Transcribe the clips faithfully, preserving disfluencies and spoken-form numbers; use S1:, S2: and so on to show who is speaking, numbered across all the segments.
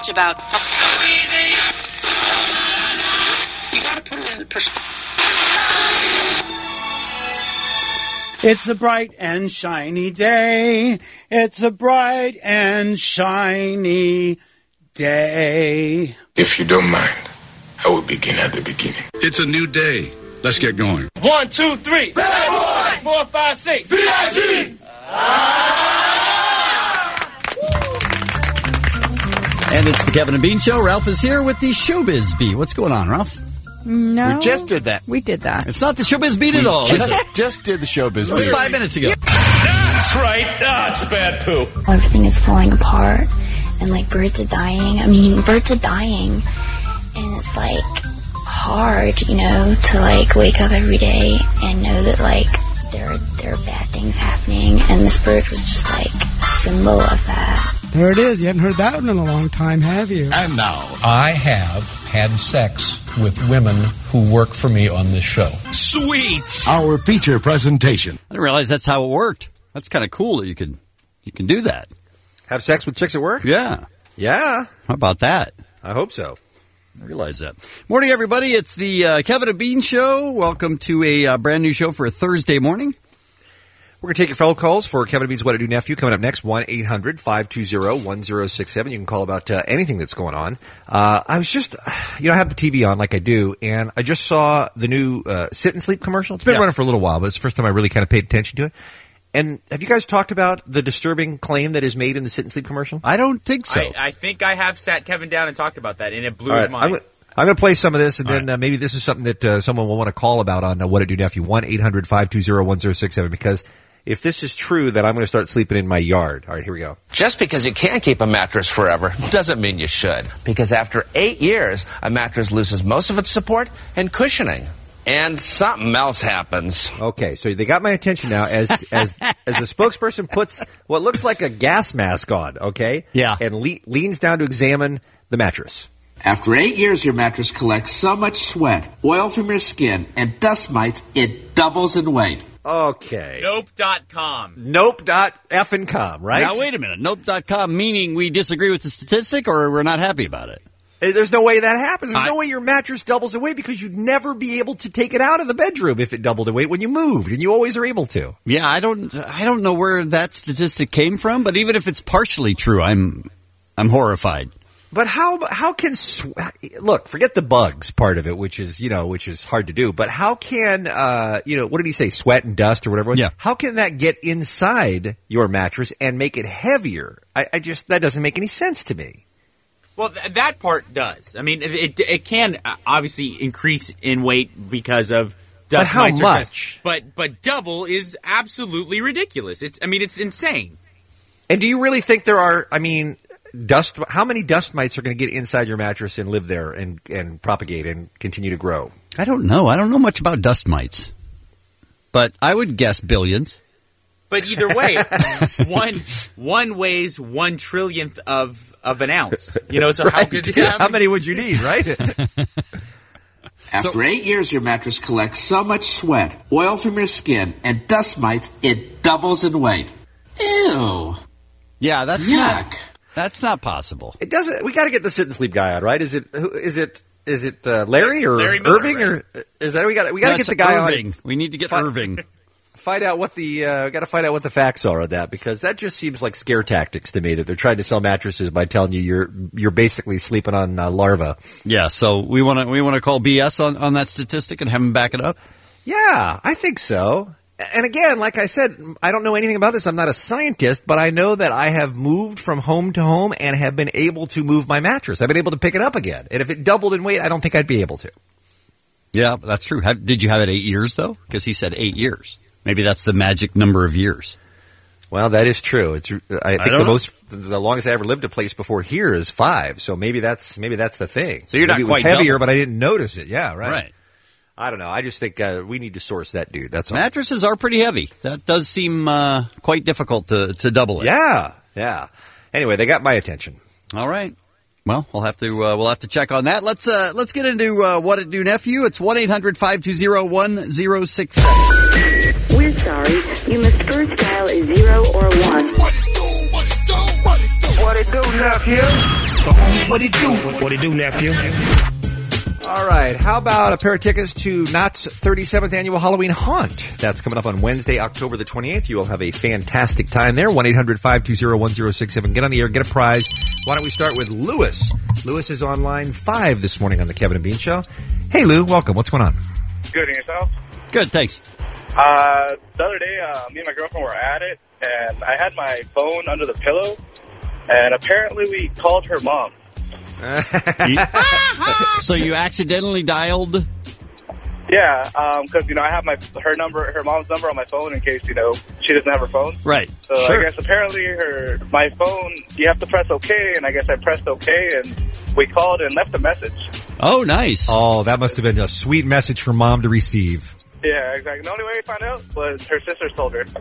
S1: much about. So easy. You gotta put it in perspective.
S2: It's a bright and shiny day. It's a bright and shiny day.
S3: If you don't mind, I will begin at the beginning.
S4: It's a new day. Let's get going.
S5: One, two, three. Bad boy. Four, five, six. B I G.
S6: And it's the Kevin and Bean Show. Ralph is here with the Showbiz Beat. What's going on, Ralph?
S7: No.
S6: We just did that.
S7: We did that.
S6: It's not the Showbiz Beat
S8: we
S6: at all.
S8: Just, just did the Showbiz Beat.
S6: It was five minutes ago.
S5: That's right. That's bad poo.
S9: Everything is falling apart, and like birds are dying. I mean, birds are dying, and it's like hard, you know, to like wake up every day and know that like there are, there are bad things happening, and this bird was just like a symbol of that.
S10: There it is. You haven't heard that one in a long time, have you?
S8: And now,
S11: I have had sex with women who work for me on this show.
S8: Sweet! Our feature presentation.
S6: I didn't realize that's how it worked. That's kind of cool that you could you can do that.
S12: Have sex with chicks at work?
S6: Yeah.
S12: Yeah.
S6: How about that?
S12: I hope so.
S6: I realize that. Morning, everybody. It's the uh, Kevin and Bean Show. Welcome to a uh, brand new show for a Thursday morning.
S12: We're going to take your phone calls for Kevin and Bean's What I Do Nephew. Coming up next, one eight hundred five two zero one zero six seven. You can call about uh, anything that's going on. Uh, I was just, you know, I have the T V on like I do, and I just saw the new uh, Sit and Sleep commercial. It's been yeah. running for a little while, but it's the first time I really kind of paid attention to it. And have you guys talked about the disturbing claim that is made in the Sit and Sleep commercial?
S6: I don't think so.
S13: I, I think I have sat Kevin down and talked about that, and it blew
S12: All
S13: his
S12: right,
S13: mind.
S12: I'm, I'm going to play some of this, and
S13: All
S12: then
S13: right.
S12: uh, maybe this is something that uh, someone will want to call about on uh, What I Do Nephew. one eight hundred five two zero one zero six seven, because if this is true, then I'm going to start sleeping in my yard. All right, here we go.
S14: Just because you can't keep a mattress forever doesn't mean you should. Because after eight years, a mattress loses most of its support and cushioning. And something else happens.
S12: Okay, so they got my attention now as as as the spokesperson puts what looks like a gas mask on, okay?
S6: Yeah.
S12: And le- leans down to examine the mattress.
S15: After eight years, your mattress collects so much sweat, oil from your skin, and dust mites, it doubles in weight.
S12: Okay.
S13: Nope dot com.
S12: Nope dot effing com, right?
S6: Now, wait a minute. Nope dot com meaning we disagree with the statistic or we're not happy about it?
S12: There's no way that happens. There's
S6: I,
S12: no way your mattress doubles in weight because you'd never be able to take it out of the bedroom if it doubled in weight when you moved, and you always are able to.
S6: Yeah, I don't I don't know where that statistic came from, but even if it's partially true, I'm I'm horrified.
S12: But how how can sw- look? Forget the bugs part of it, which is you know which is hard to do. But how can uh, you know what did he say? Sweat and dust or whatever it was?
S6: Yeah.
S12: How can that get inside your mattress and make it heavier? I, I just that doesn't make any sense to me.
S13: Well, th- that part does. I mean, it it can obviously increase in weight because of dust.
S12: But how
S13: mites or
S12: much?
S13: dust. But but double is absolutely ridiculous. It's I mean, it's insane.
S12: And do you really think there are? I mean. Dust. How many dust mites are going to get inside your mattress and live there and, and propagate and continue to grow?
S6: I don't know. I don't know much about dust mites, but I would guess billions.
S13: But either way, one one weighs one trillionth of, of an ounce. You know, so
S12: right.
S13: how could
S12: how, how many would you need, right?
S15: After so, eight years, your mattress collects so much sweat, oil from your skin, and dust mites, it doubles in weight. Ew.
S6: Yeah, that's
S15: Yuck.
S6: not. That's not possible.
S12: It doesn't. We got to get the Sit and Sleep guy on, right? Is it? Who, is it? Is it uh, Larry or
S13: Larry Miller,
S12: Irving
S13: right?
S12: or is that? We got. We got to
S6: no,
S12: get the guy
S6: Irving.
S12: on.
S6: We need to get
S12: find,
S6: Irving.
S12: Find out what the. Uh, got to find out what the facts are on that because that just seems like scare tactics to me. That they're trying to sell mattresses by telling you you're you're basically sleeping on uh, larvae.
S6: Yeah. So we want to we want to call B S on, on that statistic and have him back it up.
S12: Yeah, I think so. And again, like I said, I don't know anything about this. I'm not a scientist, but I know that I have moved from home to home and have been able to move my mattress. I've been able to pick it up again. And if it doubled in weight, I don't think I'd be able to.
S6: Yeah, that's true. Have, did you have it eight years, though? Because he said eight years. Maybe that's the magic number of years.
S12: Well, that is true. It's. I think
S6: I
S12: the
S6: know.
S12: most, the longest I ever lived a place before here is five. So maybe that's maybe that's the thing.
S6: So you're
S12: maybe
S6: not
S12: it was
S6: quite
S12: heavier,
S6: double.
S12: but I didn't notice it. Yeah, right.
S6: Right.
S12: I don't know. I just think uh, we need to source that dude. That's all.
S6: Mattresses are pretty heavy. That does seem uh, quite difficult to, to double it.
S12: Yeah, yeah. Anyway, they got my attention.
S6: All right. Well, we'll have to uh, we'll have to check on that. Let's uh, let's get into uh, What It Do Nephew. It's one eight hundred five two zero one zero six seven.
S16: We're sorry. You must first dial a zero or a one.
S17: What it do? What it do? What it do?
S16: What
S7: it do, nephew?
S16: So, homie, what it do? What it do, nephew?
S12: All right. How about a pair of tickets to Knott's thirty-seventh Annual Halloween Haunt? That's coming up on Wednesday, October the twenty-eighth. You will have a fantastic time there. one eight hundred five two zero one zero six seven. Get on the air, get a prize. Why don't we start with Lewis? Lewis is on line five this morning on the Kevin and Bean Show. Hey, Lou. Welcome. What's going on?
S17: Good, and yourself?
S6: Good, thanks.
S17: Uh, the other day, uh, me and my girlfriend were at it, and I had my phone under the pillow, and apparently we called her mom.
S6: So you accidentally dialed?
S17: Yeah, because, um, you know, I have my her number, her mom's number on my phone in case, you know, she doesn't have her phone.
S6: Right.
S17: So sure. I guess apparently her my phone, you have to press OK, and I guess I pressed OK, and we called and left a message.
S6: Oh, nice.
S12: Oh, that must have been a sweet message for Mom to receive.
S17: Yeah, exactly. The only way we found out was her sisters told her.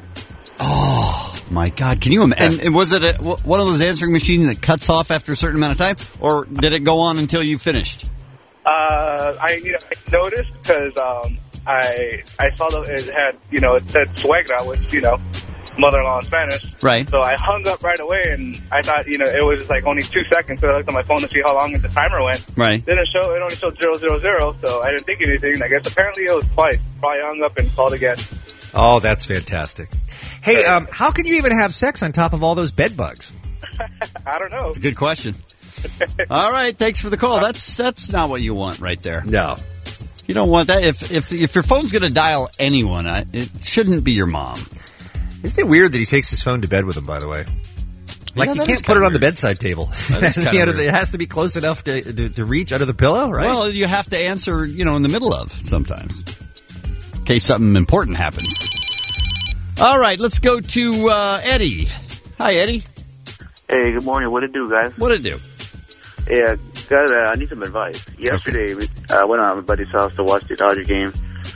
S6: Oh, my God. Can you imagine? And, and was it a, one of those answering machines that cuts off after a certain amount of time? Or did it go on until you finished?
S17: Uh, I, you know, I noticed because um, I I saw that it had, you know, it said suegra, which, you know, mother-in-law in Spanish.
S6: Right.
S17: So I hung up right away, and I thought, you know, it was like only two seconds. So I looked on my phone to see how long the timer went.
S6: Right.
S17: Then it showed, it only showed zero, zero, zero, so I didn't think anything. I guess apparently it was twice. Probably hung up and called again.
S12: Oh, that's fantastic. Hey, um, how can you even have sex on top of all those bed bugs?
S17: I don't know.
S6: It's a good question. All right, thanks for the call. That's that's not what you want right there.
S12: No.
S6: You don't want that. If if if your phone's going to dial anyone, I, it shouldn't be your mom.
S12: Isn't it weird that he takes his phone to bed with him, by the way? Like,
S6: Yeah,
S12: he
S6: that
S12: can't
S6: is
S12: put it
S6: kinda
S12: on the
S6: weird.
S12: bedside table.
S6: That is kinda
S12: He had to-
S6: weird.
S12: It has to be close enough to, to, to reach under the pillow, right?
S6: Well, you have to answer, you know, in the middle of sometimes, in case something important happens. All right, let's go to uh, Eddie. Hi, Eddie.
S18: Hey, good morning. What it do, guys?
S6: What it do?
S18: Yeah, guys, uh, I need some advice. Yesterday, we uh, went out at my buddy's house to watch the Dodger game,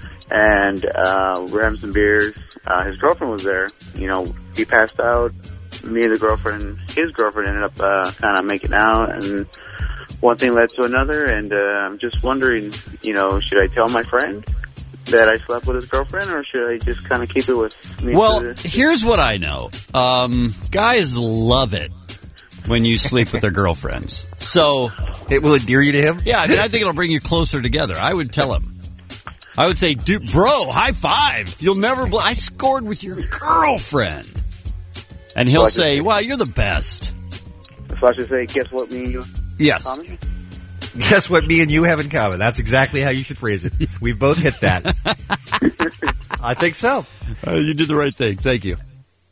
S18: and uh, we're having some beers. Uh, his girlfriend was there. You know, he passed out. Me and the girlfriend, his girlfriend ended up uh, kind of making out, and one thing led to another, and uh, I'm just wondering, you know, should I tell my friend that I slept with his girlfriend, or should I just kind of keep it with me?
S6: Well,
S18: for the-
S6: here's what I know. Um, guys love it when you sleep with their girlfriends. So
S12: it will endear you to him?
S6: Yeah, I mean, I think it'll bring you closer together. I would tell him. I would say, dude, bro, high five. You'll never bl- I scored with your girlfriend. And he'll
S18: Well, I
S6: say,
S18: just-
S6: wow, you're the best.
S18: So I should say, guess what, me and you?
S6: Yes.
S18: Tommy?
S12: Guess what me and you have in common? That's exactly how you should phrase it. We've both hit that. I think so.
S6: Uh, you did the right thing. Thank you.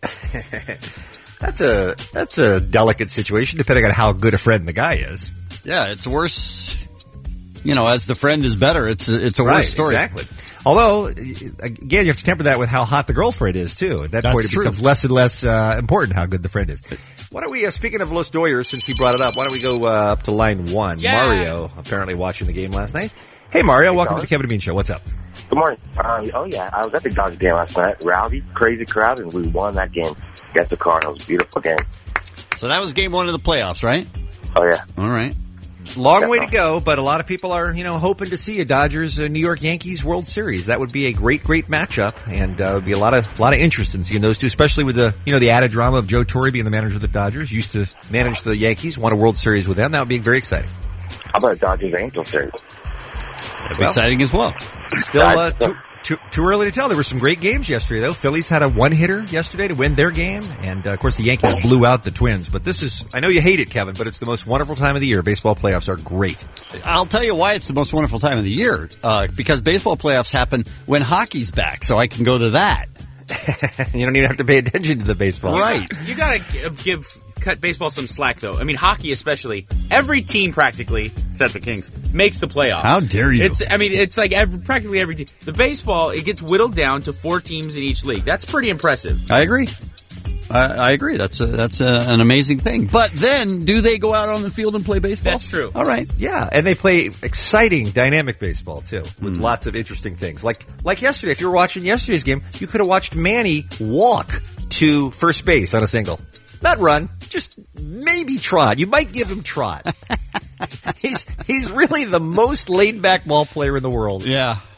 S12: That's a that's a delicate situation, depending on how good a friend the guy is.
S6: Yeah, it's worse. You know, as the friend is better, it's a, it's a
S12: Right,
S6: worse story.
S12: exactly. Although, again, you have to temper that with how hot the girlfriend is, too. At that
S6: That's
S12: point, it
S6: true.
S12: becomes less and less uh, important how good the friend is. Why don't we, uh, speaking of Los Doyers, since he brought it up, why don't we go uh, up to line one?
S19: Yeah.
S12: Mario, apparently watching the game last night. Hey, Mario,
S19: Hey,
S12: welcome
S19: Colin.
S12: to the Kevin and Bean Show. What's up?
S19: Good morning. Um, oh, yeah, I was at the Dodgers game last night. Rowdy, crazy crowd, and we won that game against the Cardinals. Beautiful game.
S6: So that was game one of the playoffs, right?
S19: Oh, yeah.
S6: All right.
S12: Long way to go, but a lot of people are, you know, hoping to see a Dodgers uh, New York Yankees World Series. That would be a great, great matchup, and uh, would be a lot of, lot of interest in seeing those two, especially with the, you know, the added drama of Joe Torre being the manager of the Dodgers. Used to manage the Yankees, won a World Series with them. That would be very exciting.
S19: How about a Dodgers Angels series?
S6: That'd be exciting as well.
S12: Still uh, too, too, too early to tell. There were some great games yesterday, though. Phillies had a one-hitter yesterday to win their game, and, uh, of course, the Yankees blew out the Twins. But this is, I know you hate it, Kevin, but it's the most wonderful time of the year. Baseball playoffs are great.
S6: I'll tell you why it's the most wonderful time of the year. Uh, because baseball playoffs happen when hockey's back, so I can go to that.
S12: You don't even have to pay attention to the baseball.
S6: Right.
S13: You gotta g- give cut baseball some slack, though. I mean, hockey especially. Every team practically, except the Kings, makes the playoffs.
S6: How dare you?
S13: It's. I mean, it's like every, practically every team. The baseball, it gets whittled down to four teams in each league. That's pretty impressive.
S6: I agree. I, I agree. That's a, that's a, an amazing thing. But then, do they go out on the field and play baseball?
S13: That's true.
S6: All right.
S12: Yeah, and they play exciting, dynamic baseball, too, with lots of interesting things. Like like yesterday, if you were watching yesterday's game, you could have watched Manny walk to first base on a single. Not run, just maybe trot. You might give him trot. he's he's really the most laid-back ball player in the world.
S6: Yeah.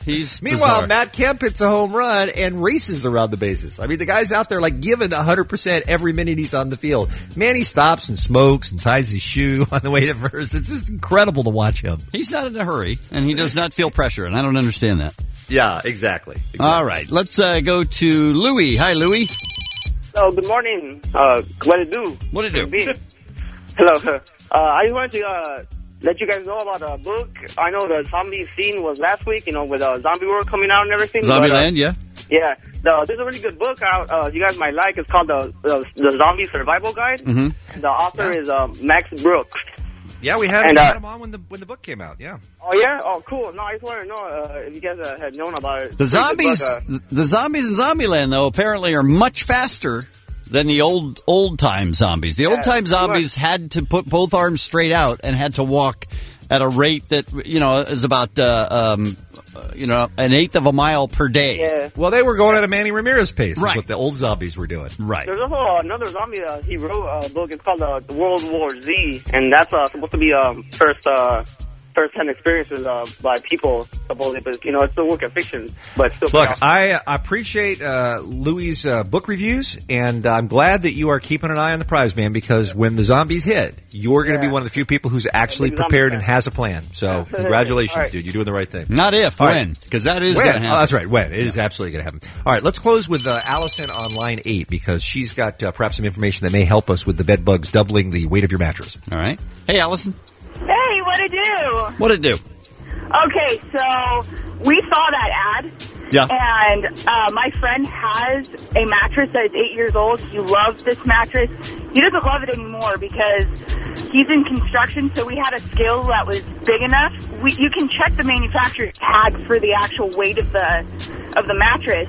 S6: He's
S12: Meanwhile,
S6: bizarre.
S12: Matt Kemp hits a home run and races around the bases. I mean, the guy's out there like giving one hundred percent every minute he's on the field. Man, he stops and smokes and ties his shoe on the way to first. It's just incredible to watch him.
S6: He's not in a hurry, and he does not feel pressure, and I don't understand that.
S12: Yeah, exactly. exactly.
S6: All right, let's uh, go to Louis. Hi, Louis.
S7: Oh, good morning. Uh, what it do?
S6: What it do?
S7: Hello. Uh, I just wanted to uh, let you guys know about a book. I know the zombie scene was last week, you know, with uh, Zombie World coming out and everything.
S6: Zombieland,
S7: uh,
S6: yeah.
S7: Yeah. The, there's a really good book out uh, you guys might like. It's called The, the, the Zombie Survival Guide.
S6: Mm-hmm.
S7: The author yeah. is uh, Max Brooks.
S12: Yeah, we had,
S7: and,
S12: we
S7: uh,
S12: had him on when the when the book came out, yeah.
S7: Oh, yeah? Oh, cool. No, I just wanted to know uh, if you guys uh, had known about it.
S6: The zombies,
S7: book, uh,
S6: the zombies in Zombieland, though, apparently are much faster than the old old time zombies. The old time zombies had to put both arms straight out and had to walk at a rate that, you know, is about uh, um, uh, you know an eighth of a mile per day.
S7: Yeah.
S12: Well, they were going at a Manny Ramirez pace.
S6: Right.
S12: Is what the old zombies were doing.
S6: Right.
S7: There's also another zombie uh, he wrote a book. It's called uh, World War Z, and that's uh, supposed to be um, first uh, first-hand experiences uh, by people, supposedly. But you know, it's still work of fiction, but still.
S12: Look, I appreciate uh, Louis' uh, book reviews, and I'm glad that you are keeping an eye on the prize, man. Because when the zombies hit, you're going to
S7: Yeah.
S12: be one of the few people who's actually
S7: Big zombie
S12: prepared
S7: fan.
S12: and has a plan. So, congratulations,
S7: All right.
S12: dude. You're doing the right thing.
S6: Not if,
S12: All
S6: when,
S12: right.
S6: because that is
S12: When.
S6: going to happen.
S12: Oh, that's right. When. It is absolutely going to happen. All right, let's close with uh, Allison on line eight because she's got uh, perhaps some information that may help us with the bed bugs doubling the weight of your mattress.
S6: All right. Hey, Allison.
S20: Hey, what it do?
S6: What'd it do?
S20: Okay, so we saw that ad.
S6: Yeah.
S20: And uh, my friend has a mattress that is eight years old. He loves this mattress. He doesn't love it anymore because he's in construction, so we had a scale that was big enough. We, you can check the manufacturer's tag for the actual weight of the of the mattress.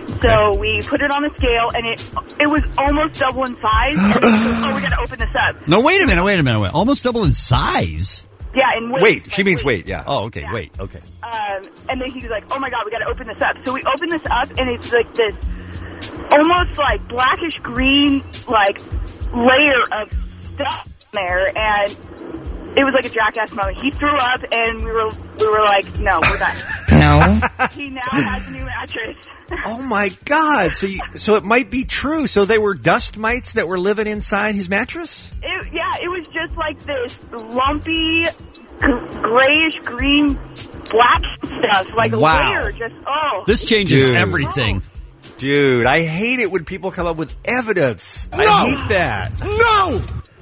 S20: So we put it on the scale, and it it was almost double in size. And we said, oh, we got to open this up.
S6: No, wait a minute, wait a minute. Wait. Almost double in size?
S20: Yeah, in weight.
S12: Wait,
S20: like
S12: she means
S20: weight.
S12: weight, yeah.
S6: Oh, okay, wait, okay.
S20: Um, and then he was like, oh my God, we got to open this up. So we open this up, and it's like this almost like blackish green, like, layer of stuff in there. And it was like a jackass moment. He threw up, and we were we were like, no, we're done.
S12: No.
S20: He now has a new mattress.
S12: Oh my God! So, you, so it might be true. So they were dust mites that were living inside his mattress.
S20: It, yeah, it was just like this lumpy, g- grayish green, black stuff, like a
S6: Wow.
S20: layer. Just oh,
S6: This changes
S12: Dude.
S6: everything.
S12: Dude, I hate it when people come up with evidence.
S6: No.
S12: I hate that.
S6: No.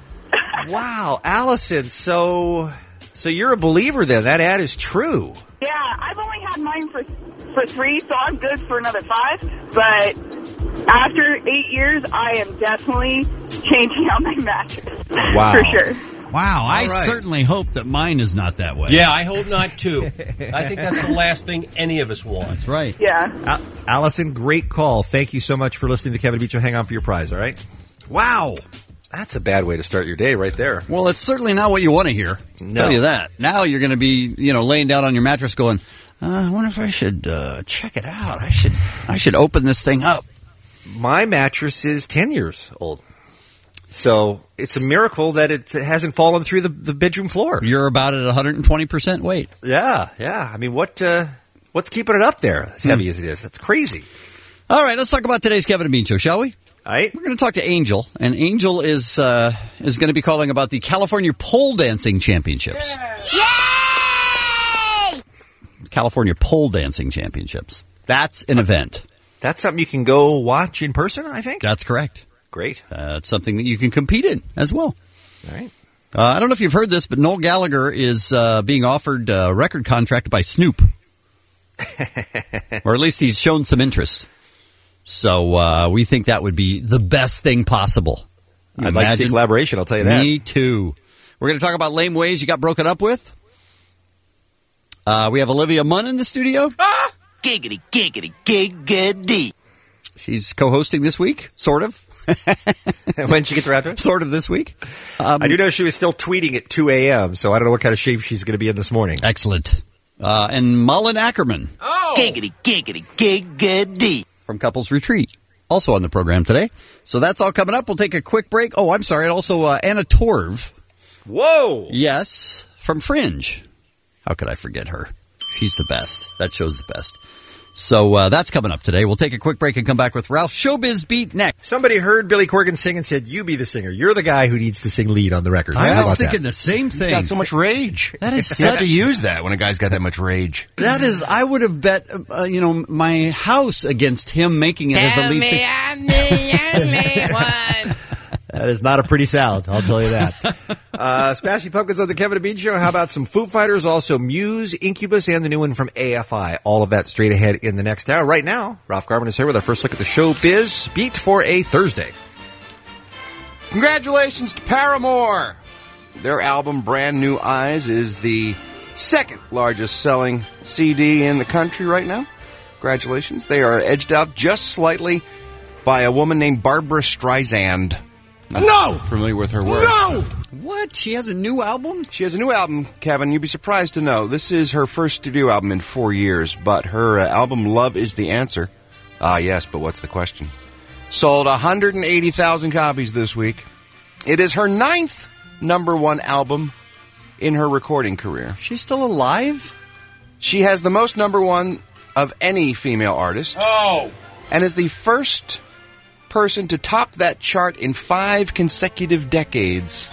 S12: Wow, Allison. So, so you're a believer then? That ad is true.
S20: Yeah, I've only had mine for for three, so I'm good for another five. But after eight years, I am definitely changing out my mattress.
S6: Wow.
S20: For sure.
S6: Wow, I
S11: right.
S6: certainly hope that mine is not that way.
S11: Yeah, I hope not, too. I think that's the last thing any of us want.
S6: That's right.
S20: Yeah.
S12: Al- Allison, great call. Thank you so much for listening to Kevin Beach. Hang on for your prize, all right? Wow. That's a bad way to start your day right there.
S6: Well, it's certainly not what you want to hear. I'll
S12: No.
S6: tell you that. Now you're going to be, you know, laying down on your mattress going, uh, I wonder if I should uh, check it out. I should I should open this thing up.
S12: My mattress is ten years old. So it's a miracle that it hasn't fallen through the, the bedroom floor.
S6: You're about at one hundred twenty percent weight.
S12: Yeah, yeah. I mean, what uh, what's keeping it up there as heavy
S6: Hmm.
S12: as it is? That's crazy.
S6: All right, let's talk about today's Kevin and Bean Show, shall we?
S12: All right.
S6: We're going to talk to Angel, and Angel is uh, is going to be calling about the California Pole Dancing Championships.
S21: Yay!
S6: California Pole Dancing Championships. That's an event.
S12: That's something you can go watch in person, I think?
S6: That's correct.
S12: Great.
S6: Uh, it's something that you can compete in as well.
S12: All right.
S6: Uh, I don't know if you've heard this, but Noel Gallagher is uh, being offered a record contract by Snoop. Or at least he's shown some interest. So uh, we think that would be the best thing possible. You
S12: I'd like to see
S6: imagine?
S12: collaboration, I'll tell you that.
S6: Me too. We're going to talk about lame ways you got broken up with. Uh, we have Olivia Munn in the studio.
S21: Ah! Giggity, giggity, giggity.
S6: She's co-hosting this week, sort of.
S12: When did she get the raptor?
S6: Sort of this week. Um,
S12: I do know she was still tweeting at two a.m., so I don't know what kind of shape she's going to be in this morning.
S6: Excellent. Uh, and Mullen Ackerman.
S21: Oh! Giggity, giggity, giggity.
S6: From Couples Retreat. Also on the program today. So that's all coming up. We'll take a quick break. Oh, I'm sorry. And also uh, Anna Torv.
S12: Whoa!
S6: Yes, from Fringe. How could I forget her? She's the best. That show's the best. So uh, that's coming up today. We'll take a quick break and come back with Ralph. Showbiz Beat next.
S12: Somebody heard Billy Corgan sing and said, you be the singer. You're the guy who needs to sing lead on the record.
S6: I
S12: How
S6: was
S12: about
S6: thinking
S12: that?
S6: the same thing.
S1: He's got so much rage.
S6: That is
S1: You have
S6: such-
S1: to use that when a guy's got that much rage.
S6: That is, I would have bet, uh, you know, my house against him making it as a lead singer.
S21: I'm the only one.
S12: That is not a pretty sound, I'll tell you that. uh, Smashing Pumpkins on the Kevin and Bean Show. How about some Foo Fighters? Also Muse, Incubus, and the new one from A F I. All of that straight ahead in the next hour. Right now, Ralph Garman is here with our first look at the Showbiz Beat for a Thursday.
S1: Congratulations to Paramore. Their album Brand New Eyes is the second largest selling C D in the country right now. Congratulations. They are edged out just slightly by a woman named Barbara Streisand. I'm
S21: No!
S1: familiar with her work.
S21: No!
S6: What? She has a new album?
S1: She has a new album, Kevin. You'd be surprised to know. This is her first studio album in four years, but her uh, album Love is the Answer. Ah, yes, but what's the question? Sold one hundred eighty thousand copies this week. It is her ninth number one album in her recording career.
S6: She's still alive?
S1: She has the most number one of any female artist.
S5: Oh!
S1: And is the first person to top that chart in five consecutive decades.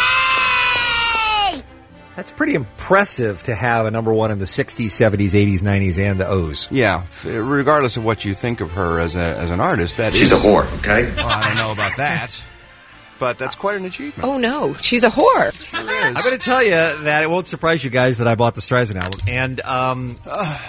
S21: Yay!
S12: That's pretty impressive to have a number one in the sixties, seventies, eighties, nineties, and the O's.
S1: Yeah, f- regardless of what you think of her as a as an artist, that
S19: She's
S1: is
S19: a whore, okay?
S1: Well, I don't know about that, but that's quite an achievement.
S22: Oh, no. She's a whore.
S12: I'm going to tell you that it won't surprise you guys that I bought the Streisand album. And um, uh,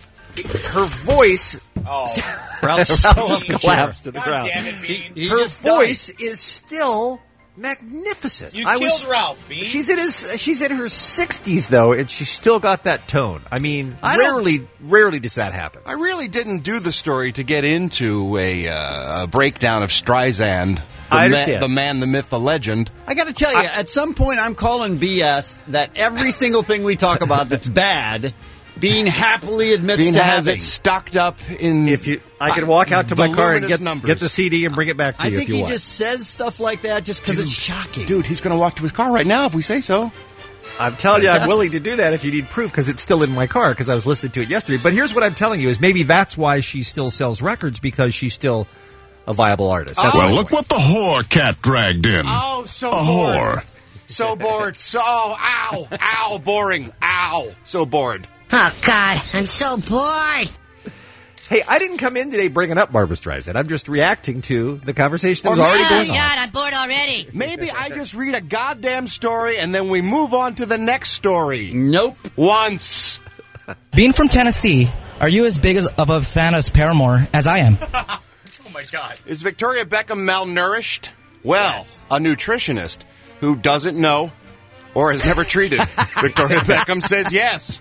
S12: her voice...
S5: Oh.
S12: Ralph almost collapsed to the
S5: God
S12: ground.
S5: damn it, Bean.
S6: He
S12: Her
S6: just
S12: voice is still magnificent.
S5: You
S12: I
S5: killed
S12: was,
S5: Ralph, Bean.
S12: She's in his. She's in her sixties though, and she's still got that tone. I mean,
S1: I don't-
S12: rarely, rarely does that happen.
S1: I really didn't do the story to get into a, uh, a breakdown of Streisand. The
S12: I
S1: ma-
S12: understand.
S1: the man, the myth, the legend.
S6: I got to tell you, at some point I'm calling B S that every single thing we talk about that's bad, Bean happily admits
S1: Bean
S6: to
S1: has
S6: having.
S1: it stocked up in.
S12: If you, I can walk out to my car and
S1: voluminous
S12: get
S1: numbers.
S12: get the C D and bring it back to
S6: I
S12: you
S6: think
S12: if you
S6: he
S12: want.
S6: just says stuff like that just because it's shocking.
S1: Dude, he's going to walk to his car right now if we say so.
S12: I'm telling you, I'm
S6: Fantastic.
S12: willing to do that if you need proof because it's still in my car because I was listening to it yesterday. But here's what I'm telling you is maybe that's why she still sells records because she's still a viable artist. That's
S8: Well,
S12: my
S8: look
S12: point.
S8: what the whore cat dragged in.
S1: Oh, so
S8: a
S1: bored.
S8: whore.
S1: So bored. So, oh, ow, ow, boring. Ow. So bored.
S21: Oh, God, I'm so bored.
S12: Hey, I didn't come in today bringing up Barbra Streisand. I'm just reacting to the conversation that was already
S21: Oh,
S12: going on.
S21: God, I'm bored already.
S1: Maybe I just read a goddamn story and then we move on to the next story.
S6: Nope.
S1: Once.
S23: Being from Tennessee, are you as big as, of a fan as Paramore as I am?
S5: Oh, my God.
S1: Is Victoria Beckham malnourished? Well, a nutritionist who doesn't know or has never treated Victoria Beckham says yes.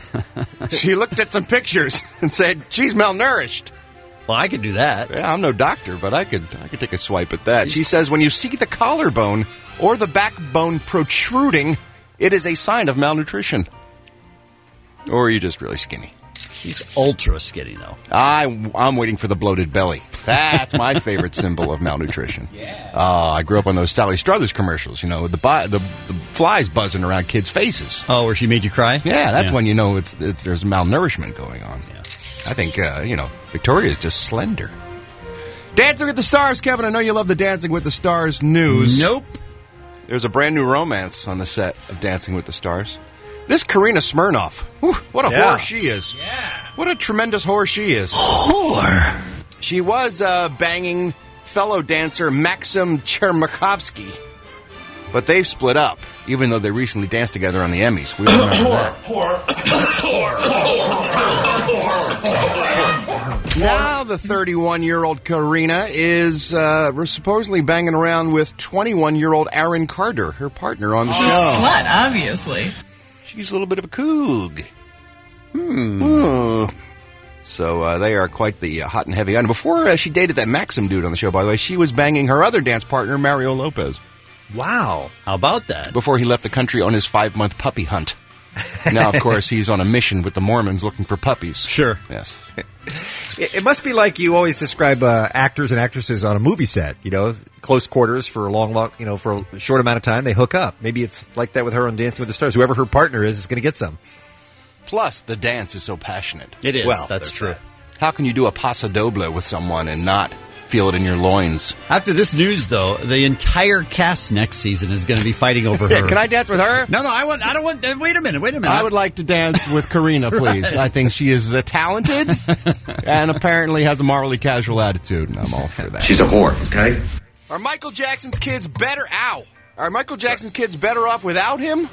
S1: She looked at some pictures and said, she's malnourished.
S6: Well, I could do that.
S1: Yeah, I'm no doctor, but I could I could take a swipe at that. She says when you see the collarbone or the backbone protruding, it is a sign of malnutrition. Or are you just really skinny?
S6: She's ultra skinny, though.
S1: I, I'm waiting for the bloated belly. That's my favorite symbol of malnutrition. Yeah. Uh, I grew up on those Sally Struthers commercials, you know, with the, bu- the the flies buzzing around kids' faces.
S6: Oh, where she made you cry?
S1: Yeah, that's
S6: Yeah.
S1: when you know it's, it's there's malnourishment going on.
S6: Yeah.
S1: I think, uh, you know, Victoria's just slender. Dancing with the Stars, Kevin. I know you love the Dancing with the Stars news.
S6: Nope.
S1: There's a brand new romance on the set of Dancing with the Stars. This Karina Smirnoff, whew, what a
S12: Yeah.
S1: whore she is.
S5: Yeah.
S1: What a tremendous whore she is.
S12: Whore.
S1: She was uh, banging fellow dancer Maxim Chermakovsky, but they've split up, even though they recently danced together on the Emmys. We all remember that. Now the thirty-one-year-old Karina is uh, supposedly banging around with twenty-one-year-old Aaron Carter, her partner on the
S22: She's
S1: show.
S22: a slut, obviously.
S1: She's a little bit of a coog. Hmm. Hmm. So uh, they are quite the uh, hot and heavy item. Before uh, she dated that Maxim dude on the show, by the way, she was banging her other dance partner, Mario Lopez.
S12: Wow.
S6: How about that?
S1: Before he left the country on his five-month puppy hunt. Now, of course, he's on a mission with the Mormons looking for puppies.
S6: Sure.
S1: Yes.
S12: It, it must be like you always describe uh, actors and actresses on a movie set. You know, close quarters for a long, long, you know, for a short amount of time, they hook up. Maybe it's like that with her on Dancing with the Stars. Whoever her partner is is going to get some.
S1: Plus, the dance is so passionate.
S6: It is.
S12: Well,
S6: that's
S12: there's
S6: true.
S12: that.
S1: How can you do a paso doble with someone and not feel it in your loins?
S6: After this news, though, the entire cast next season is going to be fighting over her.
S1: Can I dance with her?
S6: No, no, I want. I don't want. uh, Wait a minute. Wait a minute.
S1: I would like to dance with Karina, please.
S6: Right.
S1: I think she is uh, talented and apparently has a morally casual attitude, and I'm all for that.
S2: She's a whore, okay?
S1: Are Michael Jackson's kids better? Ow! Are Michael Jackson's kids better off without him?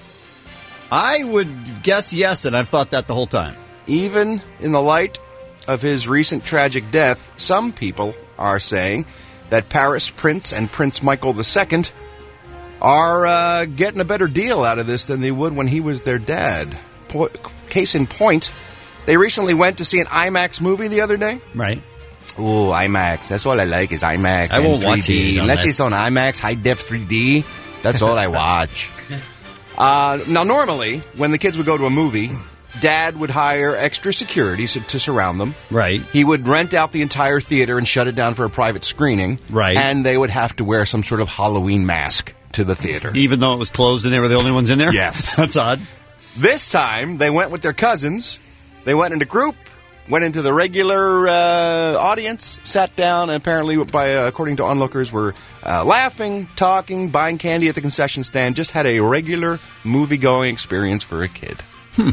S6: I would guess yes, and I've thought that the whole time.
S1: Even in the light of his recent tragic death, some people are saying that Paris Prince and Prince Michael the Second are uh, getting a better deal out of this than they would when he was their dad. Po- case in point, they recently went to see an IMAX movie the other day.
S6: Right.
S1: Oh, IMAX. That's all I like is IMAX.
S6: I
S1: and
S6: won't watch
S1: three D.
S6: it,
S1: Unless
S6: unless-
S1: it's on IMAX, high-def three D. That's all I watch. Uh, now, normally, when the kids would go to a movie, Dad would hire extra security so, to surround them.
S6: Right.
S1: He would rent out the entire theater and shut it down for a private screening.
S6: Right.
S1: And they would have to wear some sort of Halloween mask to the theater.
S6: Even though it was closed and they were the only ones in there?
S1: Yes.
S6: That's odd.
S1: This time, they went with their cousins. They went in a group, went into the regular uh, audience, sat down, and apparently, by uh, according to onlookers, were uh, laughing, talking, buying candy at the concession stand. Just had a regular movie-going experience for a kid.
S6: Hmm.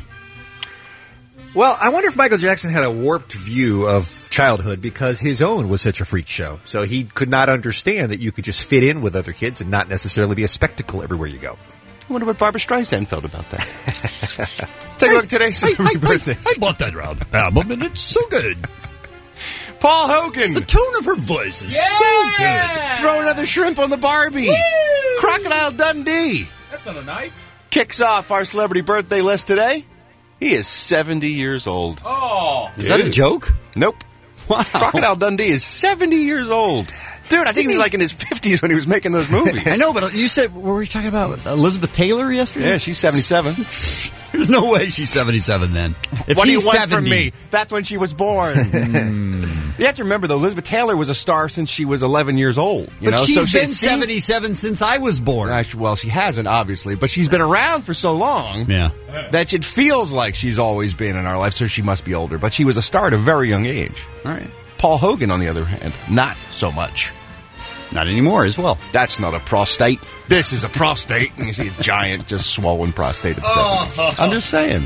S12: Well, I wonder if Michael Jackson had a warped view of childhood because his own was such a freak show. So he could not understand that you could just fit in with other kids and not necessarily be a spectacle everywhere you go.
S1: I wonder what Barbara Streisand felt about that. Let's take a look at today's celebrity birthdays.
S6: I bought that round album, and it's so good.
S1: Paul Hogan.
S6: The tone of her voice is so good.
S1: Throw another shrimp on the Barbie.
S5: Woo!
S1: Crocodile Dundee
S5: That's not a knife.
S1: kicks off our celebrity birthday list today. He is seventy years old.
S5: Oh.
S6: Is that a joke?
S1: Nope.
S6: Wow.
S1: Crocodile Dundee is seventy years old. Dude, I think he was like in his fifties when he was making those movies.
S6: I know, but you said, were we talking about Elizabeth Taylor yesterday?
S1: Yeah, she's seventy-seven.
S6: There's no way she's seventy-seven then. If
S1: What do you
S6: he's
S1: want
S6: seventy,
S1: from me? That's when she was born. You have to remember, though, Elizabeth Taylor was a star since she was eleven years old. You
S6: but
S1: know?
S6: she's
S1: so
S6: been
S1: she's
S6: seventy-seven since I was born.
S1: Actually, well, she hasn't, obviously, but she's been around for so long
S6: Yeah.
S1: that it feels like she's always been in our life, so she must be older. But she was a star at a very young age.
S6: All right.
S1: Paul Hogan, on the other hand, not so much.
S6: Not anymore as well.
S1: That's not a prostate. This is a prostate. And you see a giant, just swollen prostate at seventy. I'm just saying.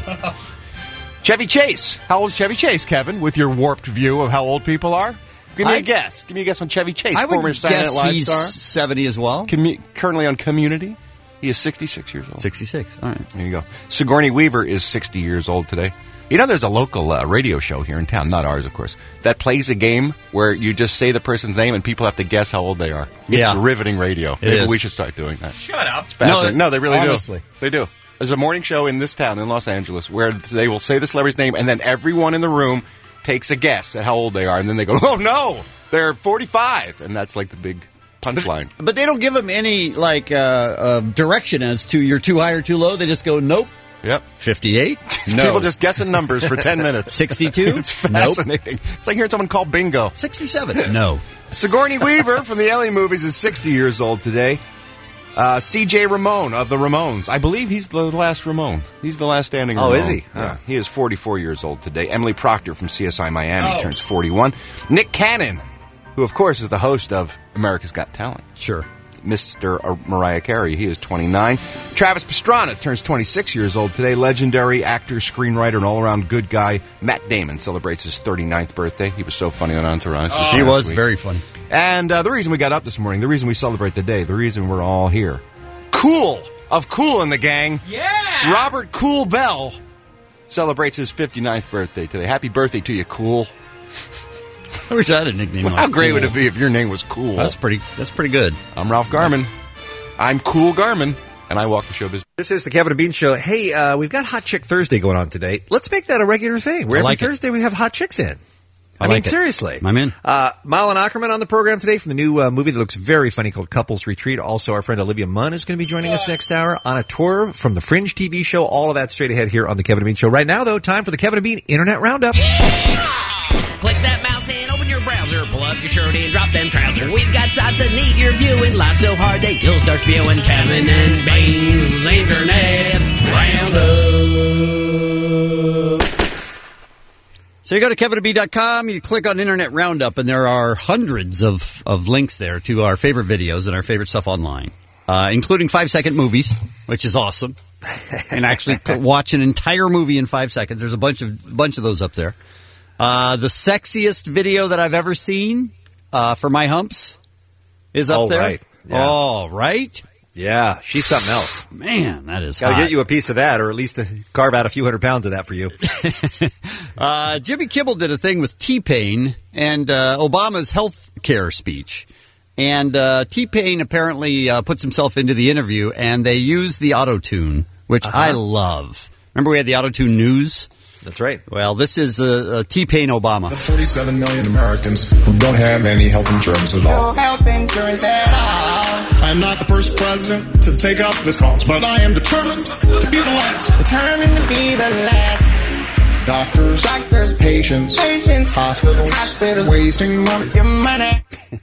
S1: Chevy Chase. How old is Chevy Chase, Kevin, with your warped view of how old people are? Give me a
S6: I-
S1: guess. Give me a guess on Chevy Chase,
S6: I would
S1: former Saturday
S6: guess
S1: Night Live
S6: he's
S1: star.
S6: seventy as well.
S1: Commu- currently on Community. He is sixty-six years old.
S6: sixty-six. All right.
S1: There you go. Sigourney Weaver is sixty years old today. You know, there's a local uh, radio show here in town, not ours, of course, that plays a game where you just say the person's name and people have to guess how old they are. It's
S6: Yeah.
S1: riveting radio.
S6: It
S1: Maybe
S6: is.
S1: we should start doing that.
S5: Shut up.
S1: Fascinating. No,
S6: No,
S1: they really
S6: honestly.
S1: do. They do. There's a morning show in this town, in Los Angeles, where they will say the celebrity's name, and then everyone in the room takes a guess at how old they are, and then they go, oh, no, they're forty-five. And that's like the big punchline.
S6: But they don't give them any like uh, uh, direction as to you're too high or too low. They just go, nope.
S1: Yep.
S6: fifty-eight? No.
S1: People just guessing numbers for ten minutes.
S6: sixty-two?
S1: It's
S6: Nope.
S1: fascinating. It's like hearing someone call bingo.
S6: sixty-seven? No.
S1: Sigourney Weaver from the Alien movies is sixty years old today. Uh, C J Ramone of the Ramones. I believe he's the last Ramone. He's the last standing
S12: Oh,
S1: Ramone.
S12: is he?
S1: Yeah. He is forty-four years old today. Emily Proctor from C S I Miami
S5: Oh.
S1: turns forty-one. Nick Cannon, who, of course, is the host of America's Got Talent.
S6: Sure.
S1: Mister Mariah Carey, he is twenty-nine. Travis Pastrana turns twenty-six years old today. Legendary actor, screenwriter, and all-around good guy Matt Damon celebrates his thirty-ninth birthday. He was so funny on Entourage. this
S6: He
S1: past
S6: was
S1: week.
S6: very funny.
S1: And uh, the reason we got up this morning, the reason we celebrate the day, the reason we're all here. Cool of Cool in the Gang.
S5: Yeah.
S1: Robert Cool Bell celebrates his fifty-ninth birthday today. Happy birthday to you, Cool.
S6: I wish I had a nickname.
S1: Well,
S6: like
S1: how great
S6: Cool.
S1: would it be if your name was Cool?
S6: That's pretty. That's pretty good.
S1: I'm Ralph Garman. I'm Cool Garman, and I walk the show business.
S12: This is the Kevin and Bean Show. Hey, uh, we've got Hot Chick Thursday going on today. Let's make that a regular thing. Where
S6: I
S12: every
S6: like it.
S12: Thursday we have hot chicks in. I,
S6: I
S12: mean,
S6: like it.
S12: seriously.
S6: I'm in.
S12: Uh, Marlon Ackerman on the program today from the new uh, movie that looks very funny called Couples Retreat. Also, our friend Olivia Munn is going to be joining us next hour on a tour from the Fringe T V show. All of that straight ahead here on the Kevin and Bean Show. Right now, though, time for the Kevin and Bean Internet Roundup.
S21: Click that mouse and open your browser. Pull up your shirt and drop them trousers. We've got sites that need your viewing. Live so hard that you'll start spewing. Kevin and Bean's Internet Roundup.
S6: So you go to kevin b dot com, you click on Internet Roundup, and there are hundreds of, of links there to our favorite videos and our favorite stuff online, uh, including five-second movies, which is awesome. And actually watch an entire movie in five seconds. There's a bunch of bunch of those up there. Uh, the sexiest video that I've ever seen uh, for My Humps is up
S12: oh,
S6: there.
S12: Right. Yeah.
S6: Oh, right?
S12: Yeah, she's something else.
S6: Man, that is
S12: Gotta
S6: hot.
S12: get you a piece of that, or at least to carve out a few hundred pounds of that for you.
S6: uh, Jimmy Kimmel did a thing with T-Pain and uh, Obama's health care speech. And uh, T-Pain apparently uh, puts himself into the interview, and they use the auto-tune, which
S12: Uh-huh.
S6: I love. Remember we had the auto-tune news?
S12: That's right.
S6: Well, this is uh, uh, T-Pain Obama.
S2: The forty-seven million Americans who don't have any health insurance at all.
S3: No health insurance at all.
S2: I am not the first president to take up this cause, but I am determined to be the last.
S3: Determined to be the last.
S2: Doctors,
S3: Doctors,
S2: patients,
S3: patients,
S2: hospitals,
S3: hospitals,
S2: wasting money.
S3: your money.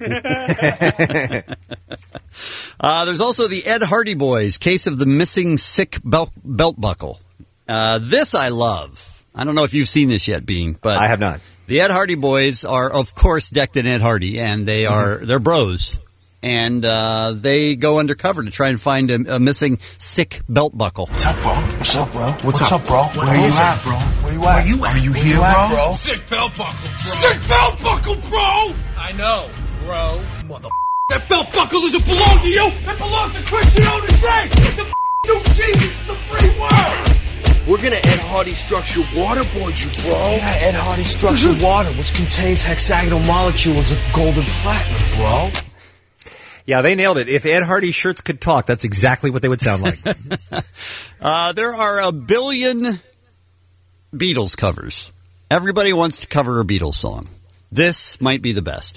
S6: uh, there's also the Ed Hardy Boys, case of the missing sick belt, belt buckle. Uh, this I love. I don't know if you've seen this yet, Bean, but
S12: I have not.
S6: The Ed Hardy Boys are, of course, decked in Ed Hardy, and they are mm-hmm. they're bros, and uh, they go undercover to try and find a, a missing sick belt buckle.
S3: What's up, bro? What's up, bro?
S2: What's,
S3: What's
S2: up?
S3: up, bro?
S2: Where,
S3: Where
S2: you
S3: you
S2: at,
S3: at, bro? Where you at? Where you at?
S2: Are you
S3: Where
S2: here,
S3: you at,
S2: bro?
S3: bro?
S2: Sick belt buckle, bro. Sick belt buckle, bro.
S5: I know, bro. Mother. That belt buckle doesn't belong to you. It belongs to Christian O'Shea. It's a new genius of the free world.
S3: We're gonna Ed Hardy structured water board you, bro. Yeah, Ed Hardy structured water, which contains hexagonal molecules of gold and platinum, bro.
S12: Yeah, they nailed it. If Ed Hardy's shirts could talk, that's exactly what they would sound like.
S6: uh, there are a billion Beatles covers. Everybody wants to cover a Beatles song. This might be the best.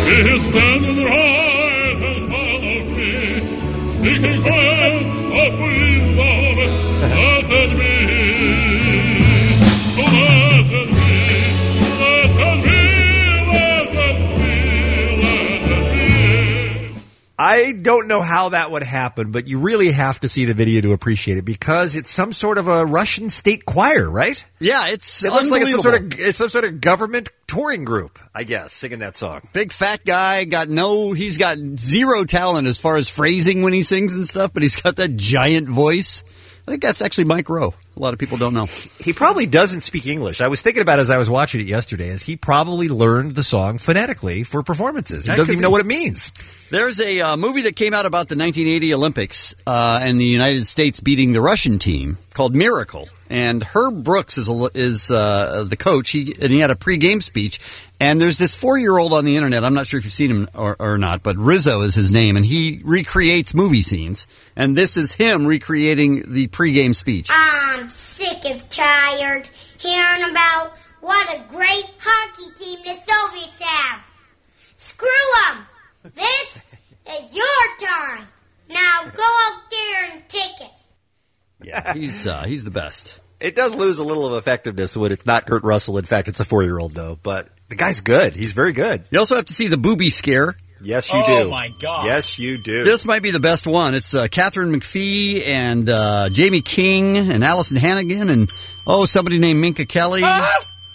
S12: I don't know how that would happen, but you really have to see the video to appreciate it because it's some sort of a Russian state choir, right?
S6: Yeah, it's
S12: it looks like it's some sort of
S6: unbelievable.
S12: it's some sort of government touring group, I guess, singing that song.
S6: Big fat guy, got no, he's got zero talent as far as phrasing when he sings and stuff, but he's got that giant voice. I think that's actually Mike Rowe. A lot of people don't know.
S12: He probably doesn't speak English. I was thinking about it as I was watching it yesterday, as he probably learned the song phonetically for performances. He
S6: That
S12: doesn't
S6: could
S12: even
S6: be.
S12: know what it means.
S6: There's a uh, movie that came out about the nineteen eighty Olympics uh, and the United States beating the Russian team called Miracle. And Herb Brooks is a, is uh, the coach. He and he had a pregame speech. And there's this four-year-old on the internet. I'm not sure if you've seen him or, or not, but Rizzo is his name, and he recreates movie scenes. And this is him recreating the pregame speech.
S4: I'm sick and tired hearing about what a great hockey team the Soviets have. Screw them. This is your turn. Now go out there and take it.
S6: Yeah, he's uh, he's the best.
S12: It does lose a little of effectiveness when it's not Kurt Russell. In fact, it's a four-year-old, though. But the guy's good. He's very good.
S6: You also have to see the booby scare.
S12: Yes, you
S6: Oh,
S12: do.
S6: my God.
S12: Yes, you do.
S6: This might be the best one. It's uh, Catherine McPhee and uh, Jamie King and Allison Hannigan and, oh, somebody named Minka Kelly.
S12: Ah!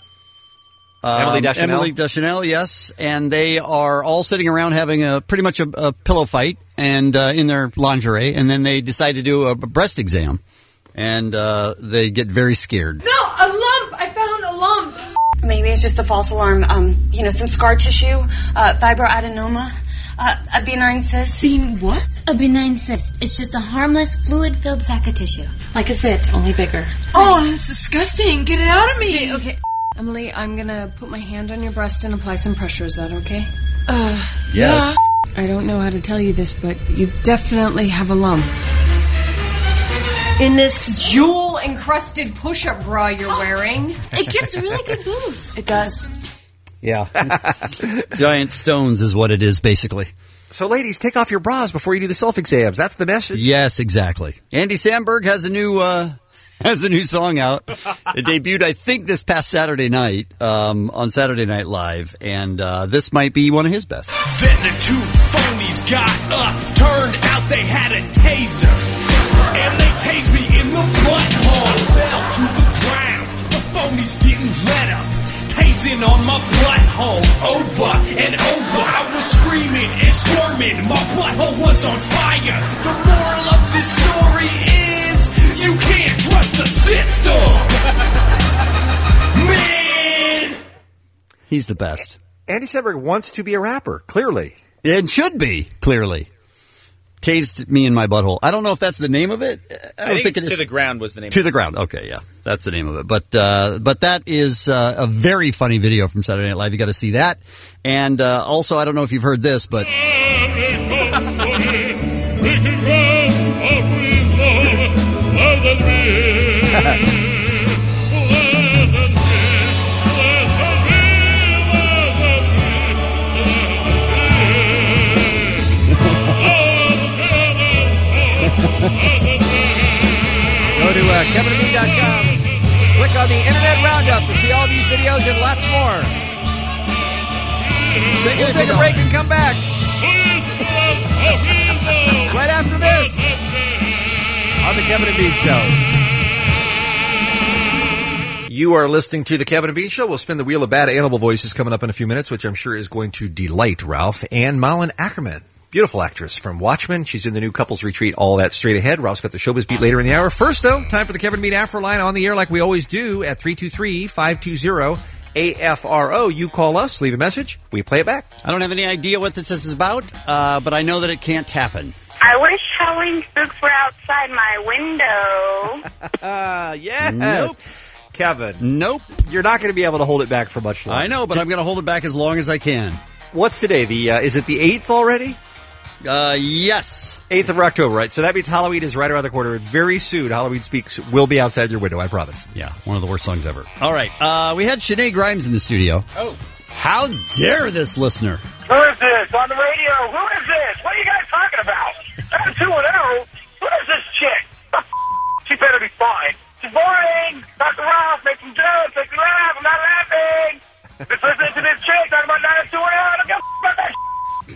S6: Um,
S12: Emily Deschanel.
S6: Emily Deschanel, yes. And they are all sitting around having a pretty much a, a pillow fight and uh, in their lingerie. And then they decide to do a breast exam. And uh, they get very scared.
S24: No, a lump! I found a lump! Maybe it's just a false alarm. Um, you know, some scar tissue, uh, fibroadenoma, uh, a benign cyst.
S25: Being what? A benign cyst. It's just a harmless, fluid-filled sac of tissue. Like a cyst, only bigger.
S24: Oh, that's disgusting. Get it out of me.
S25: Okay, okay. Emily, I'm gonna put my hand on your breast and apply some pressure. Is that okay?
S24: Uh,
S6: Yes.
S25: I don't know how to tell you this, but you definitely have a lump. In this jewel-encrusted push-up bra you're wearing. It gives really good boobs.
S24: It does.
S6: Yeah. Giant stones is what it is, basically.
S12: So, ladies, take off your bras before you do the self-exams. That's the message.
S6: Yes, exactly. Andy Samberg has a new uh, has a new song out. It debuted, I think, this past Saturday night um, on Saturday Night Live, and uh, this might be one of his best.
S5: Then the two phonies got up. Turned out they had a taser. And they tased me in the butthole. Fell to the ground. The phonies didn't let up. squirming on my butthole over and over. I was screaming and squirming. My butthole was on fire. The moral of this story is you can't trust the system. Man!
S6: He's the best.
S12: Andy Samberg wants to be a rapper, clearly.
S6: It should be, clearly. Tased me in my butthole. I don't know if that's the name of it. I,
S13: I
S6: don't
S13: think,
S6: think
S13: it's
S6: it is.
S13: To the Ground was the name
S6: To
S13: of
S6: the
S13: it.
S6: Ground. Okay, yeah. That's the name of it. But uh, but that is uh, a very funny video from Saturday Night Live. You got to see that. And uh, also, I don't know if you've heard this, but...
S12: Go to uh, Kevin and Bean dot com. Click on the Internet Roundup to see all these videos and lots more. We'll take a break and come back. Right after this on the Kevin and Bean Show. You are listening to the Kevin and Bean Show. We'll spin the wheel of bad animal voices coming up in a few minutes, which I'm sure is going to delight Ralph and Malin Ackerman. Beautiful actress from Watchmen. She's in the new Couples Retreat. All that straight ahead. Ralph's got the Showbiz Beat later in the hour. First, though, time for the Kevin and Bean Afro line on the air like we always do at three two three, five two zero, A F R O. You call us, leave a message, we play it back.
S6: I don't have any idea what this is about, uh, but I know that it can't happen.
S20: I wish Halloween spooks were outside my window.
S12: Uh, yes.
S6: Nope.
S12: Kevin.
S6: Nope.
S12: You're not going to be able to hold it back for much longer.
S6: I know, but I'm going to hold it back as long as I can.
S12: What's today? The uh, is it the eighth already?
S6: Uh, yes.
S12: eighth of October, right? So that means Halloween is right around the corner. Very soon, Halloween Speaks will be outside your window, I promise.
S6: Yeah, one of the worst songs ever. All right, uh, we had Sinead Grimes in the studio.
S13: Oh.
S6: How dare this listener?
S17: Who is this on the radio? Who is this? What are you guys talking about? That's two and oh. Who is this chick? The f- she better be fine. She's boring. Doctor Ralph, make some jokes, make me laugh. I'm not laughing. Just listening to this chick talking about nine two and oh. I don't give a f- about that shit.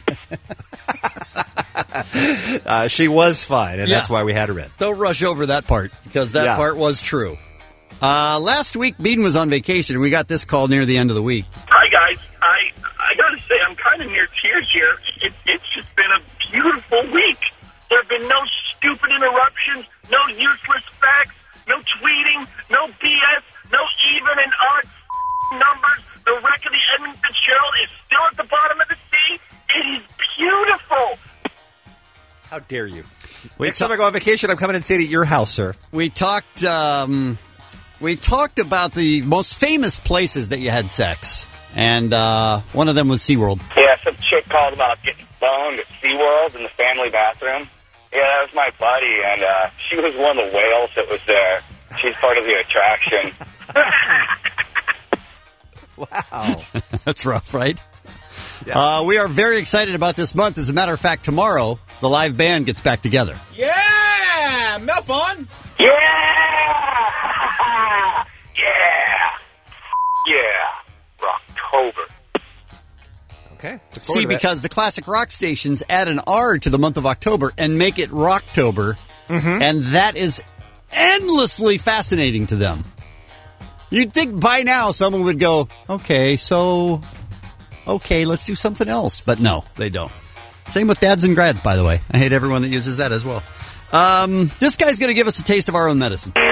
S12: uh, she was fine, and
S6: Yeah.
S12: that's why we had her in.
S6: Don't rush over that part, because that
S12: Yeah.
S6: part was true. Uh, last week, Bean was on vacation, and we got this call near the end of the week.
S9: Hi, guys. I I got to say, I'm kind of near tears here. It, it's just been a beautiful week. There have been no stupid interruptions, no useless facts, no tweeting, no B S, no even and odd numbers. The wreck of the Edmund Fitzgerald is still at the bottom of the sea. It is beautiful.
S12: How dare you? Next time I go on vacation, I'm coming and staying at your house, sir.
S6: We talked. Um, we talked about the most famous places that you had sex, and uh, one of them was SeaWorld.
S7: Yeah, some chick called about getting boned at SeaWorld in the family bathroom. Yeah, that was my buddy, and uh, she was one of the whales that was there. She's part of the attraction.
S12: Wow.
S6: That's rough, right? Yeah. Uh, we are very excited about this month. As a matter of fact, tomorrow, the live band gets back together.
S13: Yeah! Melf on!
S7: Yeah! Yeah! Yeah! Rocktober.
S12: Okay.
S6: See, because the classic rock stations add an R to the month of October and make it Rocktober,
S12: mm-hmm.
S6: and that is endlessly fascinating to them. You'd think by now someone would go, okay, so, okay, let's do something else. But no, they don't. Same with dads and grads, by the way. I hate everyone that uses that as well. Um, this guy's going to give us a taste of our own medicine.
S17: That's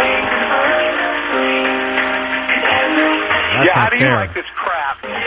S17: yeah, how do
S12: fair.
S17: you like this crap? The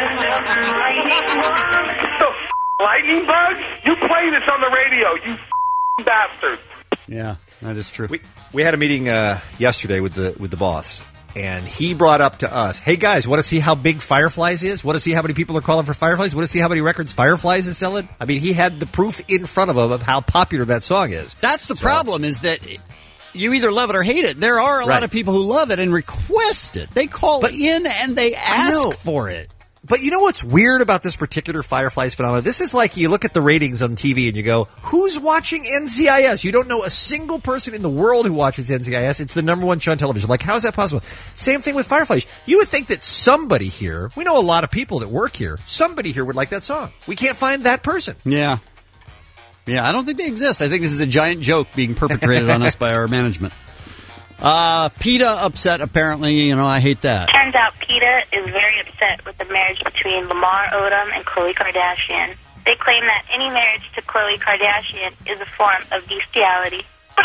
S17: f- lightning bugs? You play this on the radio, you f- bastard.
S6: Yeah, that is true.
S12: We we had a meeting uh, yesterday with the with the boss, and he brought up to us, "Hey guys, want to see how big Fireflies is? Want to see how many people are calling for Fireflies? Want to see how many records Fireflies is selling?" I mean, he had the proof in front of him of how popular that song is.
S6: That's the so. problem, is that you either love it or hate it. There are a right. lot of people who love it and request it. They call but, in and they ask for it.
S12: But you know what's weird about this particular Fireflies phenomenon? This is like you look at the ratings on T V and you go, who's watching N C I S? You don't know a single person in the world who watches N C I S. It's the number one show on television. Like, how is that possible? Same thing with Fireflies. You would think that somebody here, we know a lot of people that work here, somebody here would like that song. We can't find that person.
S6: Yeah. Yeah, I don't think they exist. I think this is a giant joke being perpetrated on us by our management. Uh, PETA upset, apparently. You know, I hate that.
S20: Turns out PETA is very upset
S10: upset with the marriage between Lamar Odom and Khloe Kardashian. They claim that any marriage to Khloe Kardashian is a form of bestiality.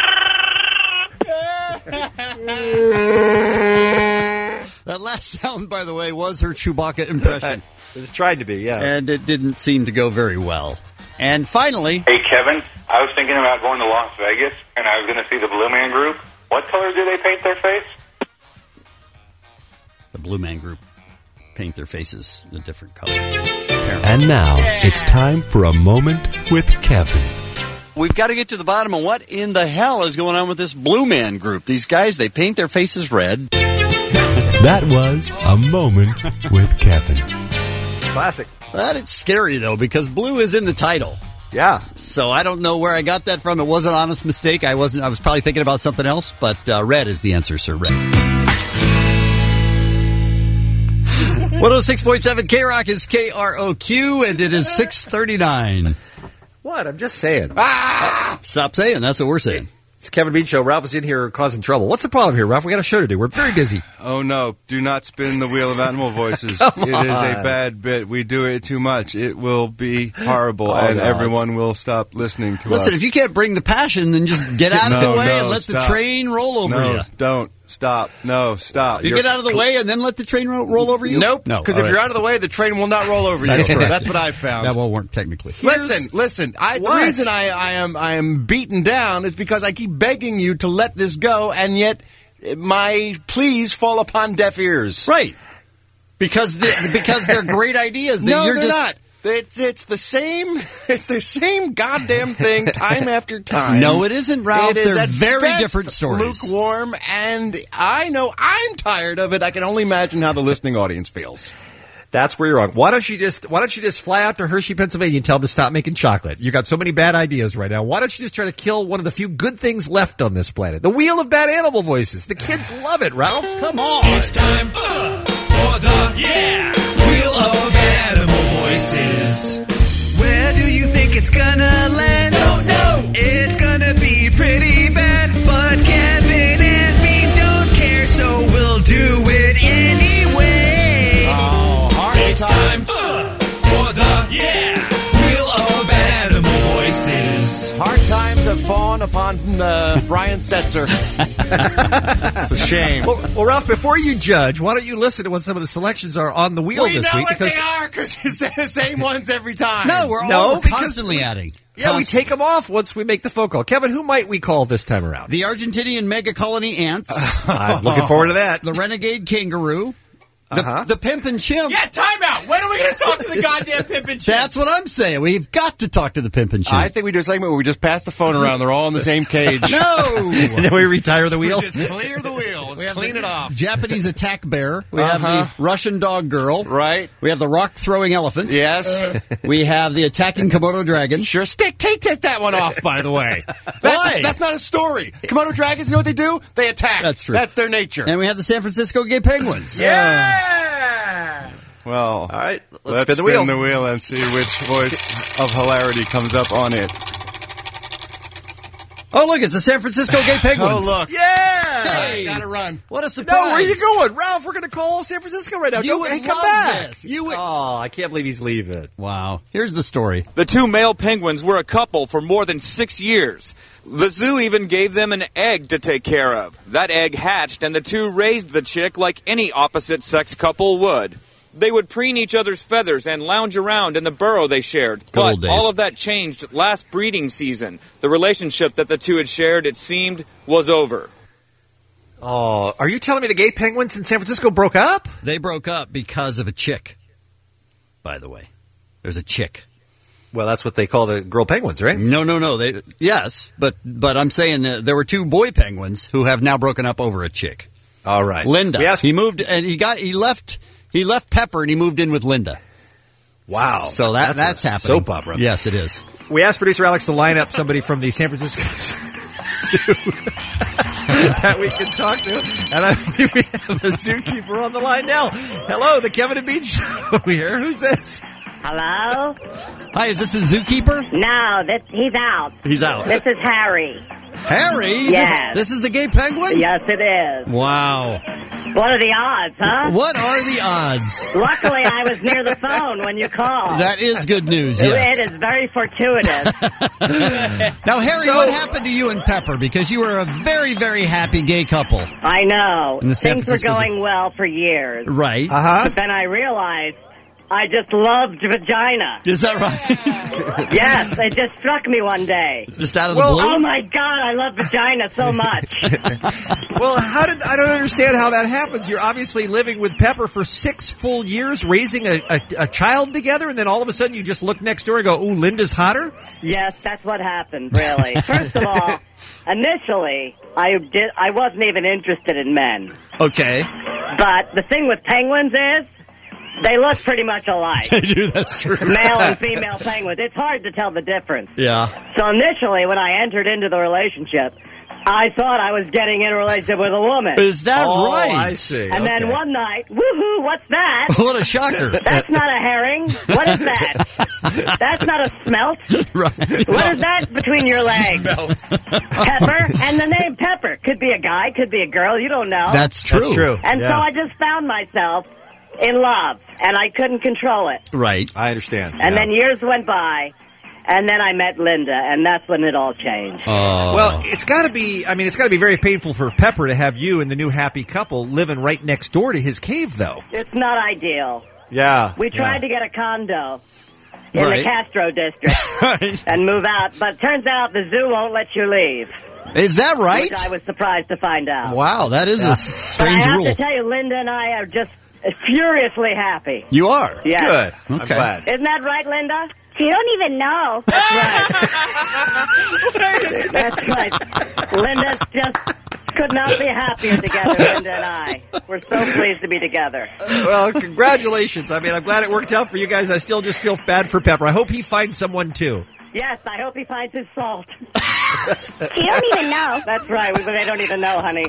S6: That last sound, by the way, was her Chewbacca impression.
S12: It was trying to be, yeah.
S6: And it didn't seem to go very well. And finally...
S14: Hey, Kevin, I was thinking about going to Las Vegas, and I was going to see the Blue Man Group. What color do they paint their face?
S6: The Blue Man Group paint their faces a different color. Apparently.
S15: And now, it's time for a moment with Kevin.
S6: We've got to get to the bottom of what in the hell is going on with this Blue Man Group. These guys, they paint their faces red.
S15: That was a moment with Kevin.
S12: Classic.
S6: That is scary, though, because blue is in the title.
S12: Yeah.
S6: So I don't know where I got that from. It was an honest mistake. I wasn't. I was probably thinking about something else, but uh, red is the answer, sir. Red. one oh six point seven K-Rock is K R O Q, and it is six thirty-nine.
S12: What? I'm just saying.
S6: Ah! Stop saying. That's what we're saying.
S12: It's Kevin Bean Show. Ralph is in here causing trouble. What's the problem here, Ralph? We got a show to do. We're very busy.
S1: Oh, no. Do not spin the wheel of animal voices. It is a bad bit. We do it too much. It will be horrible,
S6: Oh,
S1: and
S6: no,
S1: everyone will stop listening to
S6: Listen,
S1: us.
S6: if you can't bring the passion, then just get out of
S1: No,
S6: the way
S1: no,
S6: and let
S1: stop.
S6: the train roll over
S1: no,
S6: you.
S1: don't. Stop. No, stop.
S6: You
S1: You're
S6: get out of the
S1: cl-
S6: way and then let the train ro- roll over you?
S1: Nope.
S6: No.
S1: Because
S6: All
S1: if
S6: right.
S1: you're out of the way, the train will not roll over you.
S6: That's correct.
S1: That's what I found.
S6: That won't work technically.
S1: Listen, listen. I, the
S6: What?
S1: reason I, I am I am beaten down is because I keep begging you to let this go, and yet my pleas fall upon deaf ears.
S6: Right. Because the, because they're great ideas. That
S1: No,
S6: you're
S1: they're
S6: just,
S1: not. It's, it's the same. It's the same goddamn thing time after time.
S6: No, it isn't, Ralph.
S1: It is
S6: They're
S1: at
S6: very
S1: best
S6: different stories.
S1: Lukewarm, and I know I'm tired of it. I can only imagine how the listening audience feels.
S12: That's where you're wrong. Why don't you just Why don't you just fly out to Hershey, Pennsylvania, and tell them to stop making chocolate? You got so many bad ideas right now. Why don't you just try to kill one of the few good things left on this planet? The wheel of bad animal voices. The kids love it, Ralph. Come on.
S5: It's time uh, for the yeah wheel of animal voices. Where do you think it's gonna land? Don't know. It's gonna be pretty bad, but Kevin and me don't care, so we'll do it anyway.
S1: Oh, hard
S5: It's time uh, for the yeah wheel of animal voices.
S1: Hard times have fallen upon uh, Brian Setzer. It's a shame.
S12: Well, well, Ralph, before you judge, why don't you listen to what some of the selections are on the wheel
S1: we
S12: this
S1: know
S12: week?
S1: what they are because you say the same ones every time.
S6: No, we're
S12: No,
S6: all
S12: because
S6: constantly
S12: we-
S6: adding.
S12: Yeah, we take them off once we make the phone call. Kevin, who might we call this time around?
S6: The Argentinian mega colony ants.
S12: I'm looking forward to that.
S6: The renegade kangaroo. The,
S12: Uh-huh.
S6: the pimp and chimp.
S13: Yeah, time out. When are we going to talk to the goddamn pimp and chimp?
S6: That's what I'm saying. We've got to talk to the pimp and chimp.
S1: I think we do a segment where we just pass the phone around. They're all in the same cage.
S6: No!
S12: And then we retire the wheel.
S1: Just clear the wheel. Let's clean it off.
S6: Japanese attack bear. We
S1: Uh-huh.
S6: have the Russian dog girl.
S1: Right.
S6: We have the rock throwing elephant.
S1: Yes.
S6: We have the attacking Komodo dragon.
S1: Sure. Stick. Take, take that one off, by the way. That's,
S6: Why?
S1: That's not a story. Komodo dragons, you know what they do? They attack.
S6: That's true.
S1: That's their nature.
S6: And we have the San Francisco gay penguins.
S13: Yeah!
S1: Well,
S12: All right, let's,
S1: let's
S12: spin the wheel.
S1: the wheel and see which voice of hilarity comes up on it.
S6: Oh, look, it's the San Francisco gay penguins.
S1: Oh, look.
S12: Yeah!
S6: Hey,
S1: Gotta run.
S6: what a surprise.
S12: No, where are you going? Ralph, we're going to call San Francisco right now.
S6: You
S12: Go,
S6: would
S12: hey, come
S6: love
S12: back.
S6: this. You would-
S12: Oh, I can't believe he's leaving.
S6: Wow. Here's the story.
S16: The two male penguins were a couple for more than six years. The zoo even gave them an egg to take care of. That egg hatched, and the two raised the chick like any opposite-sex couple would. They would preen each other's feathers and lounge around in the burrow they shared.
S6: Good
S16: But
S6: old days.
S16: all of that changed last breeding season. The relationship that the two had shared, it seemed, was over.
S12: Oh, are you telling me the gay penguins in San Francisco broke up?
S6: They broke up because of a chick, by the way. There's a chick.
S12: Well, that's what they call the girl penguins, right?
S6: No, no, no. They Yes, but but I'm saying that there were two boy penguins who have now broken up over a chick.
S12: All right.
S6: Linda.
S12: We asked-
S6: He moved, and he got, he left, he left Pepper, and he moved in with Linda.
S12: Wow.
S6: So that
S12: That's
S6: that's,
S12: a
S6: happening.
S12: soap opera.
S6: Yes, it is.
S12: We asked producer Alex to line up somebody from the San Francisco Zoo that we can talk to, and I believe we have a zookeeper on the line now. Hello, the Kevin and Bean Show here. Who's this?
S18: Hello?
S6: Hi, is this the zookeeper?
S18: No, this, he's out.
S6: He's out.
S18: This is Harry.
S6: Harry?
S18: Yes.
S6: This, this is the gay penguin?
S18: Yes, it is.
S6: Wow.
S18: What are the odds, huh?
S6: What are the odds?
S18: Luckily, I was near the phone when you called.
S6: That is good news, yes.
S18: It is very fortuitous.
S6: Now, Harry,
S18: So-
S6: what happened to you and Pepper? Because you were a very, very happy gay couple.
S18: I know.
S6: In the San
S18: Things were
S6: Francisco-
S18: going well for years.
S6: Right.
S12: Uh-huh.
S18: But then I realized I just loved vagina.
S6: Is that right?
S18: Yes, it just struck me one day.
S6: Just out of the
S12: Well,
S6: blue?
S18: Oh my God, I love vagina so much.
S12: Well, how did I don't understand how that happens. You're obviously living with Pepper for six full years, raising a, a, a child together, and then all of a sudden you just look next door and go, "Ooh, Linda's hotter."
S18: Yes, that's what happened, really. First of all, initially, I did. I wasn't even interested in men.
S6: Okay.
S18: But the thing with penguins is, they look pretty much alike.
S6: They do, that's true.
S18: Male and female penguins. It's hard to tell the difference.
S6: Yeah.
S18: So initially, when I entered into the relationship, I thought I was getting in a relationship with a woman.
S6: Is that
S12: Oh,
S6: right?
S12: I see.
S18: And then
S12: Okay.
S18: one night, woohoo, what's that?
S6: What a shocker.
S18: That's not a herring. What is that? That's not a smelt.
S6: Right.
S18: What is that between your legs? Pepper. And the name Pepper. Could be a guy, could be a girl, you don't know.
S6: That's true.
S12: That's true.
S18: And
S12: Yeah.
S18: so I just found myself in love, and I couldn't control it.
S6: Right.
S12: I understand.
S18: And
S12: Yeah.
S18: then years went by, and then I met Linda, and that's when it all changed.
S6: Oh.
S12: Well, it's got to be. I mean, it's got to be very painful for Pepper to have you and the new happy couple living right next door to his cave, though.
S18: It's not ideal.
S12: Yeah.
S18: We tried
S12: yeah.
S18: to get a condo in
S6: Right.
S18: the Castro district
S6: Right.
S18: and move out, but turns out the zoo won't let you leave.
S6: Is that right?
S18: Which I was surprised to find out.
S6: Wow, that is a s-
S18: But
S6: strange
S18: I have
S6: rule.
S18: to tell you, Linda and I are just furiously happy.
S6: You are?
S18: Yes.
S12: Good. I'm
S6: Okay.
S12: glad.
S18: Isn't that right, Linda?
S4: You don't even know.
S18: That's right. Linda just could not be happier together, Linda and I. We're so pleased to be together.
S12: Well, congratulations. I mean, I'm glad it worked out for you guys. I still just feel bad for Pepper. I hope he finds someone, too.
S18: Yes, I hope he finds his salt.
S4: You don't even know.
S18: That's right. We, they don't even know, honey.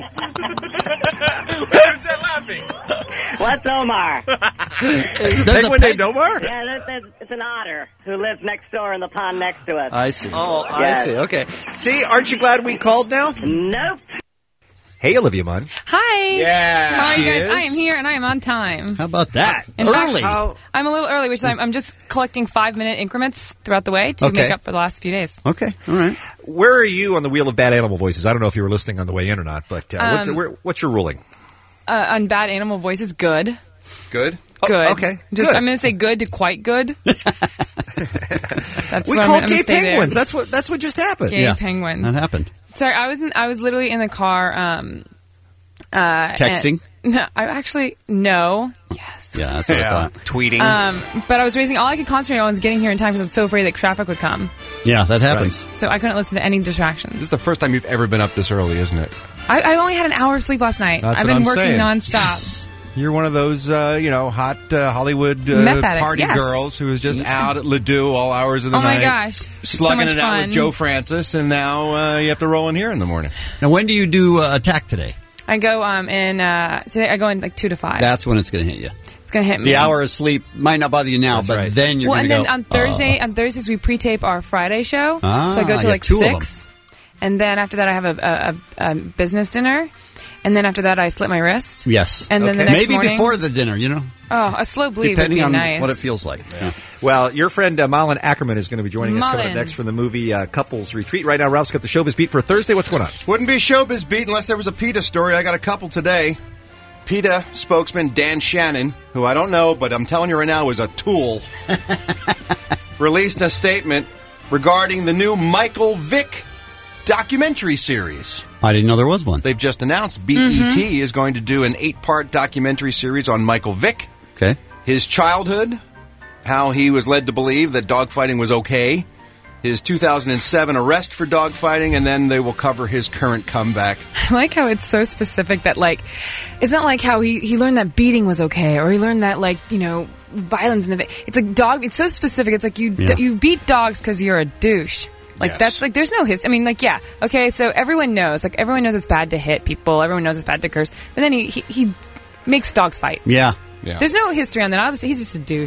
S5: Who's that laughing?
S18: What's Omar?
S12: Penguin named Omar?
S18: Yeah, that's, that's, it's an otter who lives next door in the pond next to us.
S6: I see.
S12: Oh, I
S18: Yes.
S12: see. Okay. See, aren't you glad we called now?
S18: Nope.
S12: Hey, Olivia Munn.
S8: Hi.
S12: Yeah.
S8: How are you
S12: She
S8: guys?
S12: is.
S8: I am here and I am on time.
S6: How about that?
S8: In
S6: Early.
S8: fact, I'm a little early, which is I'm, I'm just collecting five minute increments throughout the way to
S12: Okay.
S8: make up for the last few days.
S6: Okay. All right.
S12: Where are you on the wheel of bad animal voices? I don't know if you were listening on the way in or not, but uh, what's,
S8: Um,
S12: where, what's your ruling?
S8: Uh, on bad animal voices, good.
S12: Good?
S8: Good.
S12: Oh, okay.
S8: Just
S12: Good.
S8: I'm going to say good to quite good. That's
S12: We
S8: what I'm,
S12: called
S8: I'm
S12: gay
S8: gonna stay there.
S12: penguins. That's what that's what just happened.
S8: Gay penguins.
S6: That happened.
S8: Sorry, I was in, I was literally in the car. Um, uh,
S6: Texting?
S8: and- no, I actually no.
S6: Yeah, that's what I thought.
S12: Tweeting.
S8: Um, but I was raising all I could concentrate on was getting here in time because I was so afraid that traffic would come.
S6: Yeah, that happens.
S8: So I couldn't listen to any distractions.
S1: This is the first time you've ever been up this early, isn't it?
S8: I, I only had an hour of sleep last night.
S1: That's
S8: I've
S1: what
S8: been
S1: I'm
S8: working
S1: saying.
S8: nonstop.
S1: Yes. You're one of those, uh, you know, hot uh, Hollywood uh,
S8: Meth addicts,
S1: party
S8: yes.
S1: girls who is just out at Ledoux all hours of the
S8: Oh my
S1: night.
S8: gosh, so
S1: slugging
S8: much
S1: it out
S8: fun.
S1: with Joe Francis, and now uh, you have to roll in here in the morning.
S6: Now, when do you do uh, Attack today?
S8: I go um in uh today. I go in like two to five.
S6: That's when it's going to hit you.
S8: It's gonna hit me.
S6: The hour of sleep might not bother you now,
S12: That's
S6: but
S12: right.
S6: then you're
S8: well,
S6: going
S8: and
S6: to
S8: then
S6: go.
S8: on Thursday,
S6: "Oh."
S8: on Thursdays we pre-tape our Friday show.
S6: Ah,
S8: so I go
S6: you
S8: to
S6: have
S8: like
S6: two of them.
S8: six, and then after that I have a, a, a, a business dinner, and then after that I slit my wrist.
S6: Yes.
S8: And then the
S6: Okay.
S8: next
S6: Maybe
S8: morning,
S6: before the dinner, you know,
S8: oh, a slow bleed
S6: depending
S8: would be
S6: on
S8: nice.
S6: what it feels like. Yeah.
S12: Well, your friend uh, Malin Ackerman is going to be joining us coming up
S8: Mullen.
S12: next from the movie uh, Couples Retreat. Right now, Ralph's got the Showbiz Beat for Thursday. What's going on?
S1: Wouldn't be Showbiz Beat unless there was a PETA story. I got a couple today. PETA spokesman Dan Shannon, who I don't know, but I'm telling you right now is a tool, released a statement regarding the new Michael Vick documentary series.
S6: I didn't know there was one.
S1: They've just announced B E T is going to do an eight-part documentary series on Michael Vick,
S6: Okay.
S1: his childhood, how he was led to believe that dogfighting was okay, his two thousand seven arrest for dogfighting, and then they will cover his current comeback.
S8: I like how it's so specific that, like, it's not like how he, he learned that beating was okay, or he learned that, like, you know, violence in the... va- It's like dog... It's so specific. It's like you
S6: Yeah.
S8: d- you beat dogs because you're a douche. Like,
S1: Yes.
S8: that's, like, there's no history. I mean, like, yeah, okay, so everyone knows. Like, everyone knows it's bad to hit people. Everyone knows it's bad to curse. But then he, he, he makes dogs fight.
S6: Yeah.
S1: Yeah.
S8: There's no history on that. I'll just, he's just a douche.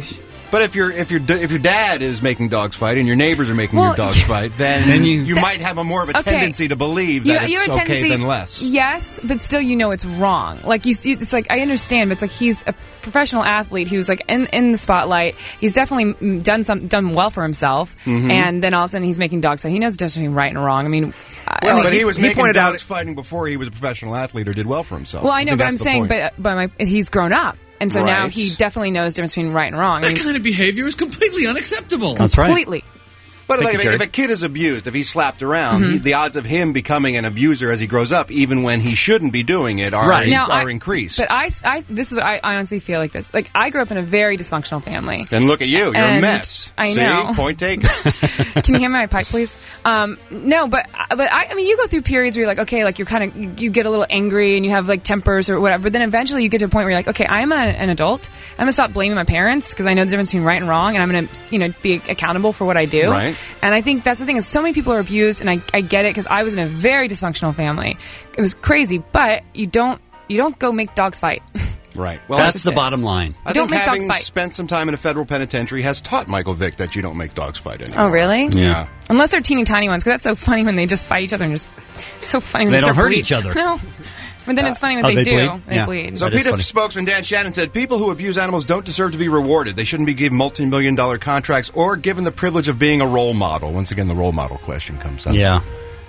S1: But if your if your if your dad is making dogs fight and your neighbors are making
S8: Well,
S1: your dogs fight, then,
S6: Then you-
S1: you might have a more of a
S8: Okay.
S1: tendency to believe
S8: You,
S1: that
S8: you
S1: it's
S8: have a
S1: okay
S8: tendency,
S1: than less.
S8: yes, but still, you know it's wrong. Like you, see- it's like I understand, but it's like he's a professional athlete who's like in in the spotlight. He's definitely mm, done some done well for himself,
S1: Mhm.
S8: and then all of a sudden he's making dogs fight. He knows the difference between right and wrong. I mean, I
S1: Well,
S8: mean,
S1: but he, was making
S12: pointed out-
S1: dogs fighting before he was a professional athlete or did well for himself.
S8: well, I know,
S1: think
S8: but I'm
S1: that's the
S8: saying,
S1: point.
S8: but but my, he's grown up, and so now
S1: Right.
S8: he definitely knows the difference between right and wrong. I mean,
S11: That kind of behavior is completely unacceptable.
S8: completely.
S1: But
S12: Thank
S1: like,
S12: you,
S1: if,
S12: Jerry.
S1: if a kid is abused, if he's slapped around,
S8: Mhm.
S1: he, the odds of him becoming an abuser as he grows up, even when he shouldn't be doing it, are
S6: Right.
S8: Now,
S1: are
S8: I-
S1: increased.
S8: But I, I, this is what I honestly feel like this. Like I grew up in a very dysfunctional family.
S1: Then look at you, you're a
S8: And
S1: mess.
S8: I
S1: See?
S8: know.
S1: Point taken.
S8: Can you hand me my pipe, please? Um, no, but but I, I mean, you go through periods where you're like, okay, like you're kind of you get a little angry and you have like tempers or whatever. But then eventually you get to a point where you're like, okay, I'm a, an adult. I'm gonna stop blaming my parents because I know the difference between right and wrong, and I'm gonna you know be accountable for what I do.
S1: Right.
S8: And I think that's the thing is so many people are abused, and I I get it because I was in a very dysfunctional family. It was crazy, but you don't you don't go make dogs fight.
S1: Right.
S6: That's the bottom line.
S1: I
S8: Don't
S1: think
S8: make dogs
S1: having
S8: fight.
S1: spent some time in a federal penitentiary has taught Michael Vick that you don't make dogs fight anymore.
S8: Oh, really?
S1: Yeah.
S8: Unless they're teeny tiny ones, because that's so funny when they just fight each other and just it's so funny when
S6: They
S8: they,
S6: don't
S8: start
S6: hurt
S8: bleed.
S6: each other.
S8: No, but then it's funny when
S6: Oh,
S8: they,
S6: they
S8: do.
S6: bleed?
S8: They
S6: Yeah.
S8: bleed.
S1: So
S6: That is
S1: PETA
S6: funny.
S1: spokesman Dan Shannon said people who abuse animals don't deserve to be rewarded. They shouldn't be given multi-million dollar contracts or given the privilege of being a role model. Once again, the role model question comes up.
S6: Yeah.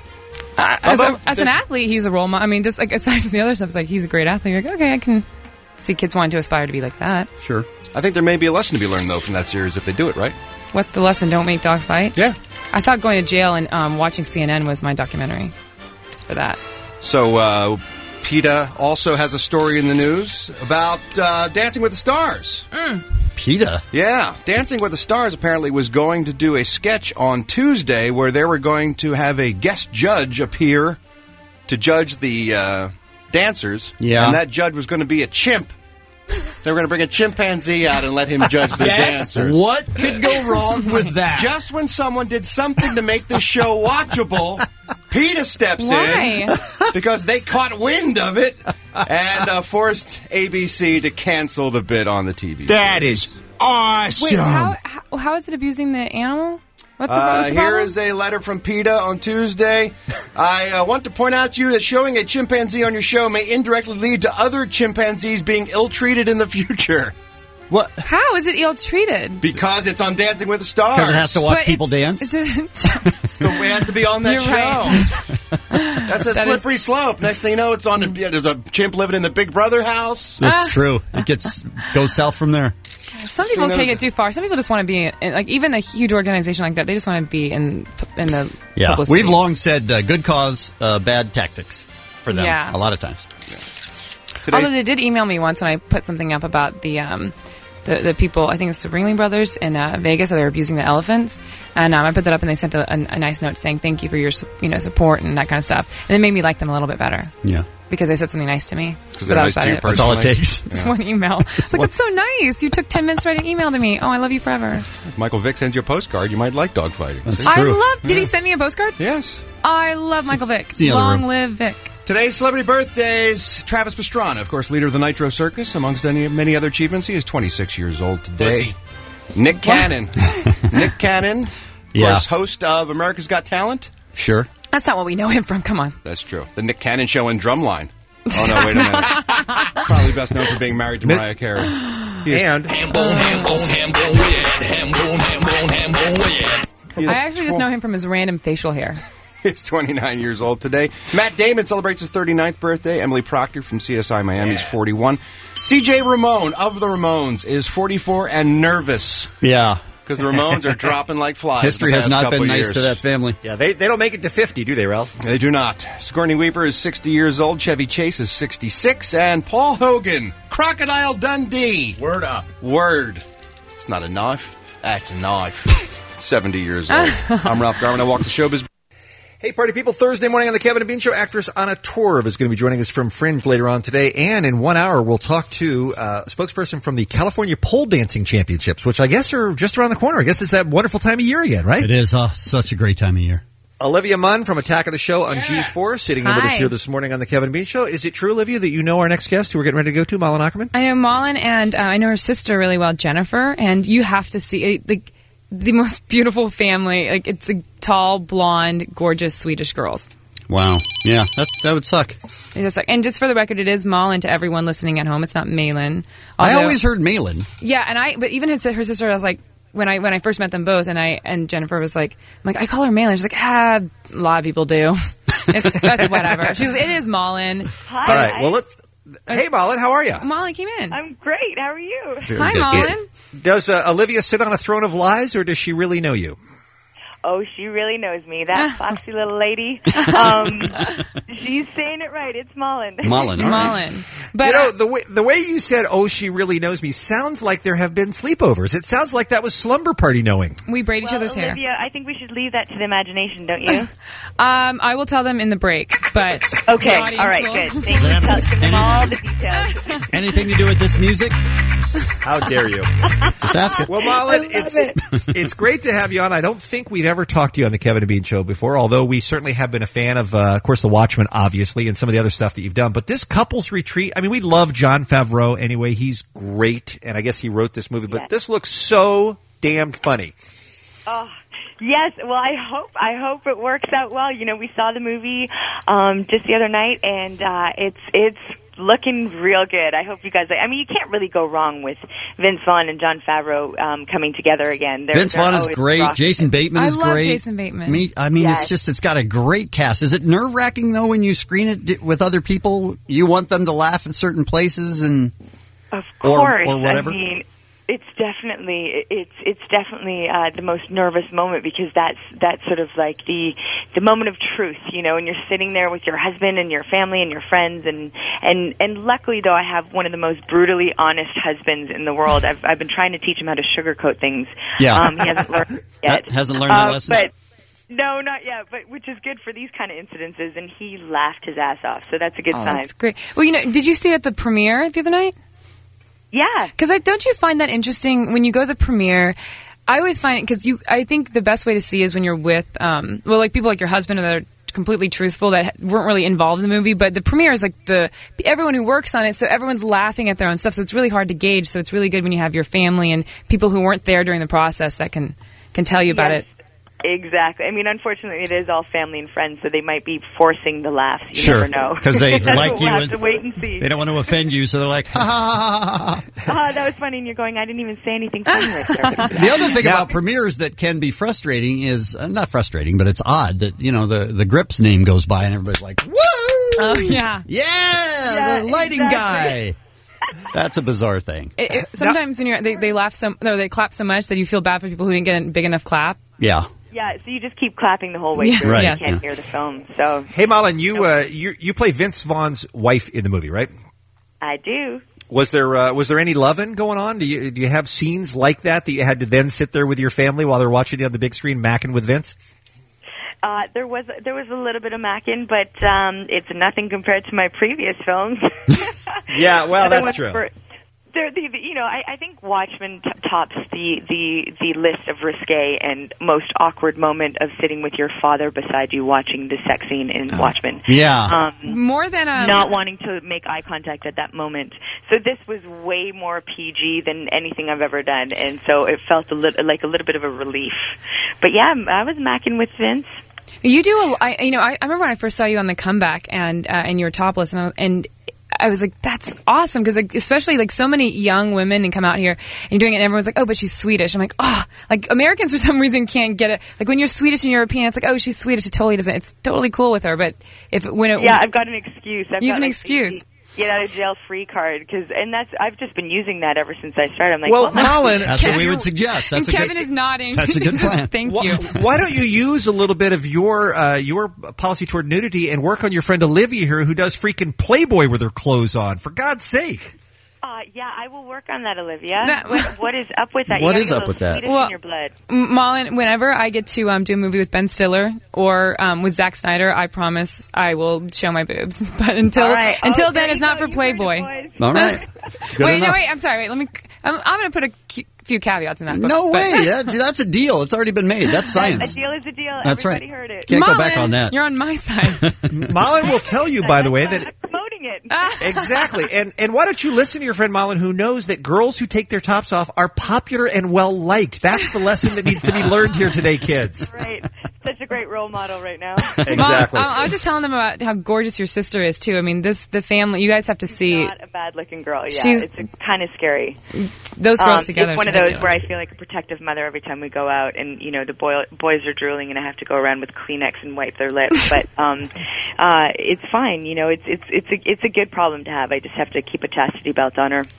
S8: Uh, as, a,
S1: Although
S8: as an
S1: the-
S8: athlete, he's a role model. I mean, just like aside from the other stuff, it's like he's a great athlete. You're like, okay, I can see kids wanting to aspire to be like that.
S6: Sure.
S1: I think there may be a lesson to be learned, though, from that series if they do it right.
S8: What's the lesson? Don't make dogs fight.
S1: Yeah.
S8: I thought going to jail and um, watching C N N was my documentary for that.
S1: So, uh, PETA also has a story in the news about uh, Dancing with the Stars.
S8: Mm.
S6: PETA?
S1: Yeah. Dancing with the Stars apparently was going to do a sketch on Tuesday where they were going to have a guest judge appear to judge the uh, dancers.
S6: Yeah.
S1: And that judge was going to be a chimp. They were going to bring a chimpanzee out and let him judge the
S6: Yes.
S1: dancers.
S6: What could go wrong with that?
S1: Just when someone did something to make this show watchable, PETA steps
S8: Why?
S1: in because they caught wind of it and uh, forced A B C to cancel the bid on the T V.
S11: That is awesome.
S8: Wait, how, how how is it abusing the animal? What's the,
S1: Uh,
S8: what's the
S1: here
S8: problem?
S1: is a letter from PETA on Tuesday. I uh, want to point out to you that showing a chimpanzee on your show may indirectly lead to other chimpanzees being ill-treated in the future.
S6: What?
S8: How is it ill-treated?
S1: Because it's on Dancing with the Stars.
S6: Because it has to watch
S8: But
S6: people
S8: it's-
S6: dance?
S8: it's-
S1: So it has to be on that
S8: You're
S1: show.
S8: right.
S1: That's a
S8: That is-
S1: slippery slope. Next thing you know, it's on. The, yeah, there's a chimp living in the Big Brother house.
S6: That's
S8: Ah.
S6: true. It gets goes south from there.
S8: Some people
S1: knows
S8: can't
S1: it.
S8: get too far. Some people just want to be in, like even a huge organization like that. They just want to be in in the
S6: Yeah.
S8: publicity.
S6: We've long said uh, good cause, uh, bad tactics for them.
S8: Yeah.
S6: A lot of times.
S8: Although they did email me once when I put something up about the um, the, the people. I think it's the Ringling Brothers in uh, Vegas. So they were abusing the elephants, and um, I put that up, and they sent a, a, a nice note saying thank you for your su- you know support and that kind of stuff, and it made me like them a little bit better.
S6: Yeah.
S8: Because they said something nice to me.
S1: Because
S8: But
S1: they're
S8: that was
S1: nice to you
S8: about it.
S6: That's all it
S1: personally.
S6: takes.
S8: Just one email. Like, it's so nice. You took ten minutes to write an email to me. Oh, I love you forever.
S1: If Michael Vick sends you a postcard, you might like dogfighting.
S6: That's
S8: I
S6: true.
S8: love. Did he send me a postcard?
S1: Yes.
S8: I love Michael Vick.
S6: in the other
S8: Long
S6: room.
S8: live Vic.
S1: Today's celebrity birthdays. Travis Pastrana, of course, leader of the Nitro Circus. Amongst any, many other achievements, he is twenty-six years old today. Nick Cannon. Nick Cannon, of
S6: Yeah.
S1: course, host of America's Got Talent.
S6: Sure.
S8: That's not what we know him from. Come on.
S1: That's true. The Nick Cannon Show and Drumline. Oh, no, wait a minute. Probably best known for being married to Mariah Carey. He is-
S12: And
S11: Ham bone, ham bone, ham bone, red. Ham bone, ham bone, ham bone, red.
S1: he is
S8: I actually just know him from his random facial hair.
S1: He's twenty-nine years old today. Matt Damon celebrates his thirty-ninth birthday. Emily Proctor from C S I Miami is forty-one. C J Ramone of the Ramones is forty-four and nervous
S6: Yeah.
S1: because the Ramones are dropping like flies.
S6: History
S1: the
S6: has
S1: past
S6: not
S1: couple
S6: been nice
S1: years.
S6: to that family.
S12: yeah, they, they don't make it to fifty, do they, Ralph?
S1: They do not. Sigourney Weaver is sixty years old. Chevy Chase is sixty-six. And Paul Hogan, Crocodile Dundee.
S13: Word up.
S1: Word. It's not a knife. That's a knife. seventy years old. I'm Ralph Garman. I walk the showbiz.
S12: Hey, party people, Thursday morning on the Kevin and Bean Show, actress Anna Torv is going to be joining us from Fringe later on today. And in one hour, we'll talk to uh, a spokesperson from the California Pole Dancing Championships, which I guess are just around the corner. I guess it's that wonderful time of year again, right?
S6: It is uh, such a great time of year.
S12: Olivia Munn from Attack of the Show on G four, sitting in with us
S8: Hi.
S12: here this morning on the Kevin Bean Show. Is it true, Olivia, that you know our next guest who we're getting ready to go to, Malin Ackerman?
S8: I know Malin, and uh, I know her sister really well, Jennifer, and you have to see it, like the most beautiful family. Like it's a tall, blonde, gorgeous Swedish girls.
S6: Wow. Yeah, that that would suck.
S8: It is like, and just for the record, it is Malin to everyone listening at home. It's not Malin.
S6: I
S8: Although-
S6: always heard Malin.
S8: Yeah, and I, but even his her sister, I was like, when I when I first met them both, and I and Jennifer was like, I'm like, I call her Malin. She's like, ah, a lot of people do. It's that's whatever. She was, it is Malin.
S12: All right. Well, let's. Hey, Malin, how are you?
S8: Molly came in.
S2: I'm great. How are you?
S8: Hi, Malin.
S12: Does uh, Olivia sit on a throne of lies, or does she really know you?
S2: Oh, she really knows me. That foxy little lady. Um, she's saying it right. It's Mullen.
S12: Mullen, all right.
S8: Mullen. But
S12: you know, the way the way you said, "Oh, she really knows me," sounds like there have been sleepovers. It sounds like that was slumber party knowing.
S8: We braid each
S2: well,
S8: other's hair.
S2: Olivia, I think we should leave that to the imagination, don't you?
S8: Um, I will tell them in the break, but
S2: Okay,
S8: the
S2: all
S8: audience
S2: right,
S8: will-
S2: good. Thank you. Tell give them all the details.
S6: Anything to do with this music?
S12: How dare you?
S6: Just ask it.
S12: Well, Malin, it's it's great to have you on. I don't think we've ever talked to you on the Kevin and Bean Show before, although we certainly have been a fan of, uh, of course, The Watchmen, obviously, and some of the other stuff that you've done. But this couples retreat, I mean, we love Jon Favreau anyway. He's great, and I guess he wrote this movie. But
S2: Yes.
S12: this looks so damn funny.
S2: Oh, yes. Well, I hope I hope it works out well. You know, we saw the movie um, just the other night, and uh, it's it's looking real good. I hope you guys. I mean, you can't really go wrong with Vince Vaughn and Jon Favreau um, coming together again. They're,
S6: Vince
S2: they're
S6: Vaughn is
S2: always
S6: great.
S2: rocking
S6: Jason
S2: it.
S6: Bateman
S8: I
S6: is
S8: love
S6: great.
S8: Jason Bateman.
S6: Me, I mean,
S2: Yes.
S6: it's just it's got a great cast. Is it nerve wracking though when you screen it di- with other people? You want them to laugh at certain places and
S2: Of
S6: or-
S2: course.
S6: or whatever?
S2: I mean, it's definitely it's it's definitely uh, the most nervous moment because that's that's sort of like the the moment of truth, you know, and you're sitting there with your husband and your family and your friends and and and luckily though I have one of the most brutally honest husbands in the world. I've I've been trying to teach him how to sugarcoat things.
S6: Yeah.
S2: um, he hasn't learned yet.
S6: That- hasn't learned that
S2: Uh,
S6: lesson?
S2: But no, not yet. But which is good for these kind of incidences, and he laughed his ass off, so that's a good
S8: Oh,
S2: sign.
S8: that's great. Well, you know, did you see it at the premiere the other night?
S2: Yeah.
S8: Because don't you find that interesting when you go to the premiere? I always find it because you. I think the best way to see is when you're with, um, well, like people like your husband that are completely truthful that weren't really involved in the movie. But the premiere is like the everyone who works on it, so everyone's laughing at their own stuff. So it's really hard to gauge. So it's really good when you have your family and people who weren't there during the process that can can tell you about
S2: Yes.
S8: it.
S2: Exactly. I mean, unfortunately, it is all family and friends, so they might be forcing the laughs. You
S6: Sure,
S2: never know.
S6: because they
S2: That's
S6: like
S2: what
S6: you.
S2: We'll have
S6: and
S2: to wait and see.
S6: They don't want to offend you, so they're like, ha ha ha ha ha.
S2: Ah, that was funny, and you're going, I didn't even say anything funny right there.
S6: The other thing about premieres that can be frustrating is uh, not frustrating, but it's odd that you know the the Grips name goes by and everybody's like, "Woo!
S8: Oh yeah,
S6: yeah,
S2: Yeah,
S6: the lighting
S2: exactly.
S6: guy." That's a bizarre thing.
S8: It, it, sometimes when you're they, they laugh so no they clap so much that you feel bad for people who didn't get a big enough clap.
S6: Yeah.
S2: Yeah, so you just keep clapping the whole way
S8: Yeah.
S2: through.
S6: Right,
S2: You can't
S6: yeah.
S2: hear the film. So
S12: Hey, Malin, you uh, you you play Vince Vaughn's wife in the movie, right?
S2: I do.
S12: Was there uh, was there any loving going on? Do you do you have scenes like that that you had to then sit there with your family while they're watching it on the big screen, macking with Vince?
S2: Uh, there was there was a little bit of macking, but um, it's nothing compared to my previous films.
S12: Yeah, well,
S2: Other
S12: that's
S2: ones
S12: true.
S2: were- They're the, the, you know, I, I think Watchmen t- tops the, the the list of risque and most awkward moment of sitting with your father beside you watching the sex scene in Watchmen.
S6: Yeah.
S2: Um,
S8: More than um,
S2: not wanting to make eye contact at that moment. So this was way more P G than anything I've ever done, and so it felt a little like a little bit of a relief. But yeah, I was macking with Vince.
S8: You do a, I, you know, I, I remember when I first saw you on The Comeback and uh, and you were topless, and I, and I was like, that's awesome because like, especially like so many young women and come out here and you're doing it, and everyone's like, oh, but she's Swedish. I'm like, oh, like Americans for some reason can't get it. Like when you're Swedish and European, it's like, oh, she's Swedish. It totally doesn't. It's totally cool with her, but if when it
S2: Yeah, I've got an excuse. I've
S8: You
S2: got
S8: have an
S2: like,
S8: excuse.
S2: the Get out of jail free card because, and that's I've just been using that ever since I started. I'm like,
S12: Well,
S2: well,
S12: Malin,
S6: That's what we would suggest.
S8: and
S6: That's a
S8: Kevin
S6: good,
S8: is nodding.
S6: That's a good
S8: Just
S6: plan.
S8: Thank
S12: Why,
S8: you.
S12: why don't you use a little bit of your uh, your policy toward nudity and work on your friend Olivia here, who does freaking Playboy with her clothes on? For God's sake!
S2: Uh, yeah, I will work on that, Olivia.
S8: That-
S2: what, what is up with that?
S6: What
S2: you
S6: is
S2: gotta
S6: up
S2: get a
S6: with that?
S2: Swedish
S8: Well-
S2: in your blood.
S8: M- Malin, whenever I get to um, do a movie with Ben Stiller or um, with Zack Snyder, I promise I will show my boobs. But until
S2: All right.
S8: until
S2: Oh,
S8: then,
S2: there
S8: it's
S2: you
S8: not
S2: go.
S8: for
S2: You heard it,
S8: Playboy.
S2: boys.
S6: All right. Good
S8: wait,
S6: enough.
S8: no, wait. I'm sorry. Wait, let me. I'm, I'm going to put a cu- few caveats in that. But,
S6: No
S8: but-
S6: way. That, that's a deal. It's already been made. That's science.
S2: A deal is a deal.
S6: That's
S2: Everybody
S6: right.
S2: heard it.
S6: Can't go
S8: Mullen,
S6: back on that.
S8: You're on my side.
S12: Mullen will tell you, by the way, that
S2: Promoting it.
S12: exactly. And and why don't you listen to your friend Mullen, who knows that girls who take their tops off are popular and well liked. That's the lesson that needs to be learned here today, kids.
S2: Right. Such a great role model right now.
S12: Exactly.
S8: Mom, I, I was just telling them about how gorgeous your sister is too. I mean, this the family. You guys have to see.
S2: Not a bad-looking girl. Yeah,
S8: She's-
S2: it's kind of scary.
S8: Those girls
S2: Um,
S8: together
S2: It's one
S8: is
S2: of those
S8: ridiculous.
S2: where I feel like a protective mother every time we go out, and you know the boy, boys are drooling, and I have to go around with Kleenex and wipe their lips. But um, uh, it's fine. You know, it's it's it's a it's a good problem to have. I just have to keep a chastity belt on her.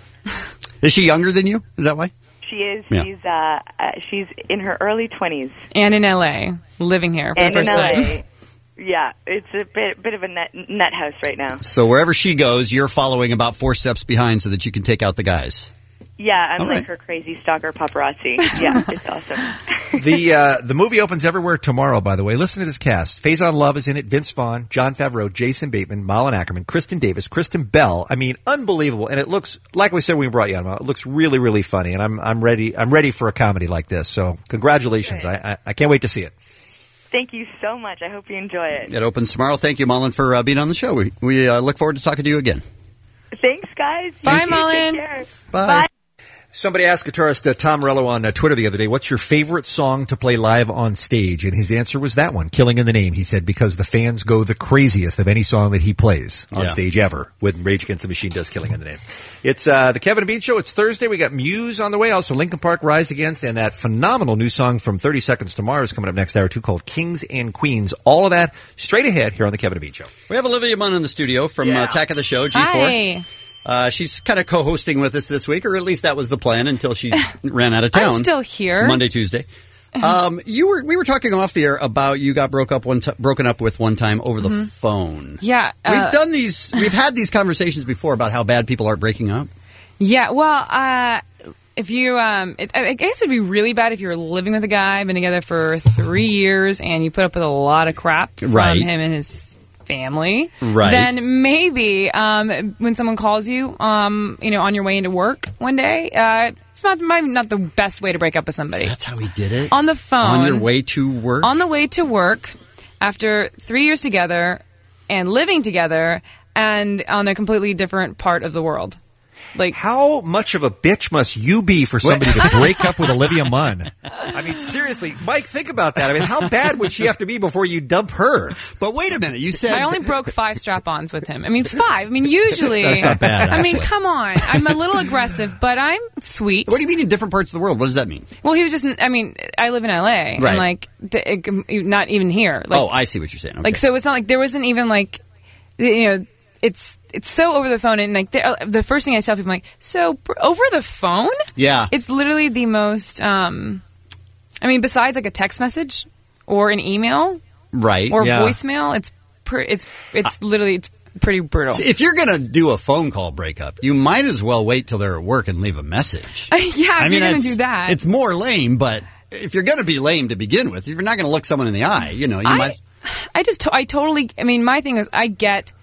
S6: Is she younger than you? Is that why?
S2: She is.
S6: Yeah.
S2: She's uh, uh, she's in her early twenties.
S8: And in L A, living here for
S2: And
S8: the
S2: in
S8: first
S2: L A.
S8: time.
S2: Yeah, it's a bit bit of a nut, nut house right now.
S6: So wherever she goes, you're following about four steps behind so that you can take out the guys.
S2: Yeah, I'm
S6: All
S2: like
S6: right.
S2: her crazy stalker paparazzi. Yeah, it's awesome.
S12: The uh, the movie opens everywhere tomorrow, by the way. Listen to this cast. Faison Love is in it. Vince Vaughn, Jon Favreau, Jason Bateman, Malin Ackerman, Kristen Davis, Kristen Bell. I mean, unbelievable. And it looks, like we said when we brought you on, it looks really, really funny. And I'm I'm ready I'm ready for a comedy like this. So congratulations. I, I, I can't wait to see it.
S2: Thank you so much. I hope you enjoy it.
S6: It opens tomorrow. Thank you, Mullen, for uh, being on the show. We, we uh, look forward to talking to you again.
S2: Thanks, guys.
S8: Bye,
S2: You too. Take
S8: Mullen.
S2: care.
S6: Bye.
S2: Bye.
S12: Somebody asked guitarist uh, Tom Morello on uh, Twitter the other day, what's your favorite song to play live on stage? And his answer was that one, Killing in the Name. He said, because the fans go the craziest of any song that he plays on
S6: Yeah.
S12: stage ever when Rage Against the Machine does Killing in the Name. It's uh, the Kevin and Bean Show. It's Thursday. We got Muse on the way. Also, Linkin Park, Rise Against, and that phenomenal new song from thirty seconds to Mars coming up next hour, too, called Kings and Queens. All of that straight ahead here on the Kevin and Bean Show.
S6: We have Olivia Munn in the studio from
S12: Yeah.
S6: uh, Attack of the Show, G four.
S8: Hi.
S6: Uh, she's kind of co-hosting with us this week, or at least that was the plan until she ran out of town.
S8: I'm still here.
S6: Monday, Tuesday. Um, you were we were talking off the air about you got broke up one t- broken up with one time over the
S8: Mhm.
S6: phone.
S8: Yeah. uh,
S6: We've done these. We've had these conversations before about how bad people are breaking up.
S8: Yeah, well, uh, if you, um, it, I guess it would be really bad if you were living with a guy, been together for three years, and you put up with a lot of crap from
S6: Right.
S8: him and his family.
S6: Right.
S8: Then maybe um, when someone calls you, um, you know, on your way into work one day, uh, it's not maybe not the best way to break up with somebody.
S6: That's how he did it.
S8: On the phone.
S6: On your way to work.
S8: On the way to work, after three years together and living together, and on a completely different part of the world. Like,
S12: how much of a bitch must you be for somebody to break up with Olivia Munn? I mean, seriously, Mike, think about that. I mean, how bad would she have to be before you dump her?
S6: But wait a minute, you said
S8: I only broke five strap-ons with him. I mean, five. I mean, usually.
S6: That's not bad,
S8: I mean,
S6: actually.
S8: come on. I'm a little aggressive, but I'm sweet.
S6: What do you mean in different parts of the world? What does that mean?
S8: Well, he was just. I mean, I live in L A,
S6: Right.
S8: and like, the, it, not even here. Like,
S6: oh, I see what you're saying. Okay.
S8: Like, so it's not like there wasn't even like, you know, it's it's so over the phone, and like the, the first thing I tell people, I'm like, so pr- over the phone,
S6: Yeah.
S8: it's literally the most. um I mean, besides like a text message or an email
S6: right
S8: or
S6: yeah.
S8: voicemail, it's pr- it's it's literally it's pretty brutal.
S6: So if you're going to do a phone call breakup, you might as well wait till they're at work and leave a message.
S8: yeah, if
S6: I mean,
S8: you're gonna
S6: it's-
S8: do that,
S6: It's more lame, but if you're going to be lame to begin with, if you're not going to look someone in the eye, you know, you
S8: I,
S6: might.
S8: I just, to- I totally. I mean, my thing is, I get,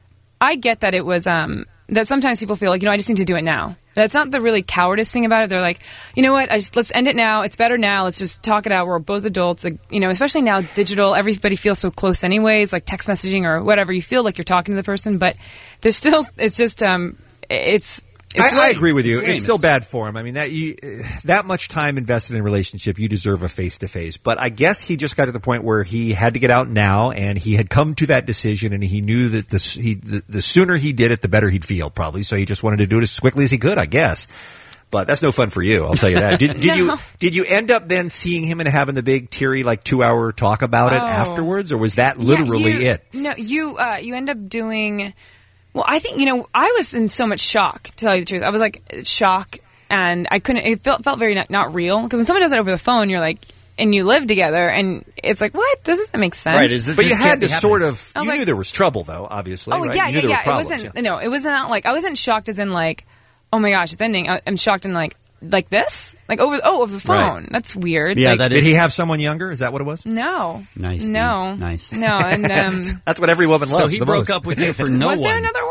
S8: I get that it was, um, that sometimes people feel like, you know, I just need to do it now. That's not the really cowardice thing about it. They're like, you know what? I just let's end it now. It's better now. Let's just talk it out. We're both adults. Like, you know, especially now, digital. Everybody feels so close, anyways. Like text messaging or whatever. You feel like you're talking to the person, but there's still. It's just. Um. It's. It's
S12: I, I
S8: lame.
S12: agree with you.
S8: It's
S12: It's,
S8: lame.
S12: still bad for him. I mean, that you, that much time invested in a relationship, you deserve a face to face. But I guess he just got to the point where he had to get out now, and he had come to that decision, and he knew that the he the, the sooner he did it, the better he'd feel, probably. So he just wanted to do it as quickly as he could, I guess. But that's no fun for you, I'll tell you that. Did, did you
S8: No.
S12: did you end up then seeing him and having the big teary like two hour talk about it
S8: Oh.
S12: afterwards, or was that
S8: Yeah,
S12: literally
S8: you-
S12: it?
S8: No, you uh, you end up doing. Well, I think, you know, I was in so much shock, to tell you the truth. I was like, shock, and I couldn't, it felt, felt very not, not real. Because when someone does it over the phone, you're like, and you live together, and it's like, what? This doesn't make sense.
S6: Right, is it-
S12: But you
S6: this
S12: had
S6: can't
S12: to
S6: be
S12: sort
S6: happening.
S12: of.
S8: I was
S12: You
S8: like-
S12: knew there was trouble, though. Obviously,
S8: Oh,
S12: right?
S8: yeah,
S12: you
S8: yeah,
S12: knew there
S8: yeah.
S12: were problems,
S8: it wasn't,
S12: yeah.
S8: no, it wasn't not like, I wasn't shocked as in like, oh my gosh, it's ending. I, I'm shocked in like, like this? Like over, oh, over the phone.
S12: Right.
S8: That's weird.
S12: Yeah,
S8: like,
S12: that is. Did he have someone younger? Is that what it was?
S8: No.
S6: Nice,
S8: No.
S6: dude. Nice.
S8: No, and, um.
S12: That's what every woman loves.
S6: So he
S12: the
S6: broke
S12: most.
S6: up with you for no
S8: was
S6: one.
S8: there another woman?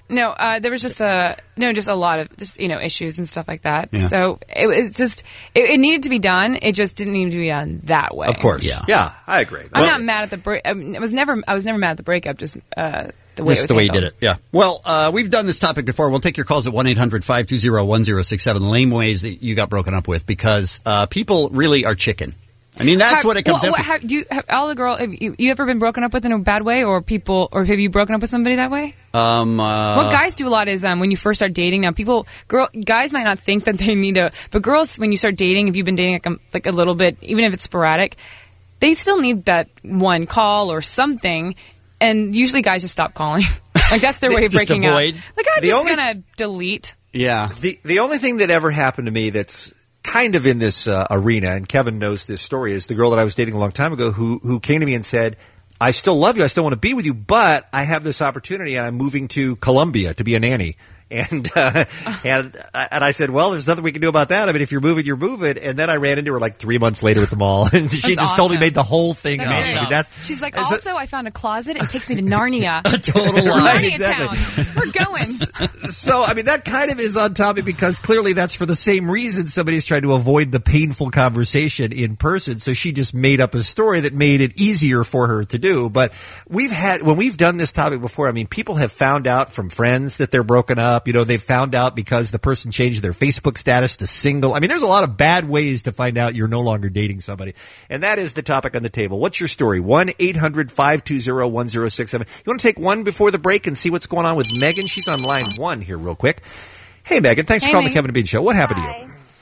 S8: No, uh, there was just a no, just a lot of just you know issues and stuff like that.
S12: Yeah.
S8: So it was just it, it needed to be done. It just didn't need to be done that way.
S12: Of course. Yeah. Yeah, I agree.
S8: I'm
S12: Well-
S8: not mad at the break. I was never. I was never mad at the breakup. Just uh, the way it
S6: Just
S8: was
S6: the way you
S8: handled.
S6: did it, yeah. Well, uh, we've done this topic before. We'll take your calls at one eight hundred five two zero one zero six seven. Lame ways that you got broken up with because uh, people really are chicken. I mean, that's
S8: Have-
S6: what it comes
S8: well,
S6: down
S8: what,
S6: to.
S8: have, do you, have all the girl? Have you, you ever been broken up with in a bad way, or people, or have you broken up with somebody that way?
S6: Um, uh,
S8: What guys do a lot is um, when you first start dating. Now, people, girl, guys might not think that they need to, but girls, when you start dating, if you've been dating like a, like a little bit, even if it's sporadic, they still need that one call or something. And usually, guys just stop calling. Like that's their way of
S12: Just
S8: breaking
S12: avoid.
S8: up. Like I'm
S12: The
S8: just
S12: only-
S8: gonna delete.
S6: Yeah.
S12: The the only thing that ever happened to me that's kind of in this uh, arena, and Kevin knows this story, is the girl that I was dating a long time ago who who came to me and said, I still love you, I still want to be with you, but I have this opportunity and I'm moving to Colombia to be a nanny. And uh, and and I said, well, there's nothing we can do about that. I mean, if you're moving, you're moving. And then I ran into her like three months later at the mall, and she
S8: That's
S12: just totally
S8: awesome.
S12: made the whole thing
S8: That's
S12: up.
S8: great.
S12: I mean, that's
S8: She's like,
S12: it's a-
S8: also, I found a closet. It takes me to Narnia.
S12: a total
S8: Narnia
S12: lie. Exactly.
S8: town. We're going.
S12: So, I mean, that kind of is on topic because clearly that's for the same reason somebody's trying to avoid the painful conversation in person. So she just made up a story that made it easier for her to do. But we've had, when we've done this topic before, I mean, people have found out from friends that they're broken up. You know, they've found out because the person changed their Facebook status to single. I mean, there's a lot of bad ways to find out you're no longer dating somebody. And that is the topic on the table. What's your story? one eight hundred five two zero one zero six seven. You want to take one before the break and see what's going on with Megan? She's on line one here real quick. Hey, Megan. Thanks
S10: Hey,
S12: for calling
S10: Megan.
S12: the Kevin and Bean Show. What happened to you?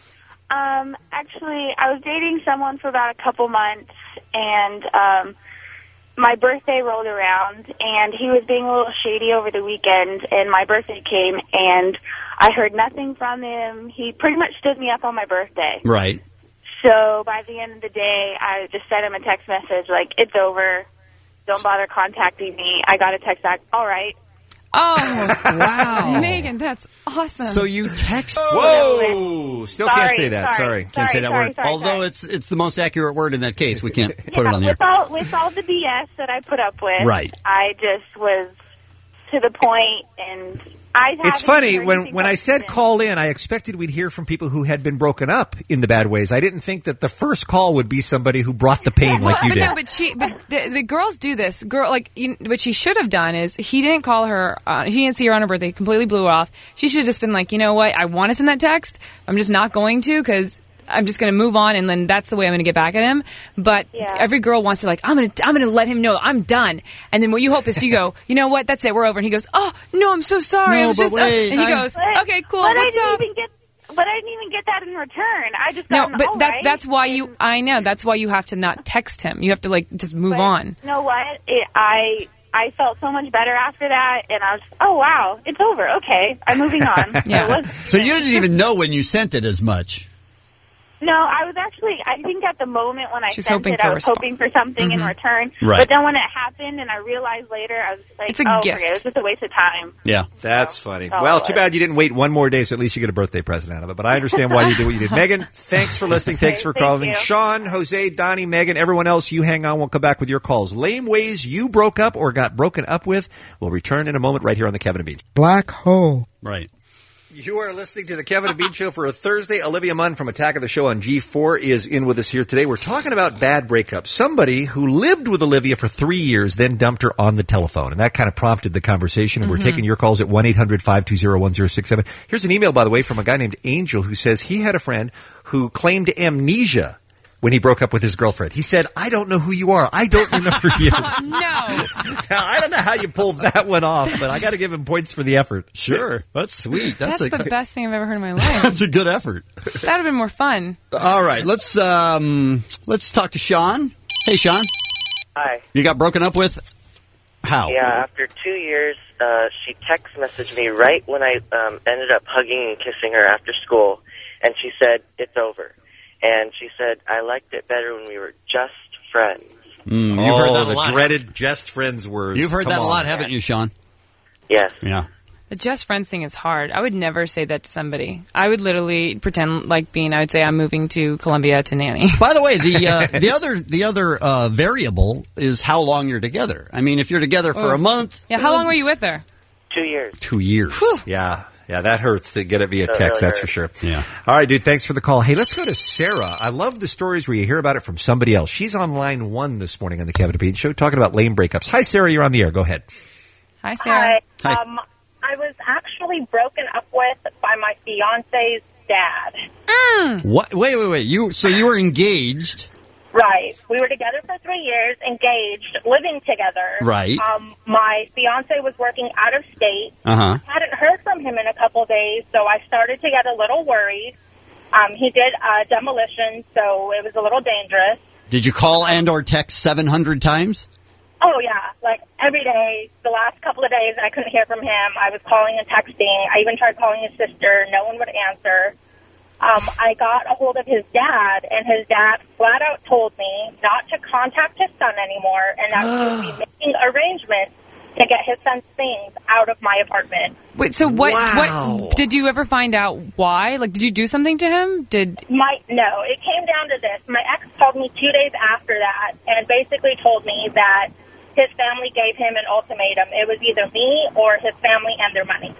S10: Um, actually, I was dating someone for about a couple months, and um, my birthday rolled around, and he was being a little shady over the weekend, and my birthday came, and I heard nothing from him. He pretty much stood me up on my birthday.
S6: Right.
S10: So by the end of the day, I just sent him a text message like, it's over. Don't bother contacting me. I got a text back, all right.
S8: Oh,
S6: wow.
S8: Megan, that's awesome.
S6: So you text.
S12: Whoa! Still can't
S10: Sorry,
S12: say that.
S10: sorry,
S12: Sorry.
S6: Can't
S10: sorry,
S6: say that
S10: sorry,
S6: word.
S10: sorry,
S6: Although
S10: sorry.
S6: it's it's the most accurate word in that case, we can't put it
S10: Yeah,
S6: on the air.
S10: with all, with all the B S that I put up with,
S6: Right.
S10: I just was to the point, and I
S12: It's
S10: haven't
S12: funny,
S10: heard
S12: when,
S10: anything
S12: when I
S10: back
S12: said
S10: since.
S12: call in, I expected we'd hear from people who had been broken up in the bad ways. I didn't think that the first call would be somebody who brought the pain like
S8: well,
S12: you
S8: but
S12: did.
S8: no, but she, but the, the girls do this. Girl, like, you, what she should have done is he didn't call her. Uh, he didn't see her on her birthday. Completely blew her off. She should have just been like, you know what? I want to send that text. I'm just not going to because I'm just going to move on, and then that's the way I'm going to get back at him. But every girl wants to like, I'm going to, I'm going to let him know I'm done. And then what you hope is you go, you know what? That's it. We're over. And he goes, oh no, I'm so sorry.
S10: No,
S8: I was
S10: but
S8: just, uh,"
S10: wait,
S8: and he
S10: I-
S8: goes,
S10: But-
S8: okay, cool.
S10: But I
S8: What's
S10: didn't
S8: up?
S10: even get. But I didn't even get that in return. I just
S8: No,
S10: got an
S8: but
S10: all
S8: that,
S10: right.
S8: that's why you. I know that's why you have to not text him. You have to like just move
S10: But
S8: on.
S10: You know what? It, I I felt so much better after that, and I was, oh wow, it's over. Okay, I'm moving on. It was,
S6: So you didn't even know when you sent it as much.
S10: no, I was actually. I think at the moment when I
S8: She's
S10: sent
S8: hoping
S10: it,
S8: for
S10: I
S8: a
S10: was
S8: response.
S10: hoping for something in
S8: Mhm.
S10: return.
S6: Right.
S10: But then when it happened, and I realized later, I was like,
S8: It's a
S10: oh,
S8: gift.
S10: forget it. It was just a waste of time.
S6: Yeah.
S12: That's funny.
S10: Oh,
S12: Well,
S10: it
S12: too
S10: was.
S12: bad you didn't wait one more day, so at least you get a birthday present out of it. But I understand why you did what you did. Megan, thanks for listening. Thanks for
S10: Thank
S12: calling.
S10: you.
S12: Sean, Jose, Donnie, Megan, everyone else, you hang on. We'll come back with your calls. Lame ways you broke up or got broken up with. We'll return in a moment right here on the Kevin and Bean.
S3: Black hole.
S6: Right.
S12: You are listening to the Kevin and Bean Show for a Thursday. Olivia Munn from Attack of the Show on G four is in with us here today. We're talking about bad breakups. Somebody who lived with Olivia for three years, then dumped her on the telephone. And that kind of prompted the conversation. And we're
S19: Mhm.
S12: taking your calls at one eight hundred five two zero one zero six seven. Here's an email, by the way, from a guy named Angel who says he had a friend who claimed amnesia when he broke up with his girlfriend. He said, I don't know who you are. I don't remember you.
S8: no.
S12: Now, I don't know how you pulled that one off, but I got to give him points for the effort.
S6: Sure. That's sweet.
S8: That's,
S6: That's, a,
S8: the best thing I've ever heard in my life.
S6: That's a good effort.
S8: That'd have been more fun.
S6: All right, let's um, let's talk to Sean. Hey, Sean.
S19: Hi.
S6: You got broken up with? How?
S19: Yeah, after two years, uh, she text messaged me right when I um, ended up hugging and kissing her after school, and she said, it's over. And she said, I liked it better when we were just friends.
S6: Mm, you've
S12: oh,
S6: heard that a
S12: the
S6: lot.
S12: dreaded just friends words.
S6: You've heard
S12: Come
S6: that a
S12: on.
S6: lot, haven't you, Sean?
S19: Yes.
S6: Yeah.
S8: The just friends thing is hard. I would never say that to somebody. I would literally pretend like being. I would say I'm moving to Colombia to nanny.
S6: By the way, the uh, the other the other uh, variable is how long you're together. I mean, if you're together for
S8: Oh.
S6: a month,
S8: Yeah. How long were you with her?
S19: Two years.
S6: Two years.
S12: Yeah. Yeah, that hurts to get it via
S19: That
S12: text,
S19: really
S12: that's for sure.
S6: Yeah.
S12: All right, dude, thanks for the call. Hey, let's go to Sarah. I love the stories where you hear about it from somebody else. She's on line one this morning on the Kevin and Bean Show talking about lame breakups. Hi, Sarah, you're on the air. Go ahead.
S8: Hi, Sarah.
S3: Hi. Um, I was actually broken up with by my fiance's dad.
S8: Mm.
S6: What? Wait, wait, wait. You so you were engaged?
S3: Right. We were together for three years, engaged, living together.
S6: Right.
S3: Um, my fiance was working out of state.
S6: Uh-huh.
S3: Hadn't heard from him in a couple of days, so I started to get a little worried. Um, he did uh, demolition, so it was a little dangerous.
S6: Did you call and or text seven hundred times?
S3: Oh, yeah. Like, every day, the last couple of days, I couldn't hear from him. I was calling and texting. I even tried calling his sister. No one would answer. Um, I got a hold of his dad, and his dad flat out told me not to contact his son anymore and that he would be making arrangements to get his son's things out of my apartment.
S8: Wait, so what,
S3: Wow.
S8: what, did you ever find out why? Like, did you do something to him? Did,
S3: My No, it came down to this. My ex called me two days after that and basically told me that his family gave him an ultimatum. It was either me or his family and their money.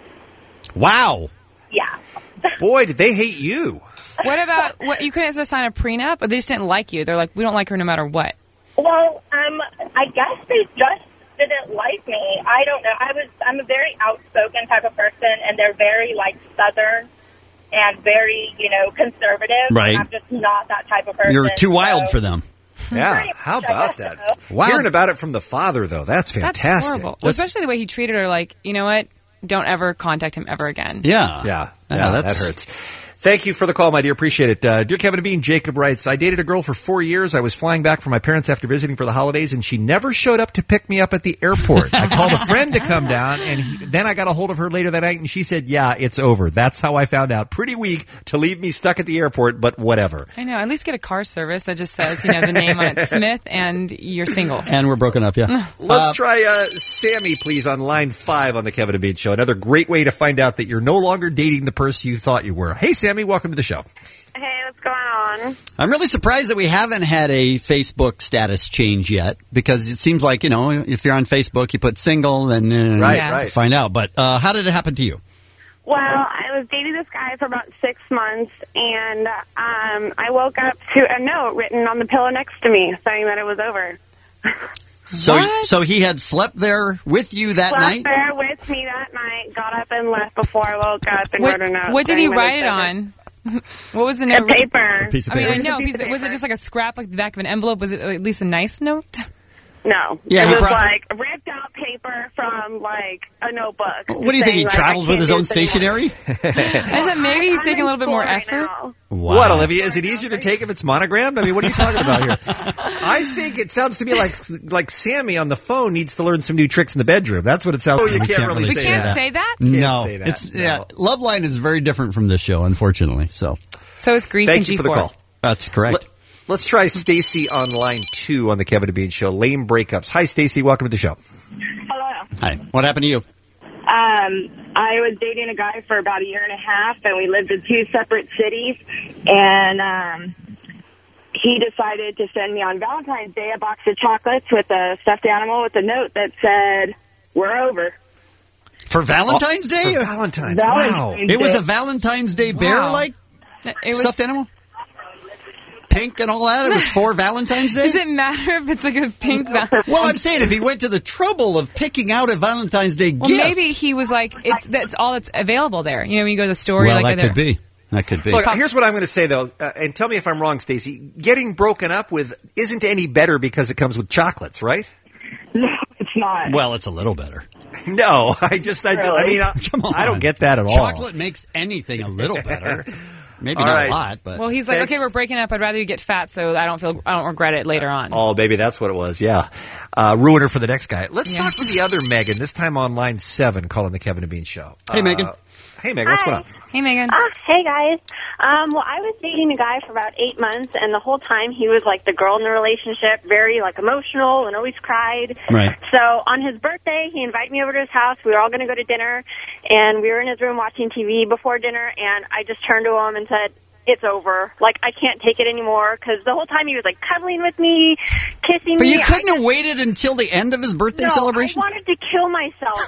S6: Wow.
S3: Yeah.
S12: Boy, did they hate you.
S8: what about, what, you couldn't just sign a prenup? Or they just didn't like you? They're like, we don't like her no matter what.
S3: Well, um, I guess they just didn't like me. I don't know. I was, I'm a very outspoken type of person, and they're very, like, Southern and very, you know, conservative.
S6: Right.
S3: And I'm just not that type of person.
S6: You're too wild
S3: so-
S6: for them.
S12: Yeah, how about that?
S8: Wow.
S12: Hearing about it from the father, though, that's
S8: That's
S12: fantastic.
S8: horrible. Well, especially the way he treated her, like, you know what? Don't ever contact him ever again.
S6: Yeah.
S12: Yeah,
S6: Yeah,
S12: yeah,
S6: that's-
S12: that hurts. Thank you for the call, my dear. Appreciate it. Uh, dear Kevin and Bean, Jacob writes, I dated a girl for four years. I was flying back from my parents after visiting for the holidays, and she never showed up to pick me up at the airport. I called a friend to come down, and he, then I got a hold of her later that night, and she said, yeah, it's over. That's how I found out. Pretty weak to leave me stuck at the airport, but whatever.
S8: I know. At least get a car service that just says, you know, the name on it, Smith, and you're single.
S6: And we're broken up, yeah.
S12: Let's
S6: Uh,
S12: try uh, Sammy, please, on line five on the Kevin and Bean Show. Another great way to find out that you're no longer dating the person you thought you were. Hey, Sammy, welcome to the show.
S21: Hey, what's going on?
S6: I'm really surprised that we haven't had a Facebook status change yet, because it seems like, you know, if you're on Facebook, you put single and uh,
S21: Right, Yeah. right.
S6: find out. But uh, how did it happen to you?
S21: Well, I was dating this guy for about six months, and um, I woke up to a note written on the pillow next to me saying that it was over.
S6: So, so he had slept there with you that
S21: Slept
S6: night?
S21: there with me that night, got up and left before I woke up and
S8: What,
S21: wrote a note.
S8: what did he
S21: saying that
S8: write it
S21: was over.
S8: on? What was the note?
S21: A paper. A
S12: piece of
S8: I mean,
S12: paper.
S8: I know.
S21: A piece
S8: piece-
S21: of
S8: Was it
S21: paper.
S8: just like a scrap, like the back of an envelope? Was it at least a nice note?
S21: No.
S6: Yeah,
S21: it
S6: he
S21: was
S6: prob-
S21: like ripped out paper from like a notebook.
S6: What do you think? He
S21: saying, like,
S6: travels
S21: I
S6: with
S21: can't
S6: his
S21: do
S6: own
S21: this anymore.
S6: stationery?
S8: Is it maybe he's taking a little bit more effort?
S6: Wow.
S12: What, Olivia? Is it easier to take if it's monogrammed? I mean, what are you talking about here? I think it sounds to me like like Sammy on the phone needs to learn some new tricks in the bedroom. That's what it sounds like. Oh, you
S6: We
S12: can't,
S6: can't
S12: really
S6: really
S12: say
S6: say
S12: that.
S6: that.
S8: Say that?
S6: No,
S12: say that,
S6: it's
S12: no.
S6: yeah. Love Line is very different from this show, unfortunately. So,
S8: So it's Grease
S12: Thank
S8: and
S12: you
S8: G
S12: for the
S8: four.
S12: call.
S6: that's correct.
S12: Let, us try Stacy on line two on the Kevin and Bean Show. Lame breakups. Hi, Stacy. Welcome to the show.
S3: Hello.
S6: Hi. What happened to you?
S3: Um, I was dating a guy for about a year and a half, and we lived in two separate cities. And um, he decided to send me on Valentine's Day a box of chocolates with a stuffed animal with a note that said, "We're over."
S6: For Valentine's Day?
S12: For Valentine's.
S3: Valentine's
S6: It was
S3: Day.
S6: a Valentine's Day bear
S8: Wow.
S6: like
S8: It was,
S6: stuffed animal? Pink and all that? It was for Valentine's Day?
S8: Does it matter if it's like a pink? Val-
S6: Well, I'm saying if he went to the trouble of picking out a Valentine's Day
S8: well,
S6: gift.
S8: maybe he was like, it's that's all that's available there. You know, when you go to the store,
S6: Well,
S8: you're like,
S6: that
S8: are
S6: could
S8: there-
S6: be. That could be.
S12: Look, here's what I'm going to say, though, uh, and tell me if I'm wrong, Stacy. Getting broken up with isn't any better because it comes with chocolates, right?
S3: No, it's not.
S6: Well, it's a little better.
S12: No, I just, I, I
S3: Really?
S12: mean, I,
S6: Come on.
S12: I don't get that at all.
S6: Chocolate makes anything a little better. Maybe
S12: All
S6: not
S12: right.
S6: a lot, but
S8: Well, he's like,
S12: Thanks.
S8: okay, we're breaking up. I'd rather you get fat, so I don't feel, I don't regret it later on.
S12: Oh, baby, that's what it was. Yeah. Uh, ruiner for the next guy. Let's
S8: Yeah.
S12: talk to the other Megan, this time on line seven, calling the Kevin and Bean Show.
S6: Hey,
S12: Uh,
S6: Megan.
S12: Hey, Megan, what's going on?
S8: Hey, Megan.
S21: Ah, hey guys. Um, well, I was dating a guy for about eight months, and the whole time he was like the girl in the relationship, very like emotional and always cried.
S6: Right.
S21: So on his birthday, he invited me over to his house. We were all going to go to dinner, and we were in his room watching T V before dinner. And I just turned to him and said, it's over. Like, I can't take it anymore, because the whole time he was, like, cuddling with me, kissing
S6: But
S21: me.
S6: you couldn't
S21: I
S6: have waited until the end of his birthday
S21: no,
S6: celebration?
S21: I wanted to kill myself.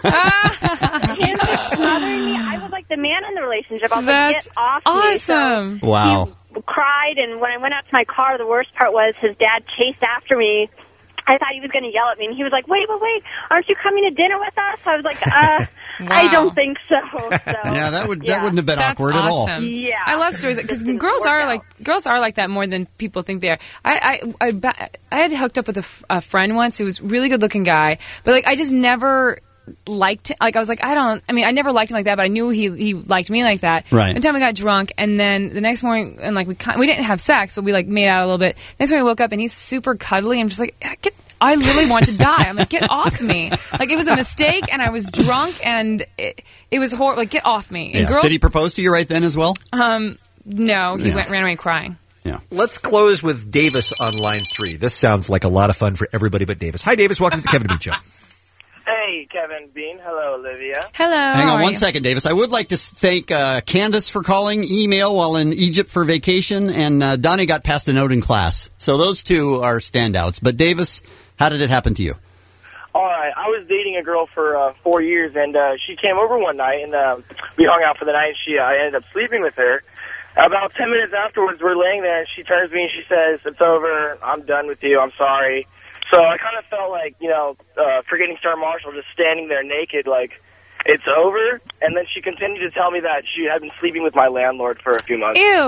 S21: Him just smothering me. I was like the man in the relationship. I was
S8: That's
S21: like, get off
S8: awesome.
S21: me. So
S6: Wow.
S21: he cried, and when I went out to my car, the worst part was his dad chased after me. I thought he was going to yell at me, and he was like, wait, wait, wait, aren't you coming to dinner with us? I was like, uh, I don't think so. so
S6: Yeah, that would that
S21: yeah.
S6: wouldn't have been
S8: That's
S6: awkward at all.
S8: awesome.
S21: Yeah.
S8: I love stories because girls are like girls are like that more than people think they are. I I I, ba- I had hooked up with a, f- a friend once who was a really good looking guy, but like I just never liked him. Like I was like I don't. I mean I never liked him like that, but I knew he he liked me like that.
S6: Right.
S8: One time we got drunk, and then the next morning, and like we kind- we didn't have sex, but we like made out a little bit. Next morning I woke up and he's super cuddly. I'm just like get. I literally want to die. I'm like, get off me. Like, it was a mistake, and I was drunk, and it, it was horrible. Like, get off me. And
S6: Yeah.
S8: girls,
S6: Did he propose to you right then as well?
S8: um, no, he
S12: Yeah.
S8: went ran away crying.
S6: Yeah.
S12: Let's close with Davis on line three. This sounds like a lot of fun for everybody but Davis. Hi, Davis. Welcome to the Kevin and Bean Show.
S9: Hey, Kevin Bean. Hello, Olivia.
S8: Hello.
S6: Hang on one second, Davis. I would like to thank uh, Candace for calling, email while in Egypt for vacation, and uh, Donnie got passed a note in class. So those two are standouts. But Davis, how did it happen to you?
S9: All right, I was dating a girl for uh, four years, and uh, she came over one night, and uh, we hung out for the night. And she, I ended up sleeping with her. About ten minutes afterwards, we're laying there, and she turns to me and she says, "It's over. I'm done with you. I'm sorry." So I kind of felt like, you know, uh, forgetting Sarah Marshall, just standing there naked, like, it's over. And then she continued to tell me that she had been sleeping with my landlord for a few months.
S8: Ew.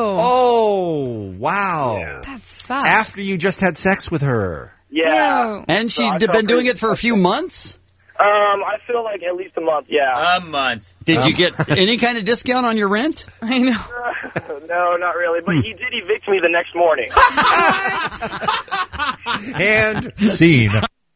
S12: Oh, wow.
S8: That sucks.
S12: After you just had sex with her.
S9: Yeah.
S6: And
S9: So
S6: she'd
S9: I
S6: been
S9: felt
S6: doing
S9: pretty-
S6: it for a few months?
S9: Um, I feel like at least a month, yeah.
S13: A month.
S6: Did you get any kind of discount on your rent?
S8: I know.
S9: No, not really. But he did evict me the next morning.
S12: And scene.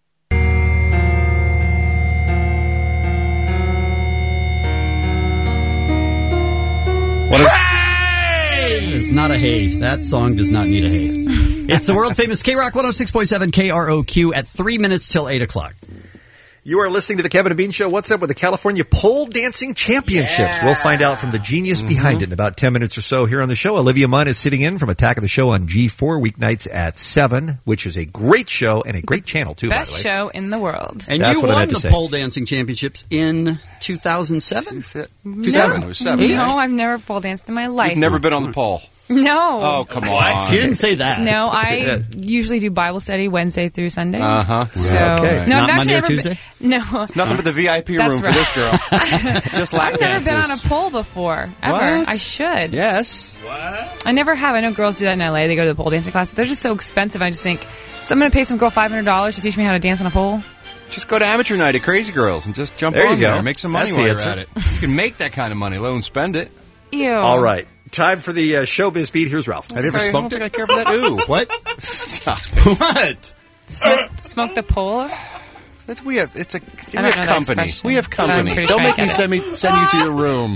S6: What is, that is not a hay. That song does not need a hay. It's the world famous K-Rock one oh six point seven K R O Q at three minutes till eight o'clock.
S12: You are listening to the Kevin and Bean Show. What's up with the California Pole Dancing Championships?
S13: Yeah.
S12: We'll find out from the genius
S6: Mm-hmm.
S12: behind it in about ten minutes or so here on the show. Olivia Munn is sitting in from Attack of the Show on G four weeknights at seven, which is a great show and a great channel, too,
S8: Best
S12: by the way.
S8: show in the world.
S6: And
S12: That's
S6: you
S12: what I
S6: won
S12: had to
S6: the
S12: say.
S6: pole dancing championships in two thousand seven?
S1: two thousand. It was seven.
S8: No,
S1: right?
S8: I've never pole danced in my life.
S1: You've never been on the pole.
S8: No.
S1: Oh, come on.
S6: She didn't say that.
S8: No, I usually do Bible study Wednesday through Sunday.
S1: Uh huh.
S8: So,
S1: Okay.
S8: no,
S6: Not
S8: I've
S6: Monday or
S8: actually never
S6: Tuesday?
S8: Been, no.
S1: Nothing but the V I P
S8: That's
S1: room
S8: right.
S1: for this girl. Just lap
S8: I've never been on a
S1: dances.
S8: pole before, ever.
S1: What?
S8: I should.
S1: Yes.
S8: I never have. I know girls do that in L A. They go to the pole dancing class. They're just so expensive. I just think, so I'm going to pay some girl five hundred dollars to teach me how to dance on a pole?
S1: Just go to amateur night at Crazy Girls and just jump
S12: There
S1: on
S12: you go.
S1: there. Make some money
S12: That's
S1: while
S12: the
S1: you're
S12: answer.
S1: at it. You can make that kind of money, let alone spend it.
S8: Ew.
S12: All right. Time for the uh, showbiz beat. Here's Ralph.
S1: Have you ever smoked it? I don't think I care for that. Ooh.
S6: What? What?
S8: Smoke, smoke the pole?
S1: It's, we have it's a we
S8: I don't
S1: have
S8: know that
S1: company.
S8: expression.
S1: We have
S8: I'm
S1: company.
S8: pretty
S1: Don't
S8: sure I
S1: make me
S8: get it.
S1: send me send you to your room.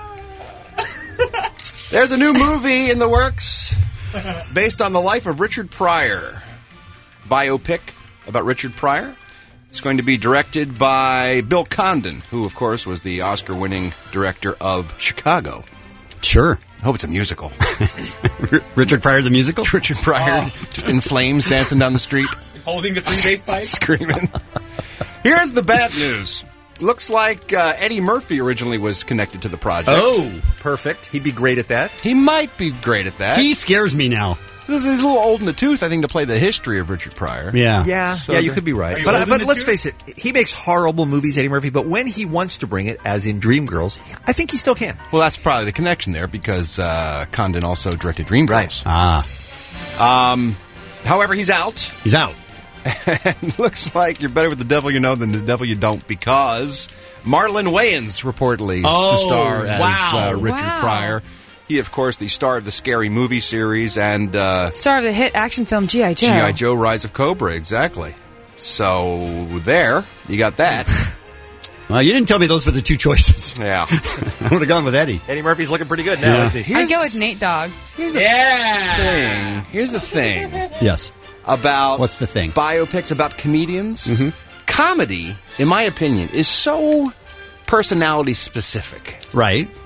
S1: There's a new movie in the works based on the life of Richard Pryor. Biopic about Richard Pryor. It's going to be directed by Bill Condon, who, of course, was the Oscar-winning director of Chicago.
S6: Sure.
S1: I hope it's a musical.
S6: Richard Pryor the musical?
S1: Richard Pryor just in flames dancing down the street.
S13: Holding the three bass pipe?
S1: Screaming. Here's the bad news. Looks like uh, Eddie Murphy originally was connected to the project.
S12: Oh, perfect. He'd be great at that.
S1: He might be great at that.
S6: He scares me now.
S1: He's a little old in the tooth, I think, to play the history of Richard Pryor.
S6: Yeah.
S12: Yeah,
S1: So
S12: yeah, you
S1: the-
S12: could be
S13: Are
S12: right.
S13: you
S12: But,
S13: old
S12: but
S13: in the
S12: let's
S13: tooth?
S12: face it, he makes horrible movies, Eddie Murphy, but when he wants to bring it, as in Dreamgirls, I think he still can.
S1: Well, that's probably the connection there because uh, Condon also directed Dreamgirls.
S6: Ah.
S1: Um, however, he's out.
S6: He's out.
S1: And looks like you're better with the devil you know than the devil you don't because Marlon Wayans reportedly
S6: Oh,
S1: to star as
S6: wow.
S1: uh, Richard
S8: Wow.
S1: Pryor. He, of course, the star of the Scary Movie series and uh,
S8: Star of the hit action film G I. Joe.
S1: G I. Joe Rise of Cobra, exactly. So there, you got that.
S6: Well, you didn't tell me those were the two choices.
S1: Yeah.
S6: I would have gone with Eddie.
S12: Eddie Murphy's looking pretty good now,
S6: Yeah.
S12: isn't he?
S8: I'd go with Nate Dogg.
S1: Here's the
S13: Yeah!
S1: thing. Here's the thing
S6: Yes.
S1: about
S6: What's the thing?
S1: biopics about comedians.
S6: Mm-hmm.
S1: Comedy, in my opinion, is so personality specific.
S6: Right.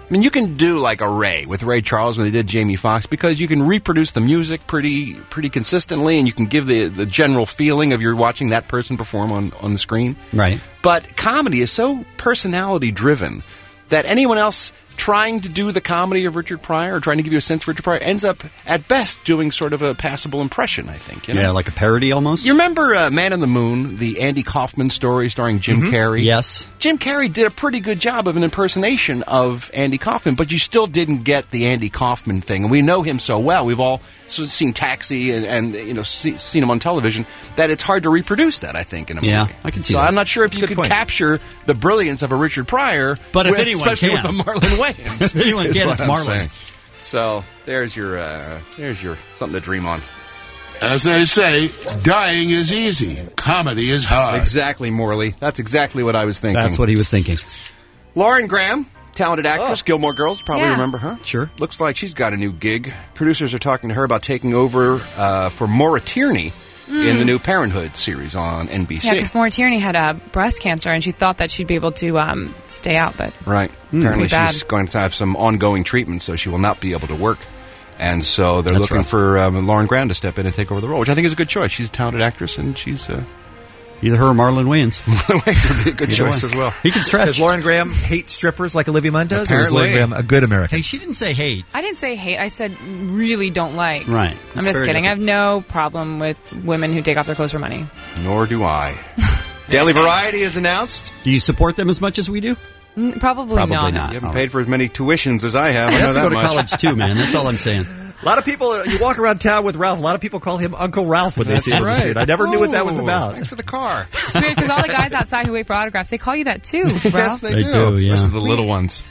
S1: I mean, you can do like a Ray with Ray Charles when they did Jamie Foxx because you can reproduce the music pretty pretty consistently, and you can give the the general feeling of you're watching that person perform on, on the screen.
S6: Right.
S1: But comedy is so personality driven that anyone else trying to do the comedy of Richard Pryor or trying to give you a sense of Richard Pryor ends up, at best, doing sort of a passable impression, I think. You know?
S6: Yeah, like a parody almost.
S1: You remember uh, Man on the Moon, the Andy Kaufman story starring Jim
S6: Mhm.
S1: Carrey?
S6: Yes.
S1: Jim Carrey did a pretty good job of an impersonation of Andy Kaufman, but you still didn't get the Andy Kaufman thing. And we know him so well. We've all sort of seen Taxi and, and you know see, seen him on television that it's hard to reproduce that, I think, in a
S6: Yeah,
S1: movie.
S6: I can see
S1: so
S6: that.
S1: I'm not sure if you could
S6: point.
S1: capture the brilliance of a Richard Pryor,
S6: But if
S1: with,
S6: anyone
S1: especially
S6: can.
S1: with a Marlon Wayans.
S6: If anyone
S1: is
S6: can,
S1: what
S6: it's
S1: I'm
S6: Marlon.
S1: saying. So there's your uh, there's your something to dream on.
S7: As they say, dying is easy. Comedy is hard.
S1: Exactly, Morley. That's exactly what I was thinking.
S6: That's what he was thinking.
S1: Lauren Graham, talented actress,
S6: Oh.
S1: Gilmore Girls, probably
S8: Yeah.
S1: remember her.
S6: Sure.
S1: Looks like she's got a new gig. Producers are talking to her about taking over uh, for Maura Tierney in the new Parenthood series on N B C.
S8: Yeah, because Maura Tierney had uh, breast cancer, and she thought that she'd be able to um, stay out, but
S1: Right.
S6: Hmm.
S1: Apparently
S8: Pretty bad.
S1: she's going to have some ongoing treatment, so she will not be able to work. And so they're
S6: That's
S1: looking
S6: rough.
S1: for um, Lauren Graham to step in and take over the role, which I think is a good choice. She's a talented actress, and she's... Uh,
S6: Either her or Marlon Wayans.
S1: Marlon Wayans would be a good
S6: Either
S1: choice
S6: one.
S1: as well.
S6: He can stretch.
S12: Does Lauren Graham hate strippers like Olivia Munn does, or is
S1: Apparently.
S12: Lauren Graham a good American?
S6: Hey, she didn't say hate.
S8: I didn't say hate. I said really don't like.
S6: Right.
S8: I'm
S6: That's
S8: just
S6: very
S8: kidding.
S6: different.
S8: I have no problem with women who take off their clothes for money.
S1: Nor do I. Daily Variety is announced.
S6: Do you support them as much as we do?
S8: N- probably,
S6: Probably
S8: not.
S6: not.
S1: You haven't paid for as many tuitions as I have. I
S6: You
S1: know
S6: have to
S1: that
S6: go to
S1: much.
S6: college too, man. That's all I'm saying.
S12: A lot of people, uh, you walk around town with Ralph, a lot of people call him Uncle Ralph when they
S1: That's
S12: see him.
S1: right.
S12: I never knew what that was
S1: Oh,
S12: about.
S1: Thanks for the car.
S8: It's weird because all the guys outside who wait for autographs, they call you that too, Ralph.
S1: Yes, they,
S6: They
S1: do.
S6: do, yeah.
S1: Especially the little ones.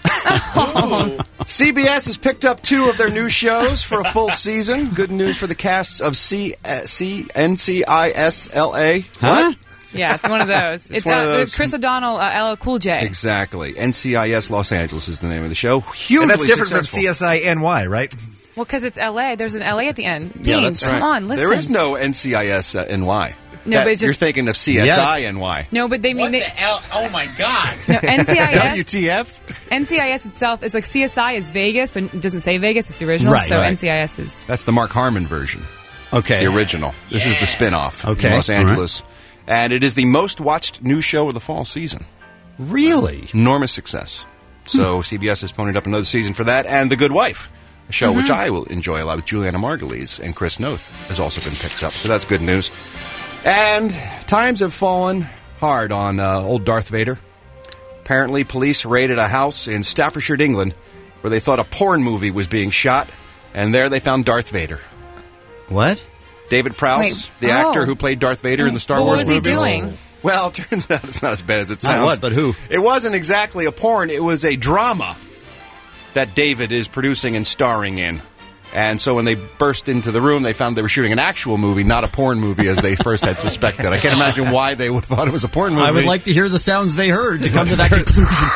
S1: C B S has picked up two of their new shows for a full season. Good news for the casts of C, uh, C N C I S L A.
S6: Huh?
S8: Yeah, it's one of those.
S1: It's
S8: it's
S1: one of
S8: uh,
S1: those.
S8: Chris O'Donnell, uh, L L Cool J.
S1: Exactly. N C I S Los Angeles is the name of the show. Hugely
S12: And that's different
S1: successful.
S12: from C S I N Y, right?
S8: Well, because it's L A. There's an L A at the end.
S1: Yeah,
S8: Dean,
S1: that's
S8: come
S1: right.
S8: on, listen.
S1: There is no N C I S uh, N Y.
S8: No,
S1: That-
S8: but it's
S1: you're
S8: just-
S1: thinking of C S I N Y.
S8: No, but they mean they,
S13: Hell, oh my god.
S8: no, N C I S.
S1: W T F?
S8: N C I S itself is like C S I is Vegas, but it doesn't say Vegas. It's the original.
S6: Right,
S8: so
S6: right.
S8: N C I S is.
S1: That's the Mark Harmon version.
S6: Okay.
S1: The original. This is the spin-off
S6: Okay,
S1: in Los
S6: all right.
S1: Angeles. And it is the most watched new show of the fall season.
S6: Really?
S1: Enormous success. So C B S has ponied up another season for that. And The Good Wife, a show which I will enjoy a lot with Juliana Margulies and Chris Noth, has also been picked up. So that's good news. And times have fallen hard on uh, old Darth Vader. Apparently, police raided a house in Staffordshire, England, where they thought a porn movie was being shot. And there they found Darth Vader.
S6: What?
S1: David Prowse,
S8: Wait,
S1: the
S8: oh.
S1: actor who played Darth Vader in the Star
S8: But
S1: Wars
S8: what was he
S1: movies.
S8: doing?
S1: Well, it turns out it's not as bad as it
S6: Not
S1: sounds.
S6: what, but who?
S1: It wasn't exactly a porn. It was a drama that David is producing and starring in. And so when they burst into the room, they found they were shooting an actual movie, not a porn movie, as they first had suspected. I can't imagine why they would have thought it was a porn movie.
S6: I would like to hear the sounds they heard to come to that conclusion.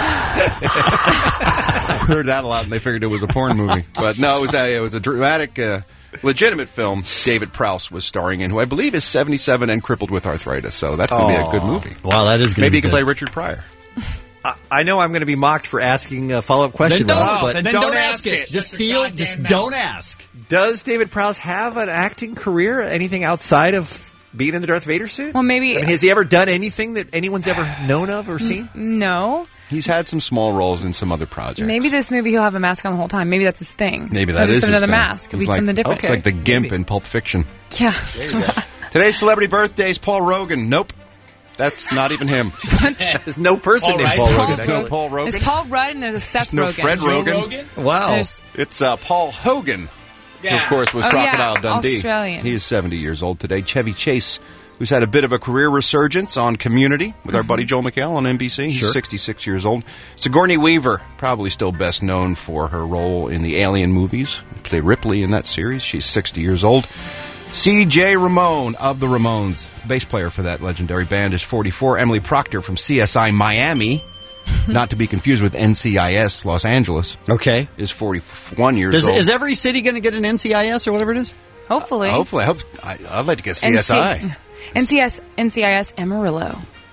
S1: heard that a lot, and they figured it was a porn movie. But no, it was a, it was a dramatic, uh, legitimate film David Prowse was starring in, who I believe is seventy-seven and crippled with arthritis. So that's going to be a good movie.
S6: Wow, that is going to
S1: Maybe
S6: be
S1: he can
S6: good.
S1: play Richard Pryor.
S12: I, I know I'm going to be mocked for asking a follow-up question,
S6: Then don't,
S12: Ralph, but
S6: then don't ask it. Just feel it. Just don't ask.
S12: does David Prowse have an acting career? Anything outside of being in the Darth Vader suit?
S8: Well, maybe.
S12: I mean, has he ever done anything that anyone's ever known of or seen?
S8: No.
S1: He's had some small roles in some other projects.
S8: Maybe this movie he'll have a mask on the whole time. Maybe that's his thing.
S1: Maybe
S8: Or
S1: that
S8: just
S1: is his
S8: another
S1: thing.
S8: mask. It'll
S1: He's
S8: be
S1: like,
S8: something different.
S1: It's like the Gimp in Pulp Fiction.
S8: Yeah.
S1: Today's celebrity birthdays, Paul Rogan. Nope. That's not even him.
S12: There's no person
S13: Paul
S12: named
S13: Rice?
S12: Paul
S8: Paul
S12: Rogan.
S1: There's no Paul Rogan.
S8: There's Paul Rudd and there's a Seth
S1: There's no
S8: Rogen.
S1: Fred Rogan.
S13: Rogan?
S12: Wow.
S8: There's-
S1: It's uh, Paul Hogan, who, of course, was
S8: Oh, yeah,
S1: Crocodile Dundee.
S8: Australian.
S1: He is seventy years old today. Chevy Chase, who's had a bit of a career resurgence on Community with our buddy Joel McHale on N B C. He's
S6: Sure.
S1: sixty-six years old. Sigourney Weaver, probably still best known for her role in the Alien movies. Played Ripley in that series. She's sixty years old. C J Ramone of the Ramones, bass player for that legendary band, is forty-four. Emily Proctor from C S I Miami, not to be confused with N C I S Los Angeles,
S6: Okay.
S1: is forty-one years
S6: Does,
S1: old.
S6: is every city going to get an N C I S or whatever it is?
S8: Hopefully.
S1: Hopefully, I hope, I, I'd like to get C S I.
S8: N C- N C S, N C I S Amarillo.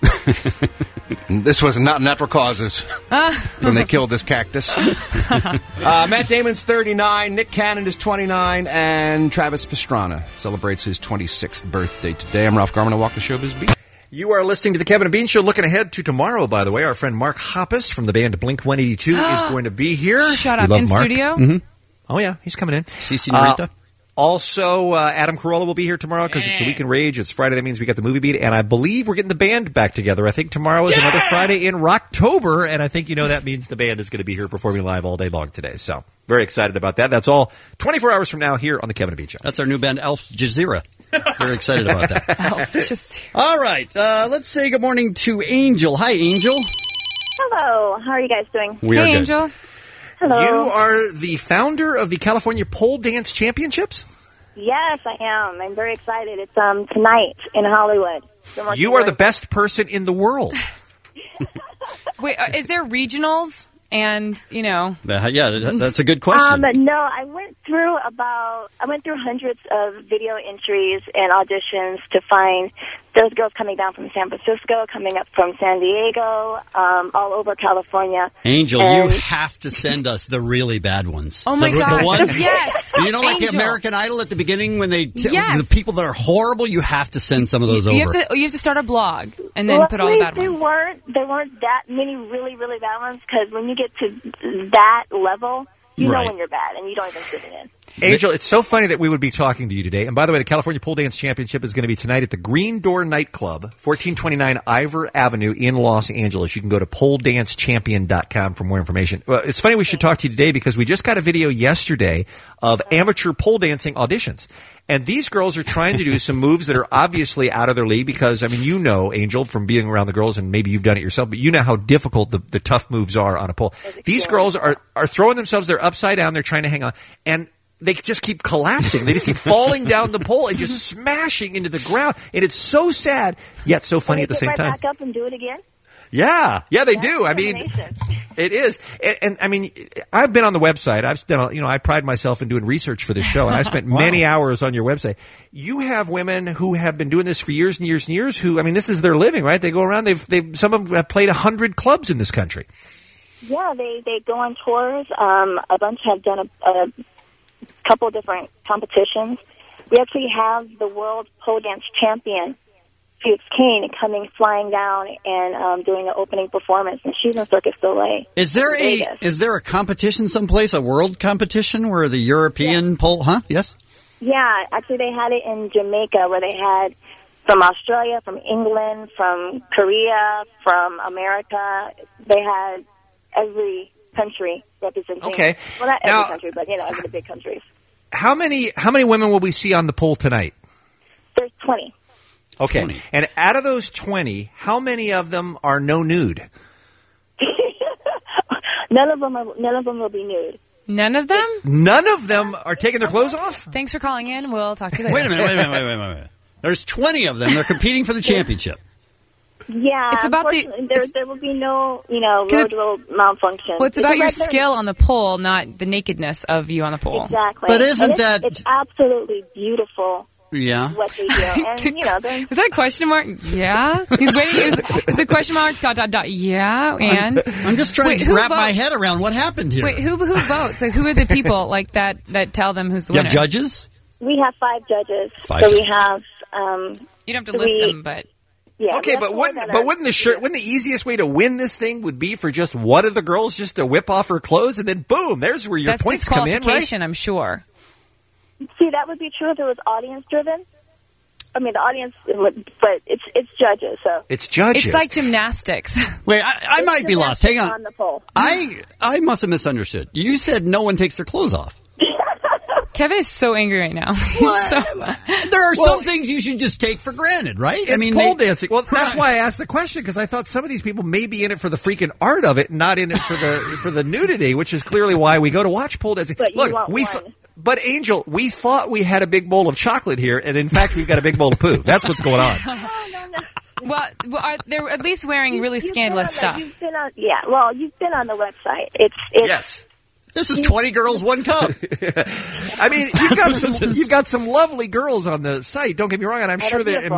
S1: This was not natural causes when they killed this cactus. uh, Matt Damon's thirty-nine, Nick Cannon is twenty-nine, and Travis Pastrana celebrates his twenty-sixth birthday today. I'm Ralph Garman. I walk the showbiz beat.
S12: You are listening to the Kevin and Bean Show. Looking ahead to tomorrow, by the way, our friend Mark Hoppus from the band Blink one eighty-two is going to be here.
S8: Shut
S12: We
S8: up.
S12: love
S8: In
S12: Mark.
S8: studio?
S12: Mm-hmm. Oh, yeah. He's coming in.
S6: See, Senorita?
S12: Uh, also, uh, Adam Carolla will be here tomorrow because it's a week in Rage. It's Friday. That means we got the movie beat. And I believe we're getting the band back together. I think tomorrow is another Friday in Rocktober. And I think, you know, that means the band is going to be here performing live all day long today. So very excited about that. That's all twenty-four hours from now here on the Kevin and Bean Show.
S6: That's our new band, Al Jazeera. Very excited about that. All right. Uh, let's say good morning to Angel. Hi, Angel.
S10: Hello. How are you guys doing?
S12: We are Hey, good. Angel.
S10: Hello.
S12: You are the founder of the California Pole Dance Championships?
S10: Yes, I am. I'm very excited. It's um tonight in Hollywood. So much
S12: You are the best person in the world.
S8: Wait, uh, is there regionals? And, you know.
S6: Uh, yeah, that- that's a good question.
S10: Um, no, I went through about, I went through hundreds of video entries and auditions to find those girls coming down from San Francisco, coming up from San Diego, um, all over California.
S6: Angel,
S10: And-
S6: you have to send us the really bad ones.
S8: Oh, my
S6: the,
S8: gosh.
S6: The ones,
S8: Yes.
S6: You know, like the
S8: Angel.
S6: American Idol at the beginning when they t-
S8: Yes.
S6: the people that are horrible. You have to send some of those
S8: You
S6: over.
S8: have to you have to start a blog and then put all the
S10: Luckily,
S8: bad
S10: there
S8: ones.
S10: weren't there weren't that many really really bad ones because when you get to that level, you
S12: Right.
S10: know when you're bad and you don't even fit it in.
S12: Angel, it's so funny that we would be talking to you today. And by the way, the California Pole Dance Championship is going to be tonight at the Green Door Nightclub, fourteen twenty-nine Ivor Avenue in Los Angeles. You can go to pole dance champion dot com for more information. Well, it's funny we should talk to you today because we just got a video yesterday of amateur pole dancing auditions. And these girls are trying to do some moves that are obviously out of their league because, I mean, you know, Angel, from being around the girls, and maybe you've done it yourself, but you know how difficult the, the tough moves are on a pole. These girls are, are throwing themselves, they're upside down, they're trying to hang on, and they just keep collapsing. They just keep falling down the pole and just smashing into the ground. And it's so sad, yet so funny at the
S10: Get
S12: same
S10: right
S12: time.
S10: back up and do it again.
S12: Yeah, yeah, they do. I mean, it is, and, and I mean, I've been on the website. I've done, a- you know, I pride myself in doing research for this show, and I spent
S6: Wow.
S12: many hours on your website. You have women who have been doing this for years and years and years. Who, I mean, this is their living, right? They go around. They've, they've, some of them have played a hundred clubs in this country.
S10: Yeah, they they go on tours. Um, a bunch have done a, a couple of different competitions. We actually have the world pole dance champion, Felix Kane, coming flying down and um, doing an opening performance, and she's in Circus Soleil.
S6: Is there
S10: in
S6: a
S10: Vegas.
S6: is there a competition someplace, a world competition where the European pole? Huh? Yes.
S10: Yeah, actually they had it in Jamaica where they had from Australia, from England, from Korea, from America. They had every country representing.
S12: Okay.
S10: Well, not
S12: Now-
S10: every country, but, you know, every the big countries.
S12: How many, how many women will we see on the pole tonight?
S10: There's twenty.
S12: Okay, and out of those twenty, how many of them are no nude?
S10: None of them are, none of them will be nude.
S8: None of them?
S12: None of them are taking their clothes off?
S8: Thanks for calling in. We'll talk to you later.
S6: Wait a minute. Wait a minute. Wait a minute. Wait a minute. There's twenty of them. They're competing for the championship.
S10: Yeah,
S8: It's about the-
S10: unfortunately, there, there will be no, you know,
S8: Can it-
S10: road road malfunction.
S8: Well, it's about your
S10: Because they're-
S8: skill on the pole, not the nakedness of you on the pole.
S10: Exactly.
S6: But isn't
S10: And it's,
S6: that-
S10: It's absolutely beautiful
S6: Yeah.
S10: what they do. And, you know, they're...
S8: Is that a question mark? Yeah. He's waiting. Is, is a question mark? Dot dot dot. Yeah. And
S6: I'm just trying
S8: Wait,
S6: to
S8: who
S6: wrap my
S8: votes?
S6: head around what happened here.
S8: Wait, who who votes? Like, who are the people like that that tell them who's the
S6: You
S8: winner?
S6: have judges?
S10: We have five judges.
S6: Five
S10: so
S6: judges.
S10: we have... Um,
S8: You don't have to
S10: three-
S8: list them, but
S10: Yeah,
S12: Okay,
S10: we have
S12: but
S10: four
S12: wouldn't
S10: that
S12: but
S10: are-
S12: wouldn't the shirt wouldn't the easiest way to win this thing would be for just one of the girls just to whip off her clothes and then boom, there's where your
S8: that's
S12: points come in, right?
S8: disqualification, I'm sure.
S10: See, that would be true if it was audience driven. I mean, the audience, would, but it's it's judges, so
S12: It's judges.
S8: It's like gymnastics.
S6: Wait, I, I
S10: It's
S6: might be lost. Hang on.
S10: on the pole.
S6: I I must have misunderstood. You said no one takes their clothes off.
S8: Kevin is so angry right now.
S6: So, there are some things you should just take for granted, right?
S12: It's
S6: I mean,
S12: pole
S6: they-
S12: dancing. Well, that's why I asked the question because I thought some of these people may be in it for the freaking art of it, not in it for the for the nudity, which is clearly why we go to watch pole dancing.
S10: But you
S12: Look,
S10: want
S12: we.
S10: one.
S12: Th- but Angel, we thought we had a big bowl of chocolate here, and in fact, we've got a big bowl of poo. That's what's going on.
S8: Well, well, are, they're at least wearing really
S10: You've
S8: scandalous
S10: been on
S8: stuff.
S10: the- You've been on, yeah. Well, you've been on the website. It's it's
S12: Yes.
S6: This is twenty girls, one cup.
S12: I mean, you've got some you've got some lovely girls on the site. Don't get me wrong, and I'm
S10: And
S12: sure
S10: they're
S12: they're
S10: beautiful.
S12: immense.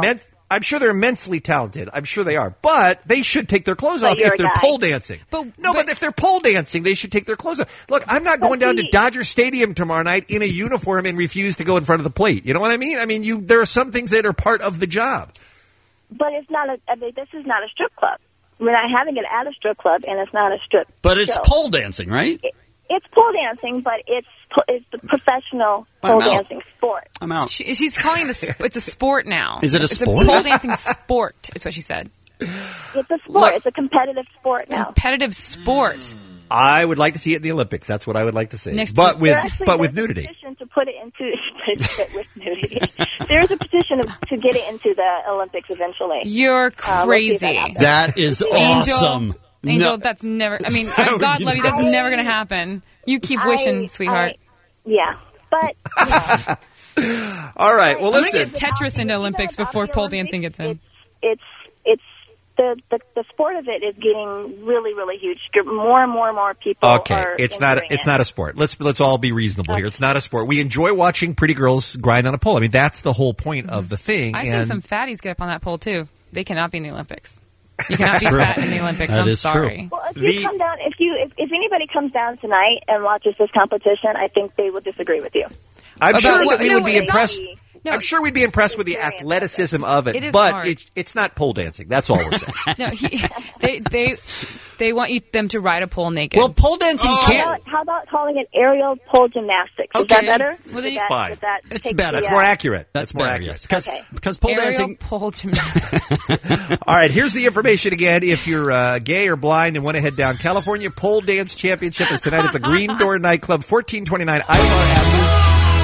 S12: I'm sure they're immensely talented. I'm sure they are. But they should take their clothes
S21: But
S12: off
S21: you're
S12: if
S21: a
S12: they're
S21: guy.
S12: pole dancing.
S8: But,
S12: no, but, if they're pole dancing, they should take their clothes off. Look, I'm not going down to Dodger Stadium tomorrow night in a uniform and refuse to go in front of the plate. You know what I mean? I mean, you. There are some things that are part of the job.
S21: But it's not a. I mean, this is not a strip club. We're not having it at a strip club, and it's not a strip.
S6: But it's
S21: show.
S6: pole dancing, right?
S21: It, it's pole dancing, but it's po- it's the professional
S6: I'm
S21: pole
S6: out.
S21: dancing sport.
S6: I'm out.
S8: She, she's calling it a, sp- it's a sport now.
S6: Is it a
S8: it's
S6: sport?
S8: a pole dancing sport, is what she said.
S21: It's a sport. It's a competitive sport now.
S8: Competitive sport.
S12: I would like to see it in the Olympics. That's what I would like to see.
S8: Next
S12: but
S8: to-
S12: with
S21: There actually-
S12: but with
S21: there's a
S12: nudity.
S21: petition to put it into with nudity. There's a petition to get it into the Olympics eventually.
S8: You're
S21: Uh, we'll see if
S8: crazy.
S21: that happens.
S6: That is
S8: Angel,
S6: awesome.
S8: Angel,
S6: No.
S8: that's never. I mean,
S6: That would
S8: God
S6: be
S8: love you. That's
S21: great.
S8: never going to happen. You keep wishing,
S21: I-
S8: sweetheart.
S21: I- yeah, but you know,
S12: All right. Well,
S8: I'm
S12: listen.
S8: going to get Tetris into Olympics before pole dancing gets in.
S21: it's it's the, the the sport of it is getting really really huge. More and more and more people.
S12: Okay,
S21: are
S12: it's not
S21: entering
S12: it's
S21: it.
S12: not a sport. Let's let's all be reasonable here. It's not a sport. We enjoy watching pretty girls grind on a pole. I mean, that's the whole point of the thing.
S8: I've seen
S12: and
S8: some fatties get up on that pole too. They cannot be in the Olympics. You cannot be
S12: True.
S8: fat in the Olympics.
S12: That
S8: I'm
S12: is true.
S8: sorry.
S21: Well, if
S12: The-
S21: you come down, if you if, if anybody comes down tonight and watches this competition, I think they will disagree with you.
S12: I'm
S8: About
S12: sure
S8: what-
S12: that we
S8: no,
S12: would be
S8: it's not-
S12: impressed.
S8: No.
S12: I'm sure we'd be impressed with the athleticism of it,
S8: It is
S12: but
S8: hard.
S12: it, it's not pole dancing. That's all we're saying.
S8: No, he, they they they want you, them to ride a pole naked.
S6: Well, pole dancing
S21: How about, how about calling it aerial pole gymnastics? Is
S6: Okay.
S21: that better?
S8: Well, then
S21: Would
S8: you-
S21: that,
S12: Fine.
S21: would that
S6: It's
S21: take
S6: better.
S21: the,
S12: That's
S21: uh,
S12: more accurate.
S6: That's
S12: That's more
S6: better,
S12: accurate.
S6: yes. Because
S21: Okay.
S6: because pole
S8: aerial
S6: dancing.
S8: pole gymnastics.
S12: All right, here's the information again. If you're uh, gay or blind and want to head down, California Pole Dance Championship is tonight at the Green Door Nightclub, fourteen twenty-nine Ivar Avenue.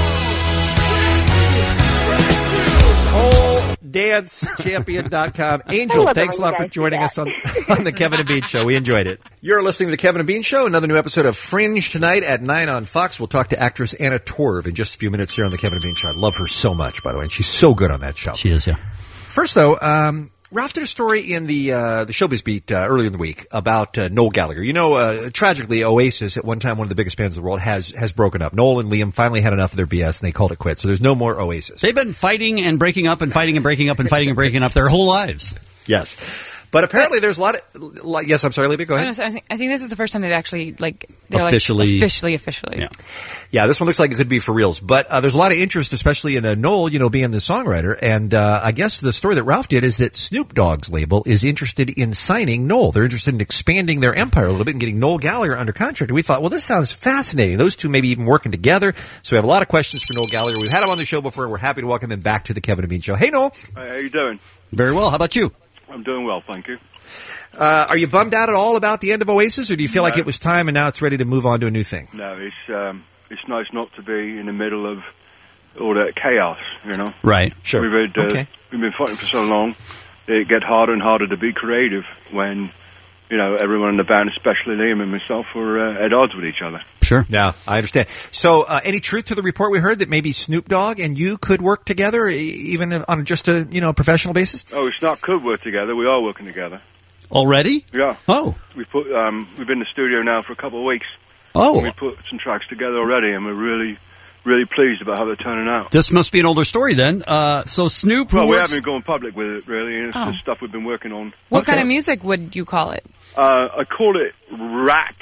S12: pole dance champion dot com.
S21: I
S12: Angel,
S21: love it
S12: thanks a
S21: when
S12: lot
S21: you
S12: for
S21: guys do
S12: joining
S21: that.
S12: us on, on the Kevin and Bean Show. We enjoyed it. You're listening to the Kevin and Bean Show, another new episode of Fringe tonight at nine on Fox. We'll talk to actress Anna Torv in just a few minutes here on the Kevin and Bean Show. I love her so much, by the way, and she's so good on that show.
S6: She is, yeah.
S12: First, though, um, Ralph did a story in the uh, the Showbiz Beat uh, earlier in the week about uh, Noel Gallagher. You know, uh, tragically, Oasis, at one time one of the biggest bands in the world, has has broken up. Noel and Liam finally had enough of their B S, and they called it quits. So there's no more Oasis.
S6: They've been fighting and breaking up and fighting and breaking up and fighting and breaking up their whole lives.
S12: Yes. But apparently there's a lot of... Like, yes, I'm sorry, Olivia, go
S8: I,
S12: ahead.
S8: don't know, I think I think this is the first time they've actually like they're
S12: Officially-
S8: like, officially officially.
S6: Yeah.
S12: Yeah, this one looks like it could be for reals. But uh, there's a lot of interest, especially in uh, Noel, you know, being the songwriter. And uh, I guess the story that Ralph did is that Snoop Dogg's label is interested in signing Noel. They're interested in expanding their empire a little bit and getting Noel Gallagher under contract. And we thought, well, this sounds fascinating. Those two maybe even working together. So we have a lot of questions for Noel Gallagher. We've had him on the show before. We're happy to welcome him back to the Kevin and Bean Show. Hey, Noel.
S17: Hi, how you doing?
S6: Very well. How about you?
S17: I'm doing well, thank you.
S12: Uh, are you bummed out at all about the end of Oasis, or do you feel like
S17: No.
S12: it was time and now it's ready to move on to a new thing?
S17: No, it's um, it's nice not to be in the middle of all that chaos, you know.
S6: Right.
S12: Sure.
S17: We've had, uh,
S12: Okay.
S17: we've been fighting for so long. It gets harder and harder to be creative when, you know, everyone in the band, especially Liam and myself, were uh, at odds with each other.
S6: Sure.
S12: Yeah, I understand. So, uh, any truth to the report we heard that maybe Snoop Dogg and you could work together, e- even on just a you know professional basis?
S17: Oh, it's not could work together. We are working together.
S6: Already?
S17: Yeah.
S6: Oh.
S17: We put um, we've been in the studio now for a couple of weeks.
S6: Oh.
S17: And we put some tracks together already, and we're really, really pleased about how they're turning out.
S6: This must be an older story then. Uh, so Snoop, who
S17: Well, we
S6: works-
S17: haven't gone public with it, really. It's
S8: Oh.
S17: the stuff we've been working on.
S8: What kind of music would you call it?
S17: Uh, I call it rap.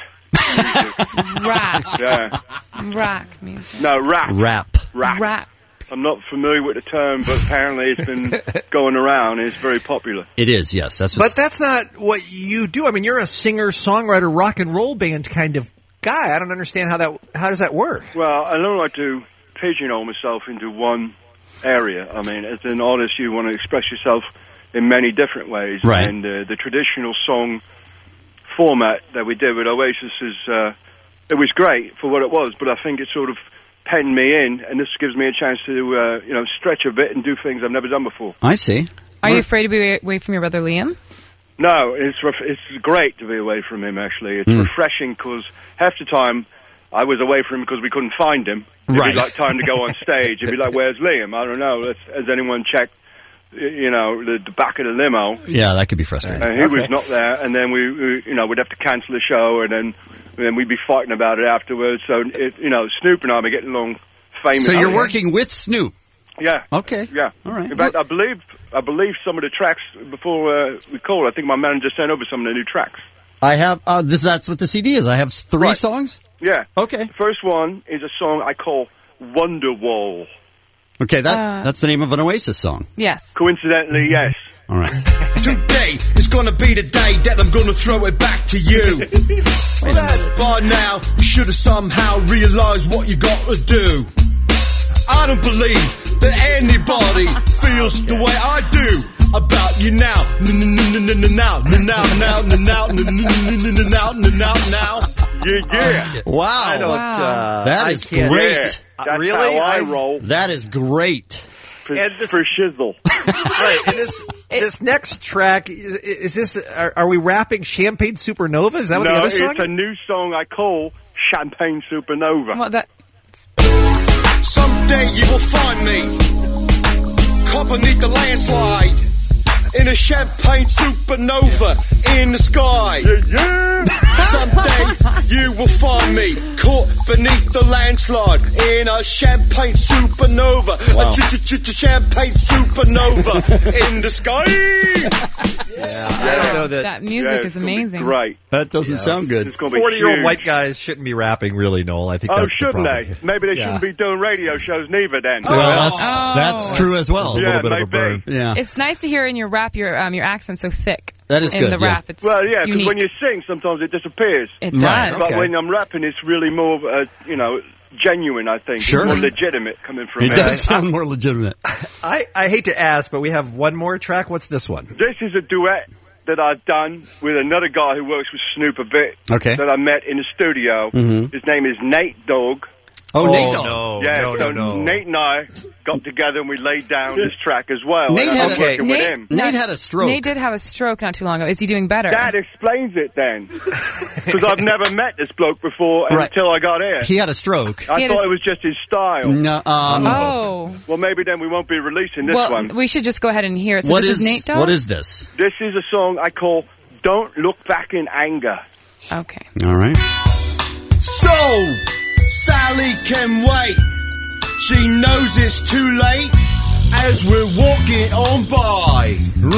S8: Rap.
S17: Yeah.
S8: Rock music.
S17: No, rap.
S6: Rap.
S17: Rap.
S8: Rap.
S17: I'm not familiar with the term, but apparently it's been going around. It's very popular.
S6: It is, yes. That's
S12: But that's not what you do. I mean, you're a singer, songwriter, rock and roll band kind of guy. I don't understand how that. How does that work?
S17: Well, I don't like to pigeonhole myself into one area. I mean, as an artist, you want to express yourself in many different ways.
S6: Right.
S17: And uh, the traditional song format that we did with Oasis is, uh, it was great for what it was, but I think it sort of penned me in, and this gives me a chance to, uh, you know, stretch a bit and do things I've never done before.
S6: I see.
S8: Are you afraid to be away from your brother Liam?
S17: No, it's ref- it's great to be away from him, actually. It's
S6: Mm.
S17: refreshing because half the time I was away from him because we couldn't find him. It'd
S6: Right.
S17: be like time to go on stage. It'd be like, where's Liam? I don't know. Has, has anyone checked, y- you know, the, the back of the limo?
S6: Yeah, that could be frustrating.
S17: And he was not there, and then we, we, you know, we'd have to cancel the show, and then, and then we'd be fighting about it afterwards. So, it, you know, Snoop and I were getting along famous.
S6: So you're working with Snoop?
S17: Yeah.
S6: Okay.
S17: Yeah.
S6: All right.
S17: In fact, I believe I believe some of the tracks before uh, we called. I think my manager sent over some of the new tracks.
S6: I have, uh, this, that's what the C D is. I have three
S17: Right.
S6: songs?
S17: Yeah.
S6: Okay.
S17: The first one is a song I call Wonderwall.
S6: Okay, that
S8: Uh,
S6: that's the name of an Oasis song.
S8: Yes.
S17: Coincidentally, yes.
S6: All right.
S5: Today is gonna be the day that I'm gonna throw it back to you. By now, you should have somehow realized what you gotta do. I don't believe that anybody feels the way I do about you now. Now, now, now, now, now, now, now.
S17: Yeah, yeah.
S6: Wow.
S12: I don't, uh,
S6: that
S12: I
S6: is
S12: can't-
S6: great.
S17: Yeah, that's
S12: really?
S17: how I
S12: I-
S17: roll.
S6: That is great.
S17: For,
S12: And this-
S17: for shizzle.
S12: Right, and this this next track is, is this? Are, are we rapping Champagne Supernova? Is that what
S17: No,
S12: the other
S17: it's
S12: song?
S17: a new song I call Champagne Supernova.
S8: Well, that
S5: Someday you will find me caught beneath the landslide in a champagne supernova in the sky.
S17: Yeah, yeah.
S5: Someday you will find me caught beneath the landslide in a champagne supernova.
S6: Wow.
S5: A ch ch ch champagne supernova in the sky.
S12: Yeah, I don't know that.
S8: that music
S17: Yeah,
S8: is
S17: it's gonna be
S8: amazing.
S17: Great.
S6: That doesn't sound good.
S17: It's gonna be
S12: Forty-year-old
S17: huge.
S12: white guys shouldn't be rapping, really, Noel. I think
S17: Oh,
S12: that's the
S17: shouldn't
S12: problem.
S17: they? Maybe they
S12: Yeah.
S17: shouldn't be doing radio shows neither then.
S6: Well, that's
S8: Oh.
S6: that's true as well.
S12: A
S17: Yeah,
S12: little bit of a
S17: maybe.
S12: burn.
S6: Yeah.
S8: It's nice to hear in your rap your um your accent so thick.
S6: That is
S8: in
S6: good,
S8: the
S6: yeah.
S8: rap. It's
S17: Well, yeah, because
S8: unique.
S17: when you sing, sometimes it disappears.
S8: It
S6: Right.
S8: does.
S17: But
S12: Okay.
S17: when I'm rapping, it's really more, uh, you know, genuine, I think.
S6: Sure.
S17: It's more legitimate coming from
S6: It
S17: me.
S6: does sound more legitimate.
S12: I, I hate to ask, but we have one more track. What's this one?
S17: This is a duet that I've done with another guy who works with Snoop a bit.
S6: Okay.
S17: That I met in the studio.
S6: Mhm.
S17: His name is Nate Dogg.
S6: Oh,
S12: Oh,
S6: Nate Dogg.
S12: no,
S17: yeah,
S12: no,
S17: so
S12: no, no.
S17: Nate and I got together and we laid down this track as well.
S6: Nate
S17: and
S6: had
S17: I'm
S6: a-
S17: working with
S8: Nate-
S17: him.
S6: Nate had a stroke.
S8: Nate did have a stroke not too long ago. Is he doing better?
S17: That explains it then. Because I've never met this bloke before
S6: Right.
S17: until I got here.
S6: He had a stroke.
S17: I
S8: He had
S17: thought
S8: a s-
S17: it was just his style.
S6: No, um,
S8: Oh.
S17: Well, maybe then we won't be releasing this
S8: Well,
S17: one.
S8: we should just go ahead and hear it. So
S6: what
S8: this
S6: is
S8: is Nate Dogg?
S6: what is this?
S17: This is a song I call Don't Look Back in Anger.
S8: Okay.
S6: All right.
S5: So, Sally can wait. She knows it's too late as we're walking on by.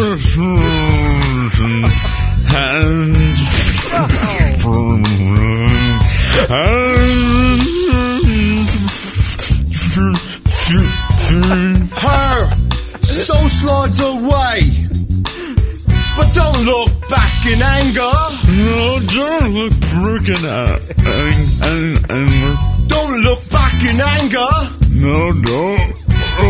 S5: Her soul slides away. But don't look back in anger.
S11: No, don't look broken out.
S5: Don't look back in anger.
S11: No, don't.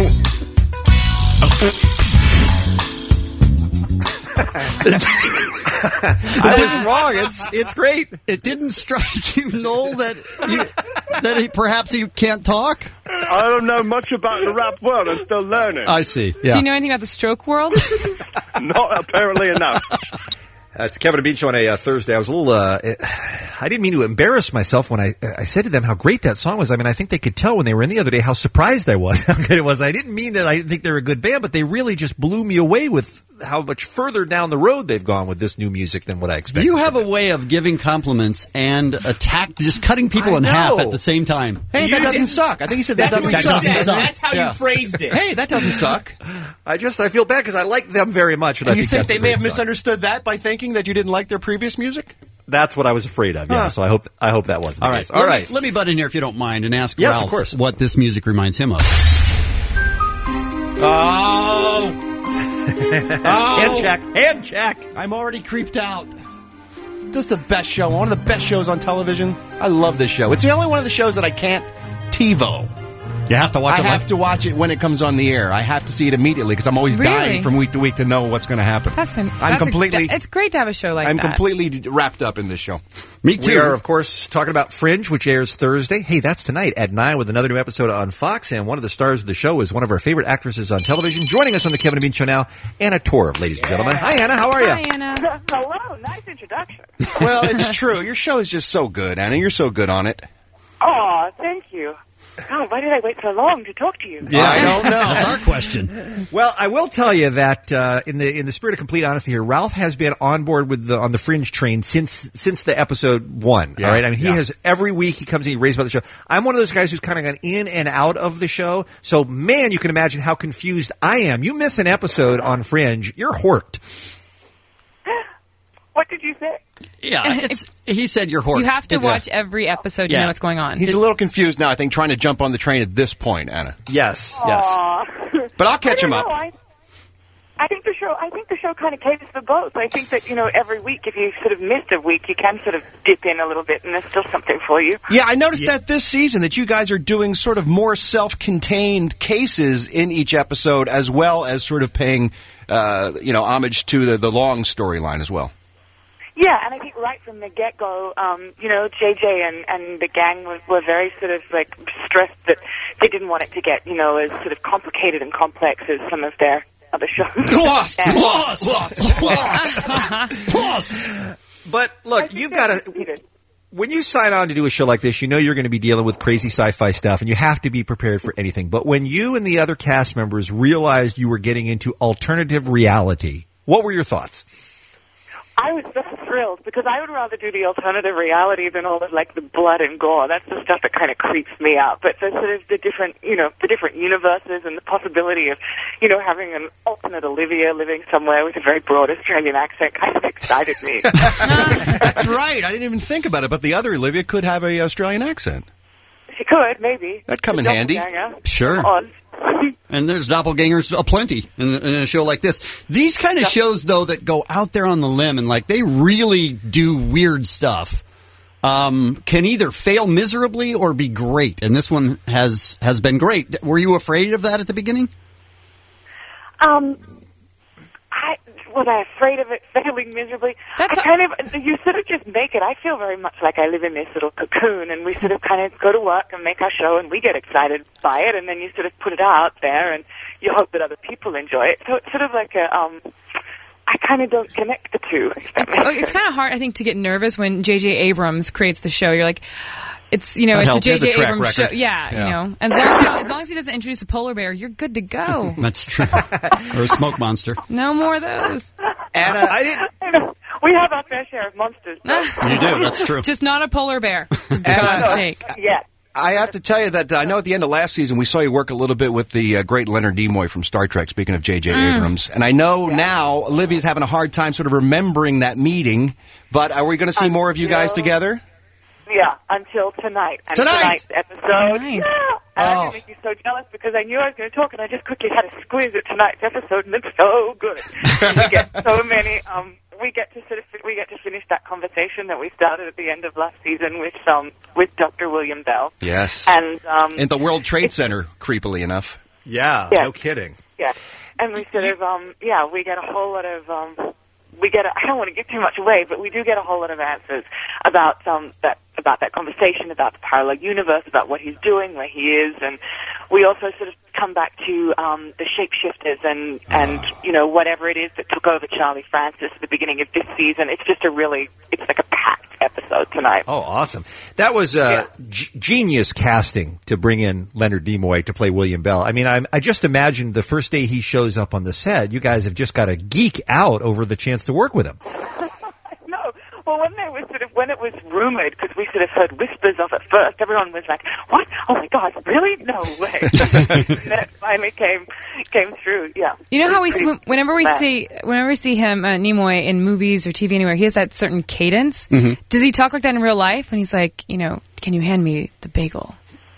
S12: I was wrong. It's it's great.
S6: It didn't strike you, Noel, that you, that he, perhaps he can't talk.
S17: I don't know much about the rap world. I'm still learning.
S6: I see. Yeah.
S8: Do you know anything about the stroke world?
S17: Not apparently enough.
S12: Uh, it's Kevin and Bean Show on a uh, Thursday. I was a little. Uh, I didn't mean to embarrass myself when I I said to them how great that song was. I mean, I think they could tell when they were in the other day how surprised I was how good it was. I didn't mean that I didn't think they were a good band, but they really just blew me away with how much further down the road they've gone with this new music than what I expected.
S6: You have a way of giving compliments and attack, just cutting people
S12: I
S6: in half
S12: know.
S6: at the same time.
S1: Hey, that doesn't suck. I think he said that
S13: That's
S1: doesn't
S13: what
S1: suck.
S13: you said.
S6: suck.
S13: That's how
S1: Yeah.
S13: you phrased it.
S1: Hey, that doesn't suck.
S12: I just I feel bad because I like them very much, and,
S1: And
S12: I
S1: you
S12: think,
S1: think
S12: that's
S1: they
S12: a
S1: may
S12: great
S1: have
S12: song.
S1: misunderstood that by thinking that you didn't like their previous music?
S12: That's what I was afraid of. Yeah,
S1: Huh.
S12: so I hope I hope that wasn't
S6: All
S12: the
S6: right.
S12: case. All
S6: let
S12: right.
S6: Me, let me butt in here if you don't mind and ask
S12: Yes, of
S6: Ralph
S12: course.
S6: what this music reminds him of.
S1: Oh. Oh.
S12: Hand check. Hand check.
S1: I'm already creeped out. This is the best show. One of the best shows on television. I love this show. It's the only one of the shows that I can't TiVo.
S6: You have to watch
S1: I
S6: it.
S1: have
S6: live?
S1: to watch it when it comes on the air. I have to see it immediately because I'm always
S8: Really?
S1: dying from week to week to know what's going to happen.
S8: That's an,
S1: I'm
S8: that's a-
S1: completely.
S8: it's great to have a show like
S1: I'm
S8: that.
S1: completely wrapped up in this show.
S6: Me too.
S12: We are, of course, talking about Fringe, which airs Thursday. Hey, that's tonight at nine with another new episode on Fox. And one of the stars of the show is one of our favorite actresses on television. Joining us on the Kevin and Bean Show now, Anna Torv, ladies and gentlemen. Hi, Anna. How are you?
S8: Hi, Anna.
S21: Hello, nice introduction.
S1: Well, it's true. Your show is just so good, Anna. You're so good on it.
S21: Oh, thank you. God, why did I wait so long to talk to you?
S12: Yeah, I don't know.
S6: That's our question.
S12: Well, I will tell you that uh, in the in the spirit of complete honesty here, Ralph has been on board with the on the Fringe train since since the episode one.
S1: Yeah,
S12: all right, I mean he
S1: yeah.
S12: has every week he comes in, he raves about the show. I'm one of those guys who's kind of gone in and out of the show. So man, you can imagine how confused I am. You miss an episode on Fringe, you're horked.
S21: What did you say?
S6: Yeah, it's, he said you're horked.
S8: You have to
S6: It's-
S8: watch every episode to
S1: Yeah.
S8: know what's going on.
S1: He's a little confused now, I think, trying to jump on the train at this point, Anna.
S12: Yes,
S21: Aw.
S1: But I'll catch
S21: I
S1: him
S21: don't
S1: up.
S21: know, I, I think the show. I think the show kind of caters for both. I think that you know every week, if you sort of missed a week, you can sort of dip in a little bit, and there's still something for you.
S1: Yeah, I noticed that this season that you guys are doing sort of more self-contained cases in each episode, as well as sort of paying, uh, you know, homage to the, the long storyline as well.
S21: Yeah, and I think right from the get-go, um, you know, J J and, and the gang were, were very sort of, like, stressed that they didn't want it to get, you know, as sort of complicated and complex as some of their other shows.
S1: Lost!
S21: And-
S1: Lost! Lost! Lost!
S12: Lost! But look, you've got to. When you sign on to do a show like this, you know you're going to be dealing with crazy sci-fi stuff, and you have to be prepared for anything. But when you and the other cast members realized you were getting into alternative reality, what were your thoughts?
S21: I was so thrilled because I would rather do the alternative reality than all of like the blood and gore. That's the stuff that kind of creeps me out. But the sort of the different, you know, the different universes and the possibility of, you know, having an alternate Olivia living somewhere with a very broad Australian accent kind of excited me.
S1: That's right. I didn't even think about it, but the other Olivia could have a Australian accent.
S21: She could, maybe.
S1: That'd come in
S21: The
S1: handy.
S21: doppelganger.
S6: Sure.
S21: Oz.
S6: And there's doppelgangers aplenty in, in a show like this. These kind of shows, though, that go out there on the limb and like they really do weird stuff, um, can either fail miserably or be great. And this one has has been great. Were you afraid of that at the beginning?
S21: Um, I was I afraid of it failing miserably.
S8: That's
S21: I kind of you sort of just make it. I feel very much like I live in this little cocoon, and we sort of kind of go to work and make our show, and we get excited by it, and then you sort of put it out there, and you hope that other people enjoy it. So it's sort of like a um. I kind of don't connect the two.
S8: Oh, it's kind of hard, I think, to get nervous when J J Abrams creates the show. You're like, it's you know,
S1: That
S8: it's
S1: helps.
S8: a
S1: He has
S8: J
S1: a
S8: J
S1: track
S8: Abrams show.
S1: record.
S8: Yeah,
S1: Yeah.
S8: you know, as long as, he don't, as long as he doesn't introduce a polar bear, you're good to go.
S6: That's true. Or a smoke monster.
S8: No more of those.
S1: Anna,
S12: I didn't.
S21: I know. We have our fair share of monsters. So.
S6: You do. That's true.
S8: Just not a polar bear. For
S1: Anna,
S8: God's sake.
S21: Yeah.
S1: I have to tell you that uh, I know at the end of last season we saw you work a little bit with the uh, great Leonard Nimoy from Star Trek, speaking of J J
S8: Mm.
S1: Abrams. And I know now Olivia's having a hard time sort of remembering that meeting, but are we going to see more of you guys
S21: Until-
S1: together?
S21: Yeah, until tonight. And
S1: Tonight?
S21: tonight's episode.
S8: Nice.
S21: Yeah. And I'm
S1: Oh.
S21: going to make you so jealous because I knew I was going to talk, and I just quickly had to squeeze at tonight's episode, and it's so good. we get so many. Um, we get to sort of we get to finish that conversation that we started at the end of last season with um with Doctor William Bell.
S1: Yes.
S21: And um,
S1: In the World Trade Center, creepily enough.
S12: Yeah,
S21: Yeah.
S12: no kidding.
S21: yeah, and we sort of um yeah we get a whole lot of um. We get. A, I don't want to give too much away, but we do get a whole lot of answers about um, that about that conversation, about the parallel universe, about what he's doing, where he is, and we also sort of come back to um, the shapeshifters and and you know whatever it is that took over Charlie Francis at the beginning of this season. It's just a really, it's like a packed episode tonight.
S12: Oh, awesome. That was uh, g- genius casting to bring in Leonard Nimoy to play William Bell. I mean, I, I just imagined the first day he shows up on the set, you guys have just got to geek out over the chance to work with him.
S21: No, well, when there was sort of when it was rumored, because we sort of heard whispers of it first, everyone was like, "What? Oh my God, really? No way!" And then it finally came came through. Yeah.
S8: You know
S21: It
S8: how
S21: was
S8: we see,
S21: pretty
S8: whenever we
S21: bad.
S8: see whenever we see him uh, Nimoy in movies or T V anywhere, he has that certain cadence.
S21: Mhm.
S8: Does he talk like that in real life when he's like, you know, can you hand me the bagel?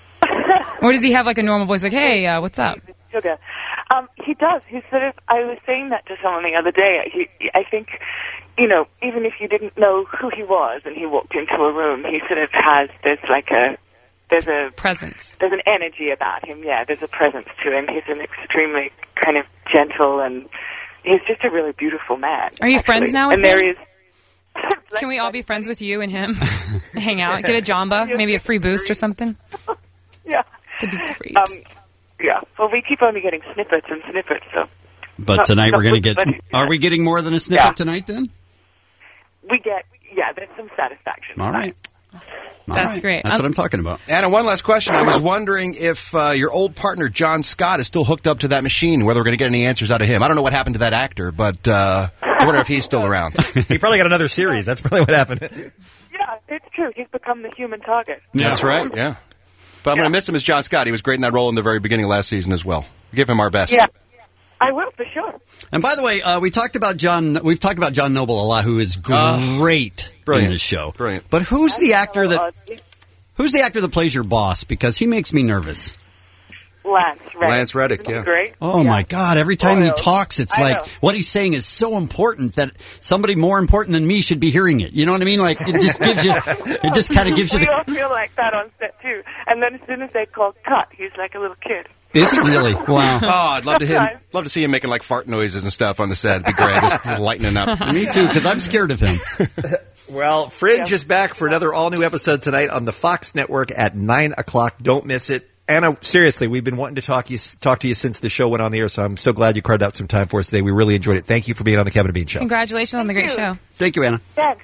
S8: Or does he have like a normal voice, like, hey, uh, what's up?
S21: Sugar. Um, he does. He's sort of. I was saying that to someone the other day. He, I think, you know, even if you didn't know who he was and he walked into a room, he sort of has. There's like a. There's a
S8: presence.
S21: There's an energy about him. Yeah, there's a presence to him. He's an extremely kind of gentle and he's just a really beautiful man.
S8: Are you
S21: actually.
S8: friends now with
S21: And there
S8: him?
S21: is.
S8: Can we all be friends with you and him? Hang out, get a Jamba, maybe a free boost or something.
S21: Yeah.
S8: That'd be great.
S21: Um, yeah. Well, we keep only getting snippets and snippets. So.
S6: But
S21: Not-
S6: tonight
S21: not
S6: we're going to
S21: good,
S6: get.
S21: but-
S6: Are we getting more than a snippet
S21: Yeah.
S6: tonight then?
S21: We get. Yeah, there's some satisfaction.
S6: All right.
S8: That's great.
S6: That's
S8: Um,
S6: what I'm talking about.
S1: Anna, one last question. I was wondering if uh, your old partner, John Scott, is still hooked up to that machine, whether we're going to get any answers out of him. I don't know what happened to that actor, but uh, I wonder if he's still around.
S12: He probably got another series. That's probably what happened.
S20: Yeah, it's true. He's become the human target.
S1: That's right, yeah. But I'm going to miss him as John Scott. He was great in that role in the very beginning of last season as well. Give him our best.
S20: Yeah, I will for sure.
S6: And by the way, uh, we talked about John. We've talked about John Noble a lot, who is great
S1: brilliant.
S6: in this show.
S1: Brilliant.
S6: But who's the actor that? Who's the actor that plays your boss? Because he makes me nervous.
S20: Lance Reddick.
S1: Lance Reddick,
S20: Isn't he
S1: yeah.
S20: Great.
S6: Oh my God! Every time he
S20: know.
S6: talks, it's
S20: I
S6: like
S20: know.
S6: what he's saying is so important that somebody more important than me should be hearing it. You know what I mean? Like it just gives you, it just kind of gives you
S20: We
S6: the.
S20: all feel like that on set too. And then as soon as they call cut, he's like a little kid.
S6: Is he really? Wow.
S1: Oh, I'd love to him. Love to see him making like fart noises and stuff on the set. It'd be great. Just lightening up.
S6: Me too, because I'm scared of him.
S12: Well, Fringe is back for another all-new episode tonight on the Fox Network at nine o'clock. Don't miss it. Anna, seriously, we've been wanting to talk you talk to you since the show went on the air, so I'm so glad you carved out some time for us today. We really enjoyed it. Thank you for being on the Kevin and Bean Show.
S8: Congratulations on the great show.
S6: Thank you, Anna.
S20: Thanks.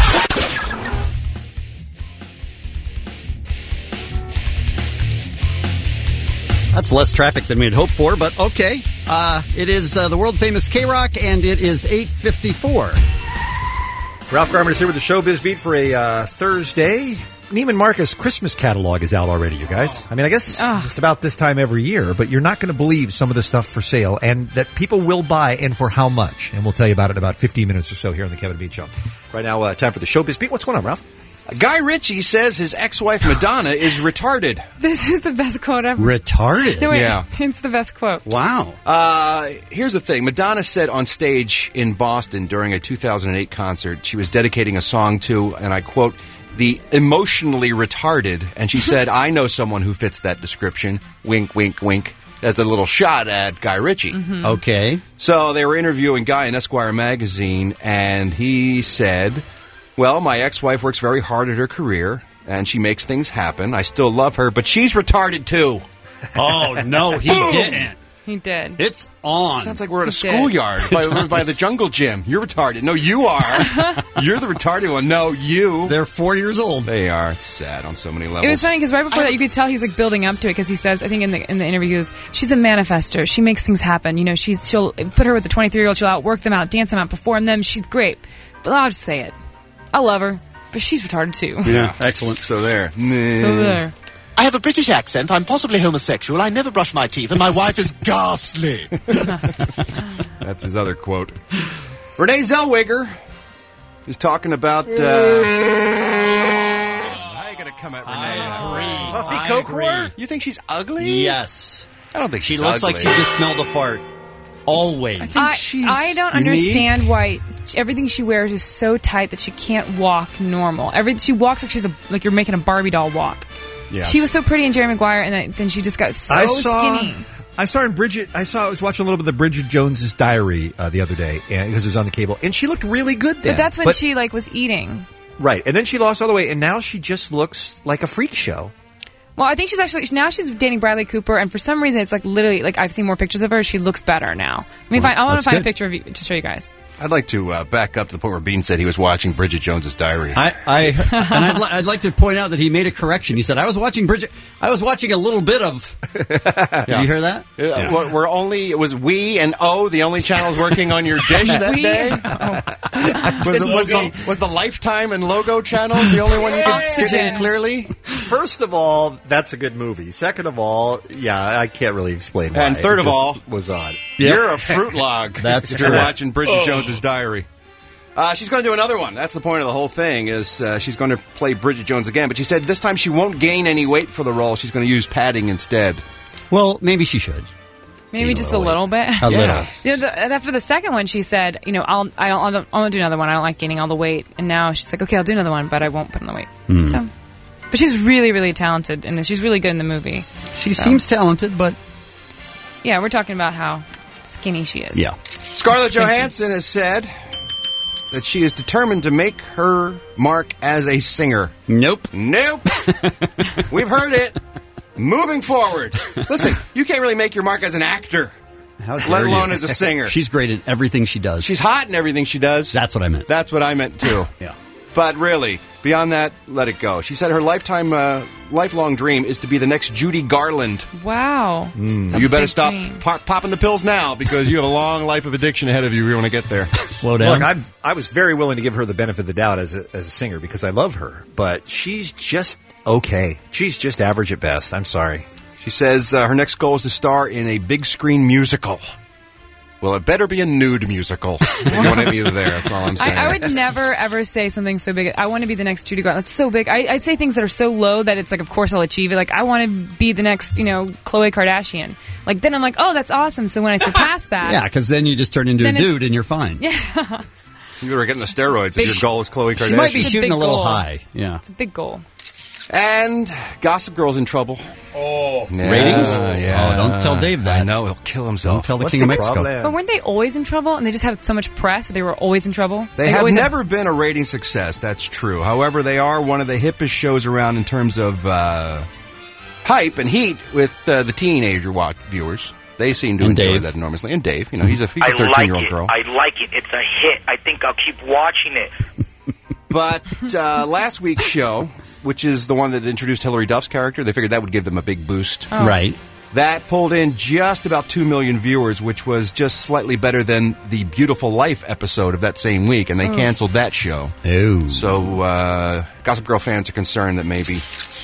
S6: That's less traffic than we had hoped for, but okay. Uh, it is uh, the world-famous K-Rock, and it is eight fifty-four.
S12: Ralph Garman is here with the Showbiz Beat for a uh, Thursday. Neiman Marcus Christmas catalog is out already, you guys. I mean, I guess
S8: Oh.
S12: it's about this time every year, but you're not going to believe some of the stuff for sale and that people will buy and for how much. And we'll tell you about it in about fifteen minutes or so here on the Kevin and Bean Show. Right now, uh, time for the Showbiz Beat. What's going on, Ralph?
S1: Guy Ritchie says his ex-wife Madonna is retarded.
S8: This is the best quote ever.
S6: Retarded?
S8: No, wait.
S1: Yeah.
S8: It's the best quote.
S6: Wow.
S1: Uh, here's the thing. Madonna said on stage in Boston during a two thousand eight concert, she was dedicating a song to, and I quote, the emotionally retarded. And she said, I know someone who fits that description. Wink, wink, wink. As a little shot at Guy Ritchie.
S8: Mm-hmm.
S6: Okay.
S1: So they were interviewing Guy in Esquire magazine, and he said, well, my ex-wife works very hard at her career, and she makes things happen. I still love her, but she's retarded, too.
S6: Oh, no, he
S1: Boom!
S6: didn't.
S8: He did.
S6: It's on.
S1: Sounds like we're at a
S8: He did.
S1: schoolyard by, by the jungle gym. You're retarded. No, you are. You're the retarded one. No, you.
S6: They're four years old.
S1: They are. It's sad on so many levels.
S8: It was funny because right before that, you could tell he's like building up to it because he says, I think in the in the interview, he goes, she's a manifester. She makes things happen. You know, she's she'll put her with the twenty-three year old. She'll outwork them, out dance them, out perform them. She's great. But I'll just say it. I love her, but she's retarded too.
S1: Yeah, excellent. So there.
S8: So there.
S22: I have a British accent, I'm possibly homosexual, I never brush my teeth, and my wife is ghastly.
S1: That's his other quote. Renee Zellweger is talking about... Uh, now you're going to come at Renee.
S12: Puffy Coke whore?
S1: You think she's ugly?
S6: Yes.
S1: I don't think
S6: She
S1: she's
S6: looks
S1: ugly.
S6: like she just smelled a fart. Always.
S8: I, I don't
S1: unique.
S8: understand why everything she wears is so tight that she can't walk normal. Every she walks like she's a like you're making a Barbie doll walk.
S1: Yeah.
S8: She was so pretty in Jerry Maguire, and then- then she just got so
S12: I saw,
S8: skinny.
S12: I saw her in Bridget. I saw. I was watching a little bit of Bridget Jones's Diary uh, the other day and, because it was on the cable, and she looked really good then.
S8: But that's when she like was eating.
S12: right, and then she lost all the weight, and now she just looks like a freak show.
S8: Well, I think she's actually now she's dating Bradley Cooper, and for some reason it's like literally like I've seen more pictures of her. She looks better now. I mean, find, I want
S1: that's
S8: to find
S1: good.
S8: a picture of you to show you guys.
S1: I'd like to uh, back up to the point where Bean said he was watching Bridget Jones's Diary.
S6: I, I and I'd, li- I'd like to point out that he made a correction. He said, "I was watching Bridget. I was watching a little bit of." Did you hear that?
S1: Uh, we're- We're only it was we and O the only channels working on your dish that
S8: We
S1: day.
S8: and
S1: Was, it, was, the, was the Lifetime and Logo channels the only one you could fit in clearly?
S12: First of all, that's a good movie. Second of all, yeah, I can't really explain why.
S1: And third
S12: It
S1: of
S12: just
S1: all,
S12: was odd.
S1: You're a fruit log.
S6: That's
S1: if you're
S6: correct.
S1: watching Bridget Jones's Diary. Uh, she's going to do another one. That's the point of the whole thing. Is uh, she's going to play Bridget Jones again? But she said this time she won't gain any weight for the role. She's going to use padding instead.
S6: Well, maybe she should.
S8: Maybe just a little bit.
S6: A little.
S8: You know, the, after the second one, she said, "You know, I'll I don't I don't I won't do another one. I don't like gaining all the weight." And now she's like, "Okay, I'll do another one, but I won't put on the weight."
S6: Hmm.
S8: So, but she's really really talented, and she's really good in the movie.
S6: She
S8: So,
S6: seems talented, but
S8: yeah, we're talking about how skinny she is.
S6: yeah.
S1: Scarlett Johansson has said that she is determined to make her mark as a singer.
S6: Nope.
S1: Nope. We've heard it. Moving forward. Listen, you can't really make your mark as an actor,
S6: How
S1: let
S6: dare
S1: alone
S6: you.
S1: as a singer.
S6: She's great in everything she does.
S1: She's hot in everything she does.
S6: That's what I meant.
S1: That's what I meant, too.
S6: Yeah.
S1: But really, beyond that, let it go. She said her lifetime, uh, lifelong dream is to be the next Judy Garland.
S8: Wow.
S1: Mm. You better
S8: big
S1: stop
S8: dream.
S1: pop- popping the pills now because you have a long life of addiction ahead of you. You want to get there.
S6: Slow
S12: Look, I'm, I was very willing to give her the benefit of the doubt as a, as a singer because I love her, but she's just okay. She's just average at best. I'm sorry.
S1: She says uh, her next goal is to star in a big screen musical. Well, it better be a nude musical. You want to be there, that's all I'm saying.
S8: I, I would never, ever say something so big. I want to be the next Judy Garland. It's so big. I, I'd say things that are so low that it's like, of course I'll achieve it. Like, I want to be the next, you know, Khloe Kardashian. Like, then I'm like, oh, that's awesome. So when I surpass that...
S6: Yeah, because then you just turn into a
S8: Then it's-
S6: dude and you're fine.
S8: Yeah.
S1: You were getting the steroids if your goal is Khloe Kardashian.
S6: She might be
S8: It's a
S6: shooting
S8: big
S6: a little
S8: goal.
S6: high. Yeah.
S8: It's a big goal.
S1: And Gossip Girl's in trouble.
S13: Oh.
S1: Yeah,
S6: Ratings?
S1: Yeah.
S6: Oh, don't tell Dave that.
S1: I know, he'll kill himself.
S6: Don't tell the
S12: What's
S6: King
S12: the
S6: of Mexico.
S12: problem?
S8: But weren't they always in trouble? And they just had so much press, but they were always in trouble?
S1: They
S8: Like,
S1: have
S8: always
S1: never been a rating success, that's true. However, they are one of the hippest shows around in terms of uh, hype and heat with uh, the teenager watch viewers. They seem to
S6: And
S1: enjoy
S6: Dave.
S1: that enormously. And Dave, you know, he's a he's
S14: I
S1: a
S14: like
S1: thirteen-year-old
S14: it.
S1: girl.
S14: I like it. It's a hit. I think I'll keep watching it.
S1: But uh, last week's show, which is the one that introduced Hilary Duff's character, they figured that would give them a big boost.
S8: Oh.
S6: Right.
S1: That pulled in just about two million viewers, which was just slightly better than the Beautiful Life episode of that same week, and they
S8: Oh.
S1: canceled that show.
S6: Oh.
S1: So uh, Gossip Girl fans are concerned that maybe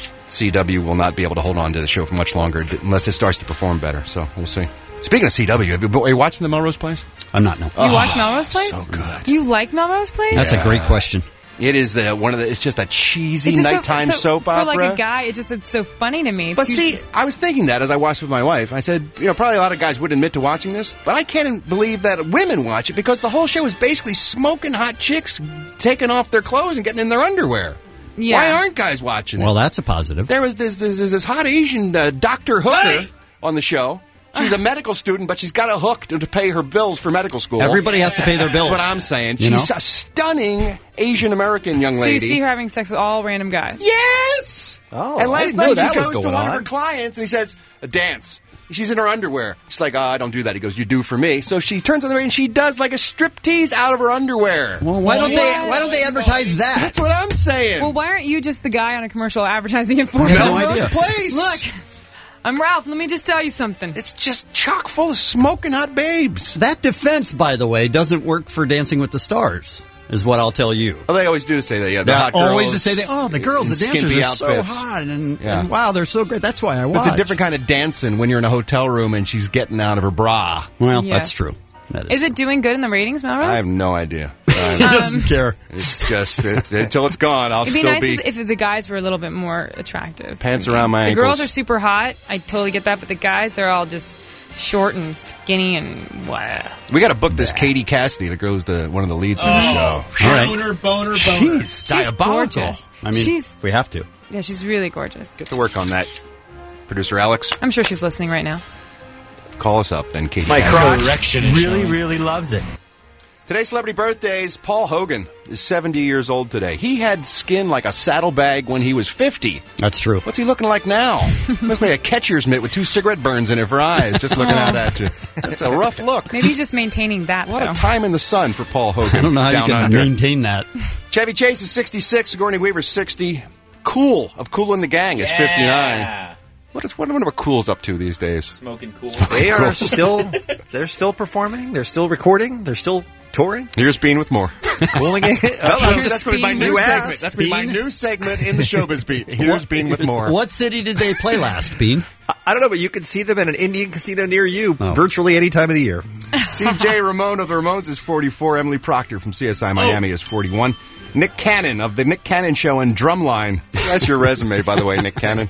S1: C W will not be able to hold on to the show for much longer unless it starts to perform better. So we'll see. Speaking of C W, have you, are you watching the Melrose Place?
S6: I'm not, no.
S8: You watch Melrose Place?
S1: So good.
S8: You like Melrose Place?
S6: That's a great question.
S1: It is the one of the. It's just a cheesy
S8: It's just so-
S1: nighttime
S8: so-
S1: soap opera.
S8: For like a guy, it just it's so funny to me.
S1: But
S8: It's
S1: see, I was thinking that as I watched with my wife. I said, you know, probably a lot of guys wouldn't admit to watching this, but I can't believe that women watch it because the whole show is basically smoking hot chicks taking off their clothes and getting in their underwear.
S8: Yeah.
S1: Why aren't guys watching it?
S6: Well, that's a positive.
S1: There was this this, this hot Asian uh, Doctor Hooker on the show. She's a medical student, but she's got a hook to, to pay her bills for medical school.
S6: Everybody has to pay their bills.
S1: That's what I'm saying.
S6: You
S1: She's
S6: know?
S1: a stunning Asian American young
S8: So
S1: lady.
S8: you see her having sex with all random guys?
S1: Yes!
S12: Oh,
S1: and
S12: I
S1: last
S12: didn't know
S1: night
S12: that
S1: she
S12: was
S1: goes to
S12: going
S1: one of
S12: on.
S1: her clients and he says, a dance. She's in her underwear. She's like, oh, I don't do that. He goes, you do for me. So she turns on the radio and she does like a striptease out of her underwear.
S6: Well, why don't they? Why don't they advertise that?
S1: That's what I'm saying.
S8: Well, why aren't you just the guy on a commercial advertising it for
S6: I have
S8: them?
S6: no
S1: Melrose
S6: idea.
S1: Place.
S8: Look, I'm Ralph. Let me just tell you something.
S1: It's just chock full of smoking hot babes.
S6: That defense, by the way, doesn't work for Dancing with the Stars, is what I'll tell you.
S1: Well, they always do say that, yeah. The
S6: They're
S1: hot
S6: always
S1: girls
S6: to say, that, oh, the girls,
S1: in
S6: the dancers
S1: skimpy
S6: are so
S1: outfits.
S6: hot, and,
S1: Yeah.
S6: and wow, they're so great. That's why I watch.
S1: It's a different kind of dancing when you're in a hotel room and she's getting out of her bra.
S6: Well,
S8: Yeah.
S6: that's true. That
S8: Is it doing good in the ratings, Melrose?
S1: I have no idea.
S6: He
S1: I'm-
S6: doesn't care.
S1: It's just it, until it's gone, I'll
S8: It'd be
S1: still
S8: nice
S1: be
S8: if if the guys were a little bit more attractive.
S1: pants
S8: to me.
S1: around my
S8: The
S1: ankles.
S8: girls are super hot. I totally get that, but the guys, they're all just short and skinny and wow.
S1: We got to book this Katie Cassidy, the girl's the one of the leads of the show.
S6: All right.
S13: Boner, boner, boner.
S1: She's diabolical.
S8: gorgeous.
S6: I mean,
S8: She's-
S6: we have to.
S8: Yeah, she's really gorgeous.
S1: Get to work on that. Producer Alex,
S8: I'm sure she's listening right now.
S1: call us up then, Katie.
S12: My
S1: Cassidy.
S12: crotch really, really loves it.
S1: Today's celebrity birthdays. Paul Hogan is seventy years old today. He had skin like a saddlebag when he was fifty.
S6: That's true.
S1: What's he looking like now? Must be a catcher's mitt with two cigarette burns in it for eyes, just looking out at you. That's a rough look.
S8: Maybe he's just maintaining that.
S1: What
S8: though.
S1: a time in the sun for Paul Hogan.
S6: I don't know how
S1: down
S6: you can
S1: under.
S6: maintain that.
S1: Chevy Chase is sixty-six. Sigourney Weaver's sixty. Cool of Cool and the Gang is fifty-nine. What is what? I wonder what Cool's up to these days.
S13: Smoking cool.
S12: They are still, they're still performing. They're still recording. They're still touring.
S1: Here's Bean with more.
S12: Cooling it.
S1: That's,
S12: Well,
S1: what- that's going to be my
S12: Bean.
S1: new
S12: You
S1: segment.
S12: asked,
S1: That's going to be my
S12: Bean.
S1: new segment in the showbiz beat. Here's Bean with more.
S6: What city did they play last, Bean?
S12: I don't know, but you can see them in an Indian casino near you
S6: Oh.
S12: virtually any time of the year.
S1: C J Ramone of the Ramones is forty-four. Emily Proctor from C S I Miami is forty-one. Nick Cannon of the Nick Cannon Show and Drumline. That's your resume, by the way, Nick Cannon.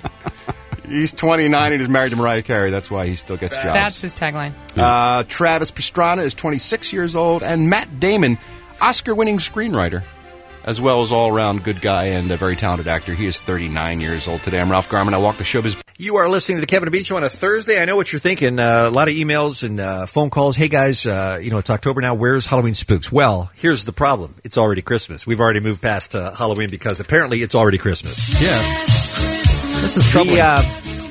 S1: He's twenty-nine and is married to Mariah Carey. That's why he still gets jobs.
S8: That's his tagline.
S1: Uh, Travis Pastrana is twenty-six years old. And Matt Damon, Oscar-winning screenwriter, as well as all-around good guy and a very talented actor. He is thirty-nine years old today. I'm Ralph Garman. I walk the showbiz.
S12: You are listening to the Kevin and Bean Show on a Thursday. I know what you're thinking. Uh, a lot of emails and uh, phone calls. Hey, guys, uh, you know, it's October now. Where's Halloween Spooks? Well, here's the problem. It's already Christmas. We've already moved past uh, Halloween because apparently it's already Christmas.
S6: Yeah. This is troubling.
S12: The, uh,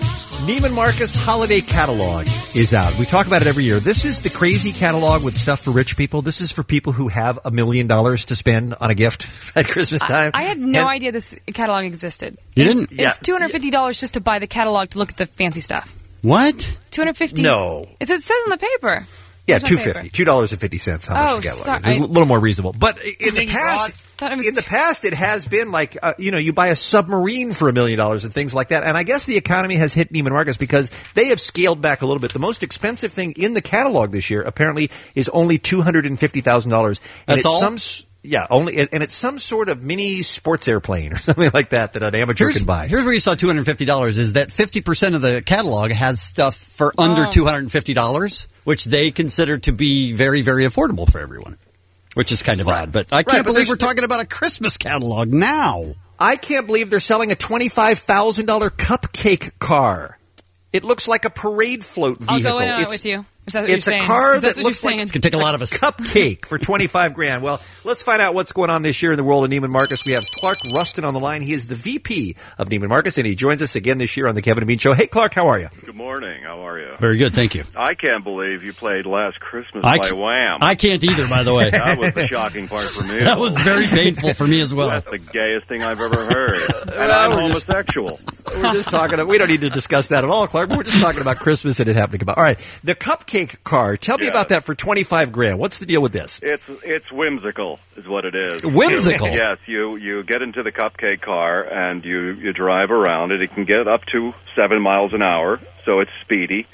S12: Neiman Marcus Holiday Catalog is out. We talk about it every year. This is the crazy catalog with stuff for rich people. This is for people who have a million dollars to spend on a gift at Christmas time.
S8: I, I had no
S12: And-
S8: idea this catalog existed.
S12: You
S8: it's,
S12: didn't?
S8: It's
S12: Yeah.
S8: two hundred fifty dollars just to buy the catalog to look at the fancy stuff.
S6: What?
S8: two hundred fifty
S12: No.
S8: It's, it says on the paper.
S12: Yeah,
S8: Where's my
S12: two
S8: paper?
S12: fifty, two dollars and fifty cents. How
S8: Oh,
S12: much the catalog
S8: sorry.
S12: is? It's a little more reasonable. But in the
S8: Thank you,
S12: past,
S8: God. Thought it was
S12: in the past, it has been like uh, you know, you buy a submarine for a million dollars and things like that. And I guess the economy has hit Neiman Marcus because they have scaled back a little bit. The most expensive thing in the catalog this year apparently is only two hundred and fifty thousand dollars. And
S6: That's
S12: it's
S6: all?
S12: some s- yeah, only, and it's some sort of mini sports airplane or something like that that an amateur
S6: Here's,
S12: can buy.
S6: here's where you saw two hundred fifty dollars is that fifty percent of the catalog has stuff for under
S12: Oh.
S6: two hundred fifty dollars, which they consider to be very, very affordable for everyone, which is kind of odd. But I
S12: Right,
S6: can't
S12: but
S6: believe
S12: there's-
S6: we're talking about a Christmas catalog now.
S12: I can't believe they're selling a twenty-five thousand dollars cupcake car. It looks like a parade float
S8: I'll
S12: vehicle.
S8: go in on it
S12: It's-
S8: with you. If that's what
S12: It's
S8: you're
S12: a
S8: saying.
S12: car
S8: If that's
S12: that
S8: what
S12: looks
S8: you're
S12: like
S8: saying.
S6: It's going to take a lot of us.
S12: cupcake for twenty-five grand. Well, let's find out what's going on this year in the world of Neiman Marcus. We have Clark Rustin on the line. He is the V P of Neiman Marcus, and he joins us again this year on the Kevin and Bean Show. Hey, Clark, how are you?
S15: Good morning. How are you?
S6: Very good, thank you.
S15: I can't believe you played Last Christmas
S6: I
S15: by
S6: c-
S15: Wham.
S6: I can't either, by the way.
S15: That was the shocking part for me.
S6: That was very painful for me as well.
S15: That's the gayest thing I've ever heard. And
S12: Well,
S15: I'm
S12: we're just-
S15: homosexual.
S12: We're just talking. We don't need to discuss that at all, Clark. But we're just talking about Christmas and it happening. About all right. The cupcake car. Tell me
S15: Yeah.
S12: about that for twenty-five grand. What's the deal with this?
S15: It's it's whimsical, is what it is.
S12: Whimsical?
S15: You- yes, you you get into the cupcake car and you you drive around it. It can get up to seven miles an hour, so it's speedy.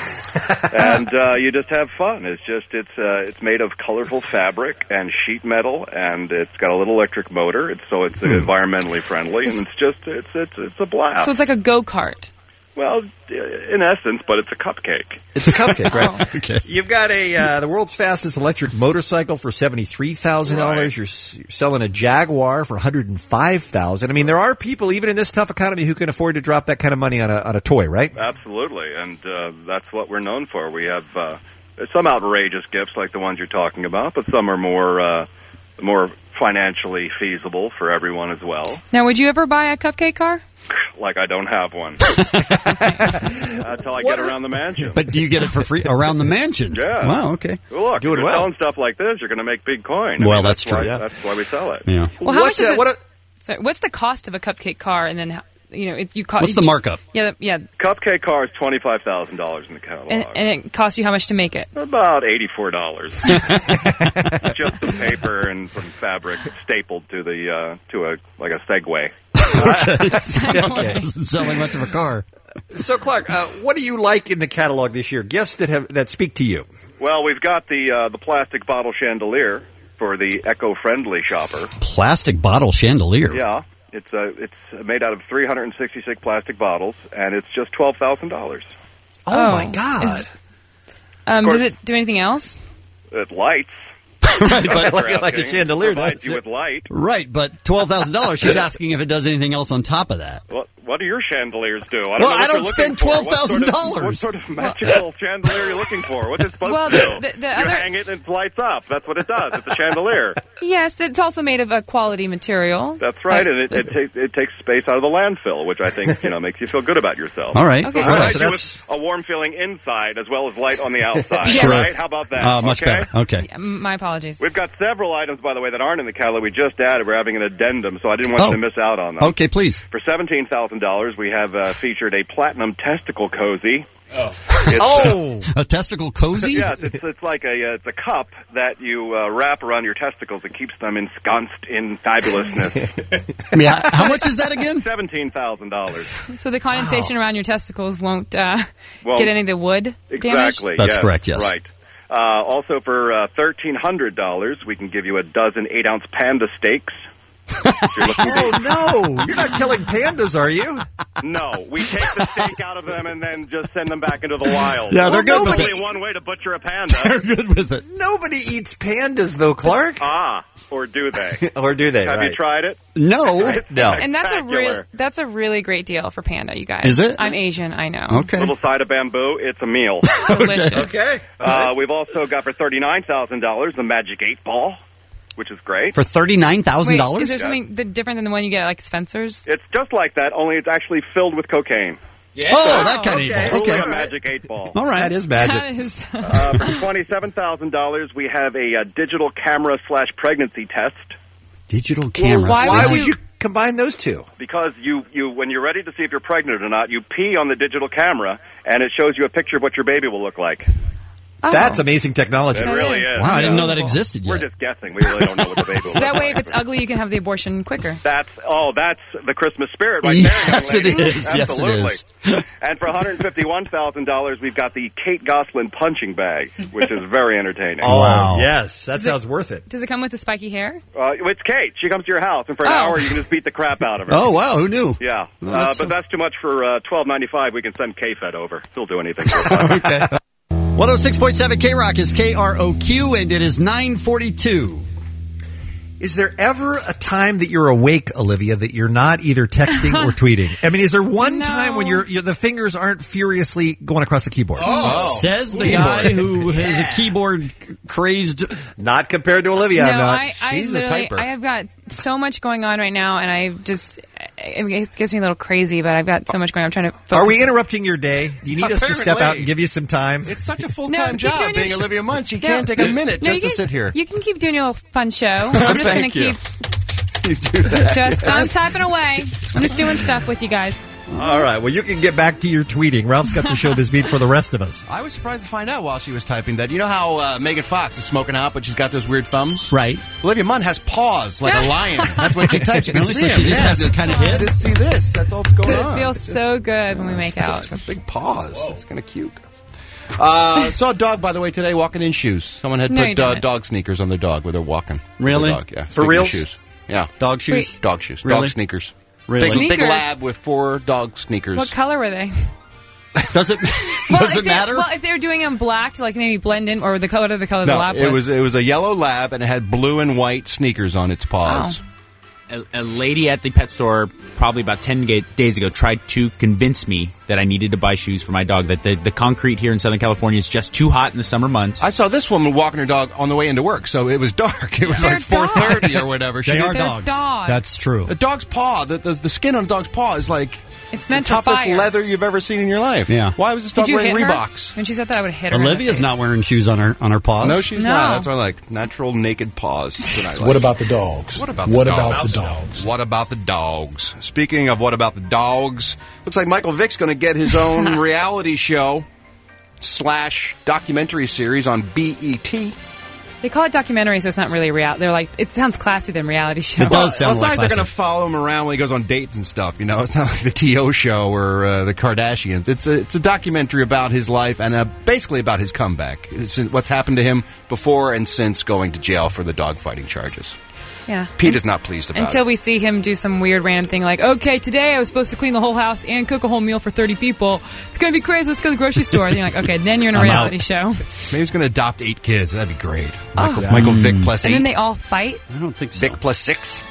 S15: and uh, you just have fun. It's just it's uh, it's made of colorful fabric and sheet metal, and it's got a little electric motor. It's so it's environmentally friendly, and it's just it's it's it's a blast.
S8: So it's like a go-kart.
S15: Well, in essence, but it's a cupcake.
S12: It's a cupcake, right?
S8: Oh.
S6: Okay.
S12: You've got a uh, the world's fastest electric motorcycle for seventy-three thousand dollars.
S15: Right.
S12: You're, s- you're selling a Jaguar for one hundred and five thousand. I mean, there are people even in this tough economy who can afford to drop that kind of money on a on a toy, right?
S15: Absolutely, and uh, that's what we're known for. We have uh, some outrageous gifts like the ones you're talking about, but some are more uh, more financially feasible for everyone as well.
S8: Now, would you ever buy a cupcake car?
S15: Like I don't have one until I get around the mansion.
S6: But do you get it for free around the mansion?
S15: Yeah.
S6: Wow, okay.
S15: Well, look,
S12: Doing
S15: if you're
S12: well.
S15: selling stuff like this, you're going to make big coin. I
S6: Well,
S15: mean,
S6: that's true,
S15: Why,
S6: yeah.
S15: That's why we sell it.
S6: Yeah.
S8: Well, how
S12: What,
S8: much is
S12: uh,
S8: it?
S12: what a-
S8: Sorry, what's the cost of a cupcake car? And then, how- you know, it, you cost.
S6: What's the markup?
S8: Yeah, yeah,
S15: Cupcake car is twenty-five thousand dollars in the catalog.
S8: and, and it costs you how much to make it?
S15: About eighty-four dollars. Just some paper and some fabric stapled to the uh, to a like a Segway.
S12: Okay.
S6: Doesn't sound like much of a car.
S12: So, Clark, uh, what do you like in the catalog this year? Gifts that have that speak to you.
S15: Well, we've got the uh, the plastic bottle chandelier for the eco-friendly shopper.
S6: Plastic bottle chandelier.
S15: Yeah, it's uh, it's made out of three hundred sixty-six plastic bottles, and it's just twelve thousand dollars.
S12: Oh, my God!
S8: Um,
S15: course-
S8: does it do anything else?
S15: It lights.
S6: Right, but
S12: like, like a chandelier.
S15: Provides
S12: That's
S15: you
S12: it.
S15: with light.
S6: right, but twelve thousand dollars. She's asking if it does anything else on top of that.
S15: What what do your chandeliers do? I don't
S6: Well,
S15: know what
S6: I
S15: you're
S6: don't
S15: looking
S6: spend
S15: for. What sort of-
S6: $twelve thousand dollars.
S15: What sort of magical chandelier are you looking for? What's it supposed
S8: Well,
S15: to
S8: the-
S15: do?
S8: the- the
S15: you
S8: other-
S15: hang it and it lights up. That's what it does. It's a chandelier.
S8: Yes, it's also made of a quality material.
S15: That's right,
S8: Uh,
S15: and it, it, takes it takes space out of the landfill, which I think you know makes you feel good about yourself.
S6: All right.
S8: Okay.
S6: All right.
S15: Provides
S12: so
S15: you
S12: that's-
S15: with a warm feeling inside as well as light on the outside.
S6: Sure.
S15: Right? How about that?
S6: Uh, much
S15: okay?
S6: better. Okay.
S8: Yeah, m- my apologies.
S15: We've got several items, by the way, that aren't in the catalog. We just added. We're having an addendum, so I didn't want
S6: Oh.
S15: you to miss out on them.
S6: Okay, please.
S15: For seventeen thousand dollars, we have uh, featured a platinum testicle cozy.
S6: Oh.
S15: It's,
S12: Oh,
S6: A testicle cozy?
S15: yeah, it's, it's like a uh, it's a cup that you uh, wrap around your testicles. It keeps them ensconced in fabulousness.
S6: I mean, how, how much is that again?
S15: Seventeen thousand dollars.
S8: So the condensation around your testicles won't uh,
S15: Well,
S8: get any of the wood damage?
S15: Exactly.
S6: That's
S15: yes,
S6: correct, yes.
S15: Right. Uh, also, for uh, thirteen hundred dollars, we can give you a dozen eight-ounce panda steaks. If you're looking
S12: oh no! You're not killing pandas, are you?
S15: No, we take the steak out of them and then just send them back into the wild.
S6: Yeah, they're
S15: There's
S6: good with
S15: only
S6: it.
S15: one way to butcher a panda.
S6: They're good with it.
S12: Nobody eats pandas, though, Clark.
S15: Ah, or do they?
S12: Or do they?
S15: Have
S12: right.
S15: you tried it?
S6: No.
S12: No.
S8: And that's a real
S15: Spectacular.
S8: that's a really great deal for panda, you guys.
S6: Is it?
S8: I'm Asian, I know.
S6: Okay.
S15: Little side of bamboo. It's a meal.
S8: Delicious.
S12: Okay.
S15: Uh, we've also got for thirty-nine thousand dollars the Magic Eight Ball, which is great.
S6: For thirty-nine thousand
S8: Wait,
S6: dollars?
S8: is there something th- different than the one you get at like Spencer's?
S15: It's just like that, only it's actually filled with cocaine.
S13: Yeah.
S6: Oh, that kind
S12: Okay.
S6: of
S15: Truly
S6: okay.
S15: a magic eight ball.
S6: All right,
S12: That is magic.
S8: That is-
S15: Uh, for twenty-seven thousand dollars, we have a, uh digital camera slash pregnancy test.
S6: Digital camera.
S8: why
S12: Why
S8: would
S12: would
S8: you-
S12: you combine those two?
S15: Because you, you, when you're ready to see if you're pregnant or not, you pee on the digital camera, and it shows you a picture of what your baby will look like.
S8: Oh.
S12: That's amazing technology.
S15: It really is.
S6: Wow, I didn't
S15: Yeah.
S6: know that existed
S15: We're
S6: yet.
S15: just guessing. We really don't know what the baby will
S8: So
S15: look
S8: that way,
S15: like.
S8: if it's ugly, you can have the abortion quicker.
S15: That's oh, that's the Christmas spirit right
S6: Yes,
S15: there. young
S6: it
S15: lady.
S6: is. Yes, it
S15: Absolutely.
S6: is.
S15: And for one hundred fifty-one thousand dollars, we've got the Kate Gosselin punching bag, which is very entertaining.
S12: Oh,
S6: Wow.
S12: yes. That
S8: Is it-
S12: sounds worth it.
S8: Does it come with the spiky hair?
S15: Uh, it's Kate. She comes to your house, and for an
S8: Oh.
S15: hour, you can just beat the crap out of her.
S6: Oh, wow, who knew?
S15: Yeah,
S6: Well,
S15: uh,
S6: that
S15: but
S6: sounds-
S15: that's too much for uh, twelve ninety-five. We can send K-Fed over. He'll do anything. For fun.
S6: Okay. one oh six point seven K-Rock is K R O Q, and it is nine forty-two.
S12: Is there ever a time that you're awake, Olivia, that you're not either texting or tweeting? I mean, is there one
S8: No.
S12: time when you're, you're the fingers aren't furiously going across the keyboard?
S6: Oh. Says the
S12: Keyboard.
S6: guy who is a keyboard crazed.
S12: Not compared to Olivia,
S8: no,
S12: I'm not.
S8: I, I
S6: She's a
S8: literally,
S6: typer.
S8: I have got so much going on right now, and I just, it gets me a little crazy, but I've got so much going on. I'm trying to focus.
S12: Are we interrupting your day? Do you need us to step
S1: Apparently.
S12: out and give you some time?
S1: It's such a
S8: No,
S1: full-time
S8: keep
S1: job
S8: doing your
S1: being
S8: sh-
S1: Olivia Munch. You
S8: No.
S1: can't take a minute
S8: No,
S1: just
S8: you
S1: to
S8: can,
S1: sit here.
S8: You can keep doing your little fun show. I'm just going
S1: Thank
S8: to
S1: you.
S8: keep,
S1: You do that.
S8: just, I'm typing away. I'm just doing stuff with you guys.
S12: All right. Well, you can get back to your tweeting. Ralph's got the showbiz beat for the rest of us.
S1: I was surprised to find out while she was typing that. You know how uh, Megan Fox is smoking out, but she's got those weird thumbs?
S6: Right.
S1: Olivia Munn has paws like a lion. That's when she types. You can
S6: Really?
S1: see
S6: So
S1: them.
S6: she just
S1: Yeah.
S6: has to kind of
S1: I
S6: hit?
S1: just see this. That's all that's going
S8: It
S1: on.
S8: feels so good when we make out.
S1: Got big paws. It's kind of cute. Uh, saw a dog, by the way, today walking in shoes. Someone had
S8: No, you
S1: put uh,
S8: didn't.
S1: dog sneakers on their dog where they're walking.
S6: Really?
S1: Their dog, yeah.
S12: For
S1: Speaking of
S12: reals?
S1: shoes. Yeah.
S6: Dog shoes?
S8: Wait.
S1: Dog shoes.
S6: Really?
S1: Dog sneakers.
S6: Really?
S1: Big, big
S8: Sneakers?
S1: lab with four dog sneakers.
S8: What color were they?
S6: Does it,
S8: Well,
S6: does
S8: if
S6: it
S8: they-
S6: matter?
S8: Well, if they were doing them black to like maybe blend in, or the color of the color of the
S1: No,
S8: lab
S1: it was it was a yellow lab and it had blue and white sneakers on its paws.
S8: Oh.
S13: A, a lady at the pet store probably about ten ga- days ago tried to convince me that I needed to buy shoes for my dog, that the, the concrete here in Southern California is just too hot in the summer months.
S1: I saw this woman walking her dog on the way into work, so it was dark. It was
S8: They're
S1: like four thirty or whatever.
S6: They are
S8: They're
S6: dogs.
S8: dogs.
S6: That's true.
S1: The dog's paw, the, the the skin on a dog's paw is like
S8: It's meant
S1: the
S8: for
S1: toughest
S8: fire.
S1: leather you've ever seen in your life.
S6: Yeah.
S1: Why was this
S8: Did
S1: dog
S8: you
S1: wearing
S8: hit her?
S1: Reeboks?
S8: When she said that, I would have hit her. in the
S6: Olivia's
S8: face.
S6: not wearing shoes on her on her paws.
S1: No, she's
S8: No.
S1: not. That's what I like. Natural naked paws. That's what I like.
S4: What about the dogs?
S1: What about
S4: what
S1: the
S4: about
S1: dogs?
S4: the dogs?
S1: What about the dogs? Speaking of what about the dogs, looks like Michael Vick's going to get his own reality show slash documentary series on B E T.
S8: They call it documentary, so it's not really real. They're like, it sounds classy than reality show.
S6: It does sound
S1: Well, it's not
S6: like
S1: like they're
S6: classic.
S1: going to follow him around when he goes on dates and stuff. You know, it's not like the T O show or uh, the Kardashians. It's a it's a documentary about his life and uh, basically about his comeback. It's what's happened to him before and since going to jail for the dogfighting charges.
S8: Yeah.
S1: Pete is not pleased about
S8: Until
S1: it.
S8: we see him do some weird random thing like, okay, today I was supposed to clean the whole house and cook a whole meal for thirty people. It's going to be crazy. Let's go to the grocery store. And you're like, okay, then you're in a
S1: I'm
S8: reality
S1: out.
S8: show.
S1: Maybe he's going to adopt eight kids. That'd be great. Michael,
S8: Oh.
S1: Michael Vick plus
S8: And
S1: eight.
S8: then they all fight.
S6: I don't think
S1: Vic plus six.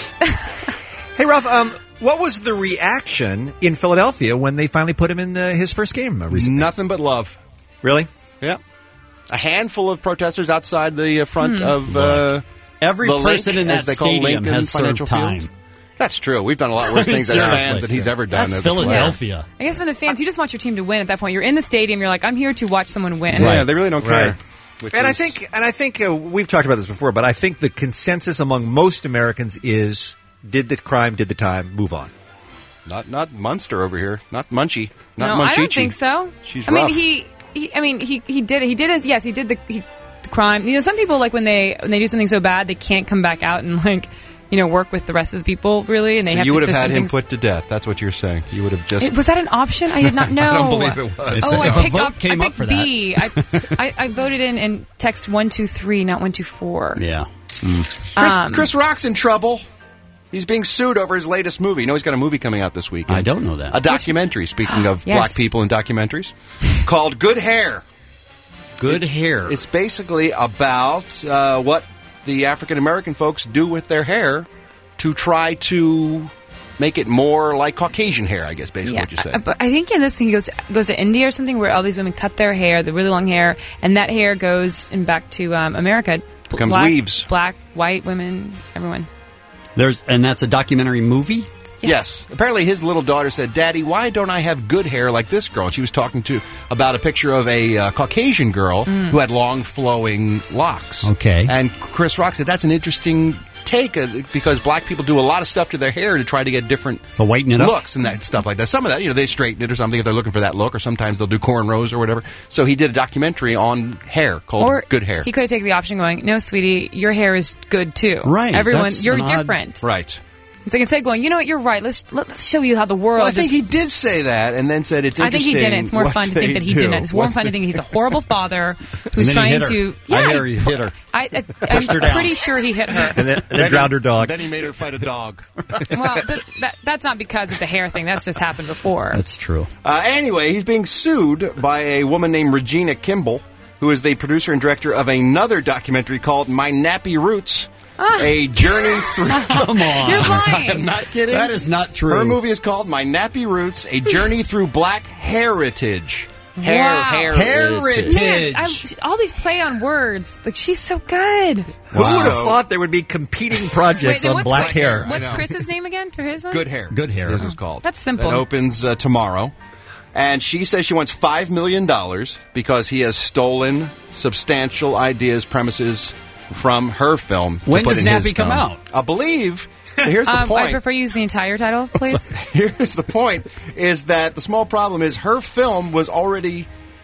S12: Hey, Ralph, um, what was the reaction in Philadelphia when they finally put him in uh, his first game uh, recently?
S1: Nothing but love.
S12: Really?
S1: Yeah. A handful of protesters outside the uh, front
S6: Hmm.
S1: of uh,
S6: Every
S1: the
S6: person
S1: Link,
S6: in
S1: as
S6: that
S1: they call
S6: stadium
S1: Lincoln
S6: has served
S1: Financial
S6: time.
S1: Field. That's true. We've done a lot worse
S6: I mean,
S1: things as fans
S6: seriously.
S1: than he's ever done.
S6: That's
S1: as a player.
S6: Philadelphia.
S8: I guess for the fans, you just want your team to win at that point. You're in the stadium. You're like, I'm here to watch someone win.
S1: Yeah, they really don't care.
S12: Right. And I think, and I think uh, we've talked about this before, but I think the consensus among most Americans is: did the crime, did the time, move on.
S1: Not not Munster over here. Not Munchie. Not
S8: no,
S1: Munchichi.
S8: I don't think so.
S1: She's
S8: I mean,
S1: rough.
S8: he, he. I mean, he. He did it. He did it. Yes, he did the, he, the crime. You know, some people like when they when they do something so bad they can't come back out and like you know work with the rest of the people really, and they
S1: So
S8: have
S1: you
S8: to
S1: would
S8: do
S1: have had him
S8: something-
S1: put to death. That's what you're saying. You would have just.
S8: It- was that an option? I did not know.
S1: I don't believe it was.
S8: Oh, I
S1: A
S8: picked
S1: vote
S8: up.
S1: came
S8: I
S1: up
S8: picked
S1: for that.
S8: B. I, I, I voted in and text one two three, not one two four.
S6: Yeah.
S1: Chris,
S8: Um,
S1: Chris Rock's in trouble. He's being sued over his latest movie. You know he's got a movie coming out this weekend.
S6: I don't know that.
S1: A documentary, speaking of
S8: Yes.
S1: black people in documentaries, called Good Hair.
S6: Good hair.
S1: It's basically about uh, what the African American folks do with their hair to try to make it more like Caucasian hair, I guess, basically
S8: Yeah,
S1: what you're saying.
S8: uh, but I think in this thing he goes goes to India or something where all these women cut their hair, the really long hair, and that hair goes in back to um, America.
S1: Becomes
S8: black,
S1: weaves.
S8: Black, white women, everyone.
S6: There's and that's a documentary movie.
S1: Yes. Apparently his little daughter said, Daddy, why don't I have good hair like this girl? And she was talking to about a picture of a uh, Caucasian girl
S6: Mm.
S1: who had long flowing locks.
S6: Okay.
S1: And Chris Rock said, that's an interesting take uh, because black people do a lot of stuff to their hair to try to get different
S6: To whiten it up?
S1: looks and that stuff like that. Some of that, you know, they straighten it or something if they're looking for that look, or sometimes they'll do cornrows or whatever. So he did a documentary on hair called
S8: Or
S1: Good Hair.
S8: He could have taken the option going, no, sweetie, your hair is good too.
S1: Right.
S8: Everyone,
S1: That's
S8: you're
S1: an odd-
S8: different.
S1: Right.
S8: It's like instead of going, you know what, you're right. Let's let's show you how the world.
S1: Well, I think
S8: is-
S1: he did say that, and then said it's
S8: I think
S1: interesting.
S8: he didn't. It's more
S1: what
S8: fun to
S1: they
S8: think that he
S1: do.
S8: didn't. It's more
S1: What
S8: fun to think he's a horrible father
S6: And
S8: who's
S6: then he
S8: trying
S6: hit her.
S8: to.
S6: I
S8: Yeah,
S6: hear he hit her.
S8: I, I,
S6: Pushed her
S8: I'm
S6: down.
S8: pretty sure he hit her.
S12: And then, and then drowned her dog.
S1: Then he made her fight a dog.
S8: Well, but that, that's not because of the hair thing. That's just happened before.
S6: That's true.
S1: Uh, anyway, he's being sued by a woman named Regina Kimball, who is the producer and director of another documentary called My Nappy Roots. A journey through.
S6: Come on.
S8: You're lying.
S1: I'm not kidding.
S6: That is not true.
S1: Her movie is called My Nappy Roots: A Journey Through Black Heritage. Hair,
S8: Wow.
S1: heritage.
S8: Man, I, all these play on words. Like, she's so good.
S12: Who would have thought there would be competing projects
S8: Wait,
S12: on
S8: what's
S12: black
S8: Chris-
S12: hair?
S8: What's Chris's name again for his one?
S1: Good Hair.
S6: Good Hair.
S1: This is called.
S8: That's simple.
S1: That opens uh, tomorrow. And she says she wants five million dollars because he has stolen substantial ideas, premises from her film. to
S6: When
S1: put
S6: does
S1: in his
S6: Nappy come
S1: film.
S6: out?
S1: I believe. Here's the
S8: um,
S1: point.
S8: I prefer you use the entire title, please.
S1: Here's the point: is that the small problem is her film was already.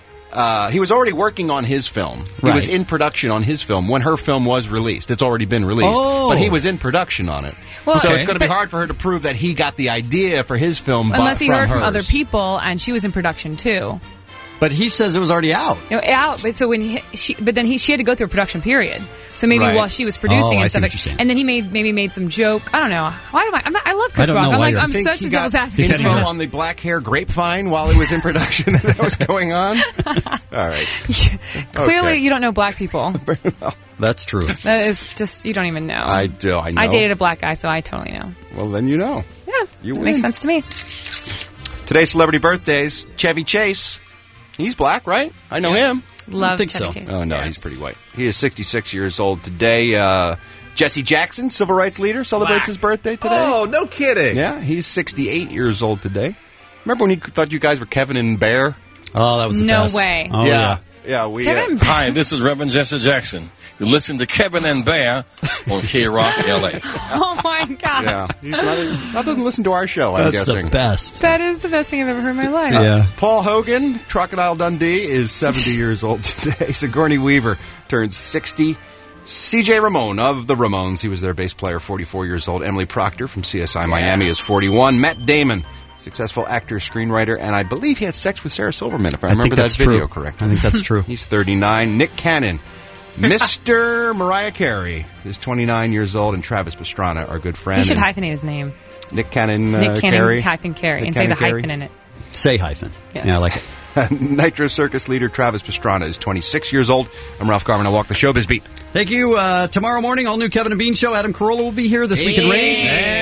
S1: Uh, he was already working on his film. He was
S6: Right.
S1: in production on his film when her film was released. It's already been released,
S6: Oh.
S1: but he was in production on it.
S8: Well,
S1: so
S8: okay.
S1: it's going to be
S8: but-
S1: hard for her to prove that he got the idea for his film. bu-
S8: Unless he heard from
S1: hers.
S8: other people, and she was in production too.
S6: But he says it was already out.
S8: No, out. But so when he, she, but then he, she had to go through a production period. So maybe
S6: Right.
S8: while she was producing
S6: Oh, I
S8: and
S6: see
S8: stuff,
S6: what
S8: like,
S6: you're saying.
S8: and then he made maybe made some joke. I don't know. Why am I? I'm not, I love Chris
S6: I don't
S8: Rock.
S6: know
S8: I'm
S6: why
S8: like
S6: you're-
S8: I'm
S1: I think
S8: such
S1: he
S8: a
S1: got
S8: devil's advocate.
S1: info
S8: for him.
S1: on the black hair grapevine while he was in production that was going on. All right.
S8: Clearly,
S1: Okay.
S8: you don't know black people.
S6: That's true.
S8: That is just you don't even know.
S1: I do. I know.
S8: I dated a black guy, so I totally know.
S1: Well, then you know.
S8: Yeah,
S1: You
S8: that
S1: win.
S8: makes sense to me.
S1: Today's celebrity birthdays: Chevy Chase. He's black, right? I know him.
S8: Love
S6: think
S8: Chevy
S6: so.
S8: Chase.
S1: Oh no, he's pretty white. He is sixty-six years old today. Uh, Jesse Jackson, civil rights leader, celebrates
S12: Black.
S1: his birthday today.
S12: Oh, no kidding.
S1: Yeah, he's sixty-eight years old today. Remember when you thought you guys were Kevin and Bear?
S6: Oh, that was the
S8: No
S6: best.
S8: way.
S6: Oh,
S1: yeah, yeah. We.
S8: Kevin
S1: Uh,
S4: Hi, this is Reverend Jesse Jackson. You listen to Kevin and Bear on K Rock L A.
S8: Oh my gosh.
S1: yeah, he's not. He doesn't listen to our show. I'm
S6: That's
S1: guessing.
S6: the best.
S8: That is the best thing I've ever heard in my life.
S6: Yeah.
S1: Paul Hogan, Crocodile Dundee, is seventy years old today. Sigourney Weaver turns sixty. C J Ramone of the Ramones, he was their bass player, forty-four years old. Emily Proctor from C S I Miami is forty-one. Matt Damon, successful actor, screenwriter, and I believe he had sex with Sarah Silverman, if I,
S6: I
S1: remember
S6: think
S1: that
S6: that's
S1: video
S6: true.
S1: correctly.
S6: I think that's true.
S1: He's thirty-nine. Nick Cannon, Mister Mariah Carey is twenty-nine years old, and Travis Pastrana, our good friend.
S8: He should
S1: And
S8: hyphenate his name.
S1: Nick Cannon, uh,
S8: Nick Cannon
S1: Carey.
S8: hyphen Carey
S1: Nick
S8: and say the
S1: Cannon Carey.
S8: hyphen in it.
S6: Say hyphen.
S8: Yeah.
S6: Yeah, I like it.
S1: Nitro Circus leader Travis Pastrana is twenty-six years old. I'm Ralph Garman. I walk the showbiz beat.
S6: Thank you. Uh, tomorrow morning, all new Kevin and Bean show. Adam Carolla will be here this week in Rage.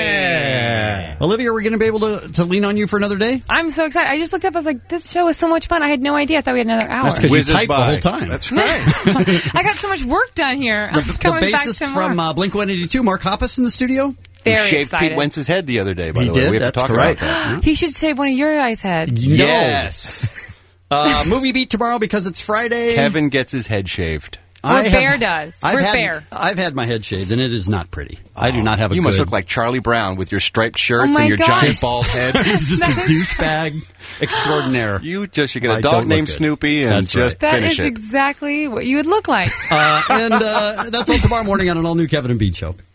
S12: Yeah.
S6: Olivia, are we going to be able to, to lean on you for another day?
S8: I'm so excited. I just looked up. I was like, this show is so much fun. I had no idea. I thought we had another hour.
S6: That's because you
S1: Whizzes
S6: typed the
S1: by.
S6: whole time.
S1: That's right.
S8: I got so much work done here. I'm
S6: The
S8: coming back
S6: bassist
S8: tomorrow.
S6: from uh, Blink one eighty-two, Mark Hoppus, in the studio.
S1: He
S8: Very
S1: shaved
S8: excited.
S1: Pete Wentz's head the other day, by
S6: He
S1: the way.
S6: did?
S1: We have
S6: That's
S1: to talk
S6: correct.
S1: about that.
S8: He should shave one of your guys' head.
S1: Yes.
S6: Uh, movie beat tomorrow because it's Friday.
S1: Kevin gets his head shaved.
S8: Or
S6: I
S8: Bear
S6: have-
S8: does.
S6: I've
S8: Where's
S6: had,
S8: Bear?
S6: I've had my head shaved, and it is not pretty. I do not have a
S1: You
S6: good...
S1: must look like Charlie Brown with your striped shirts
S8: Oh my
S1: and your
S8: gosh.
S1: giant bald head.
S6: just a douchebag extraordinaire.
S1: You just should get a
S6: I
S1: dog
S6: don't look
S1: named
S6: good.
S1: Snoopy and
S6: That's
S1: just
S8: That
S1: finish
S8: is
S1: it.
S8: exactly what you would look like.
S6: Uh, and uh, that's all tomorrow morning on an all-new Kevin and Bean show.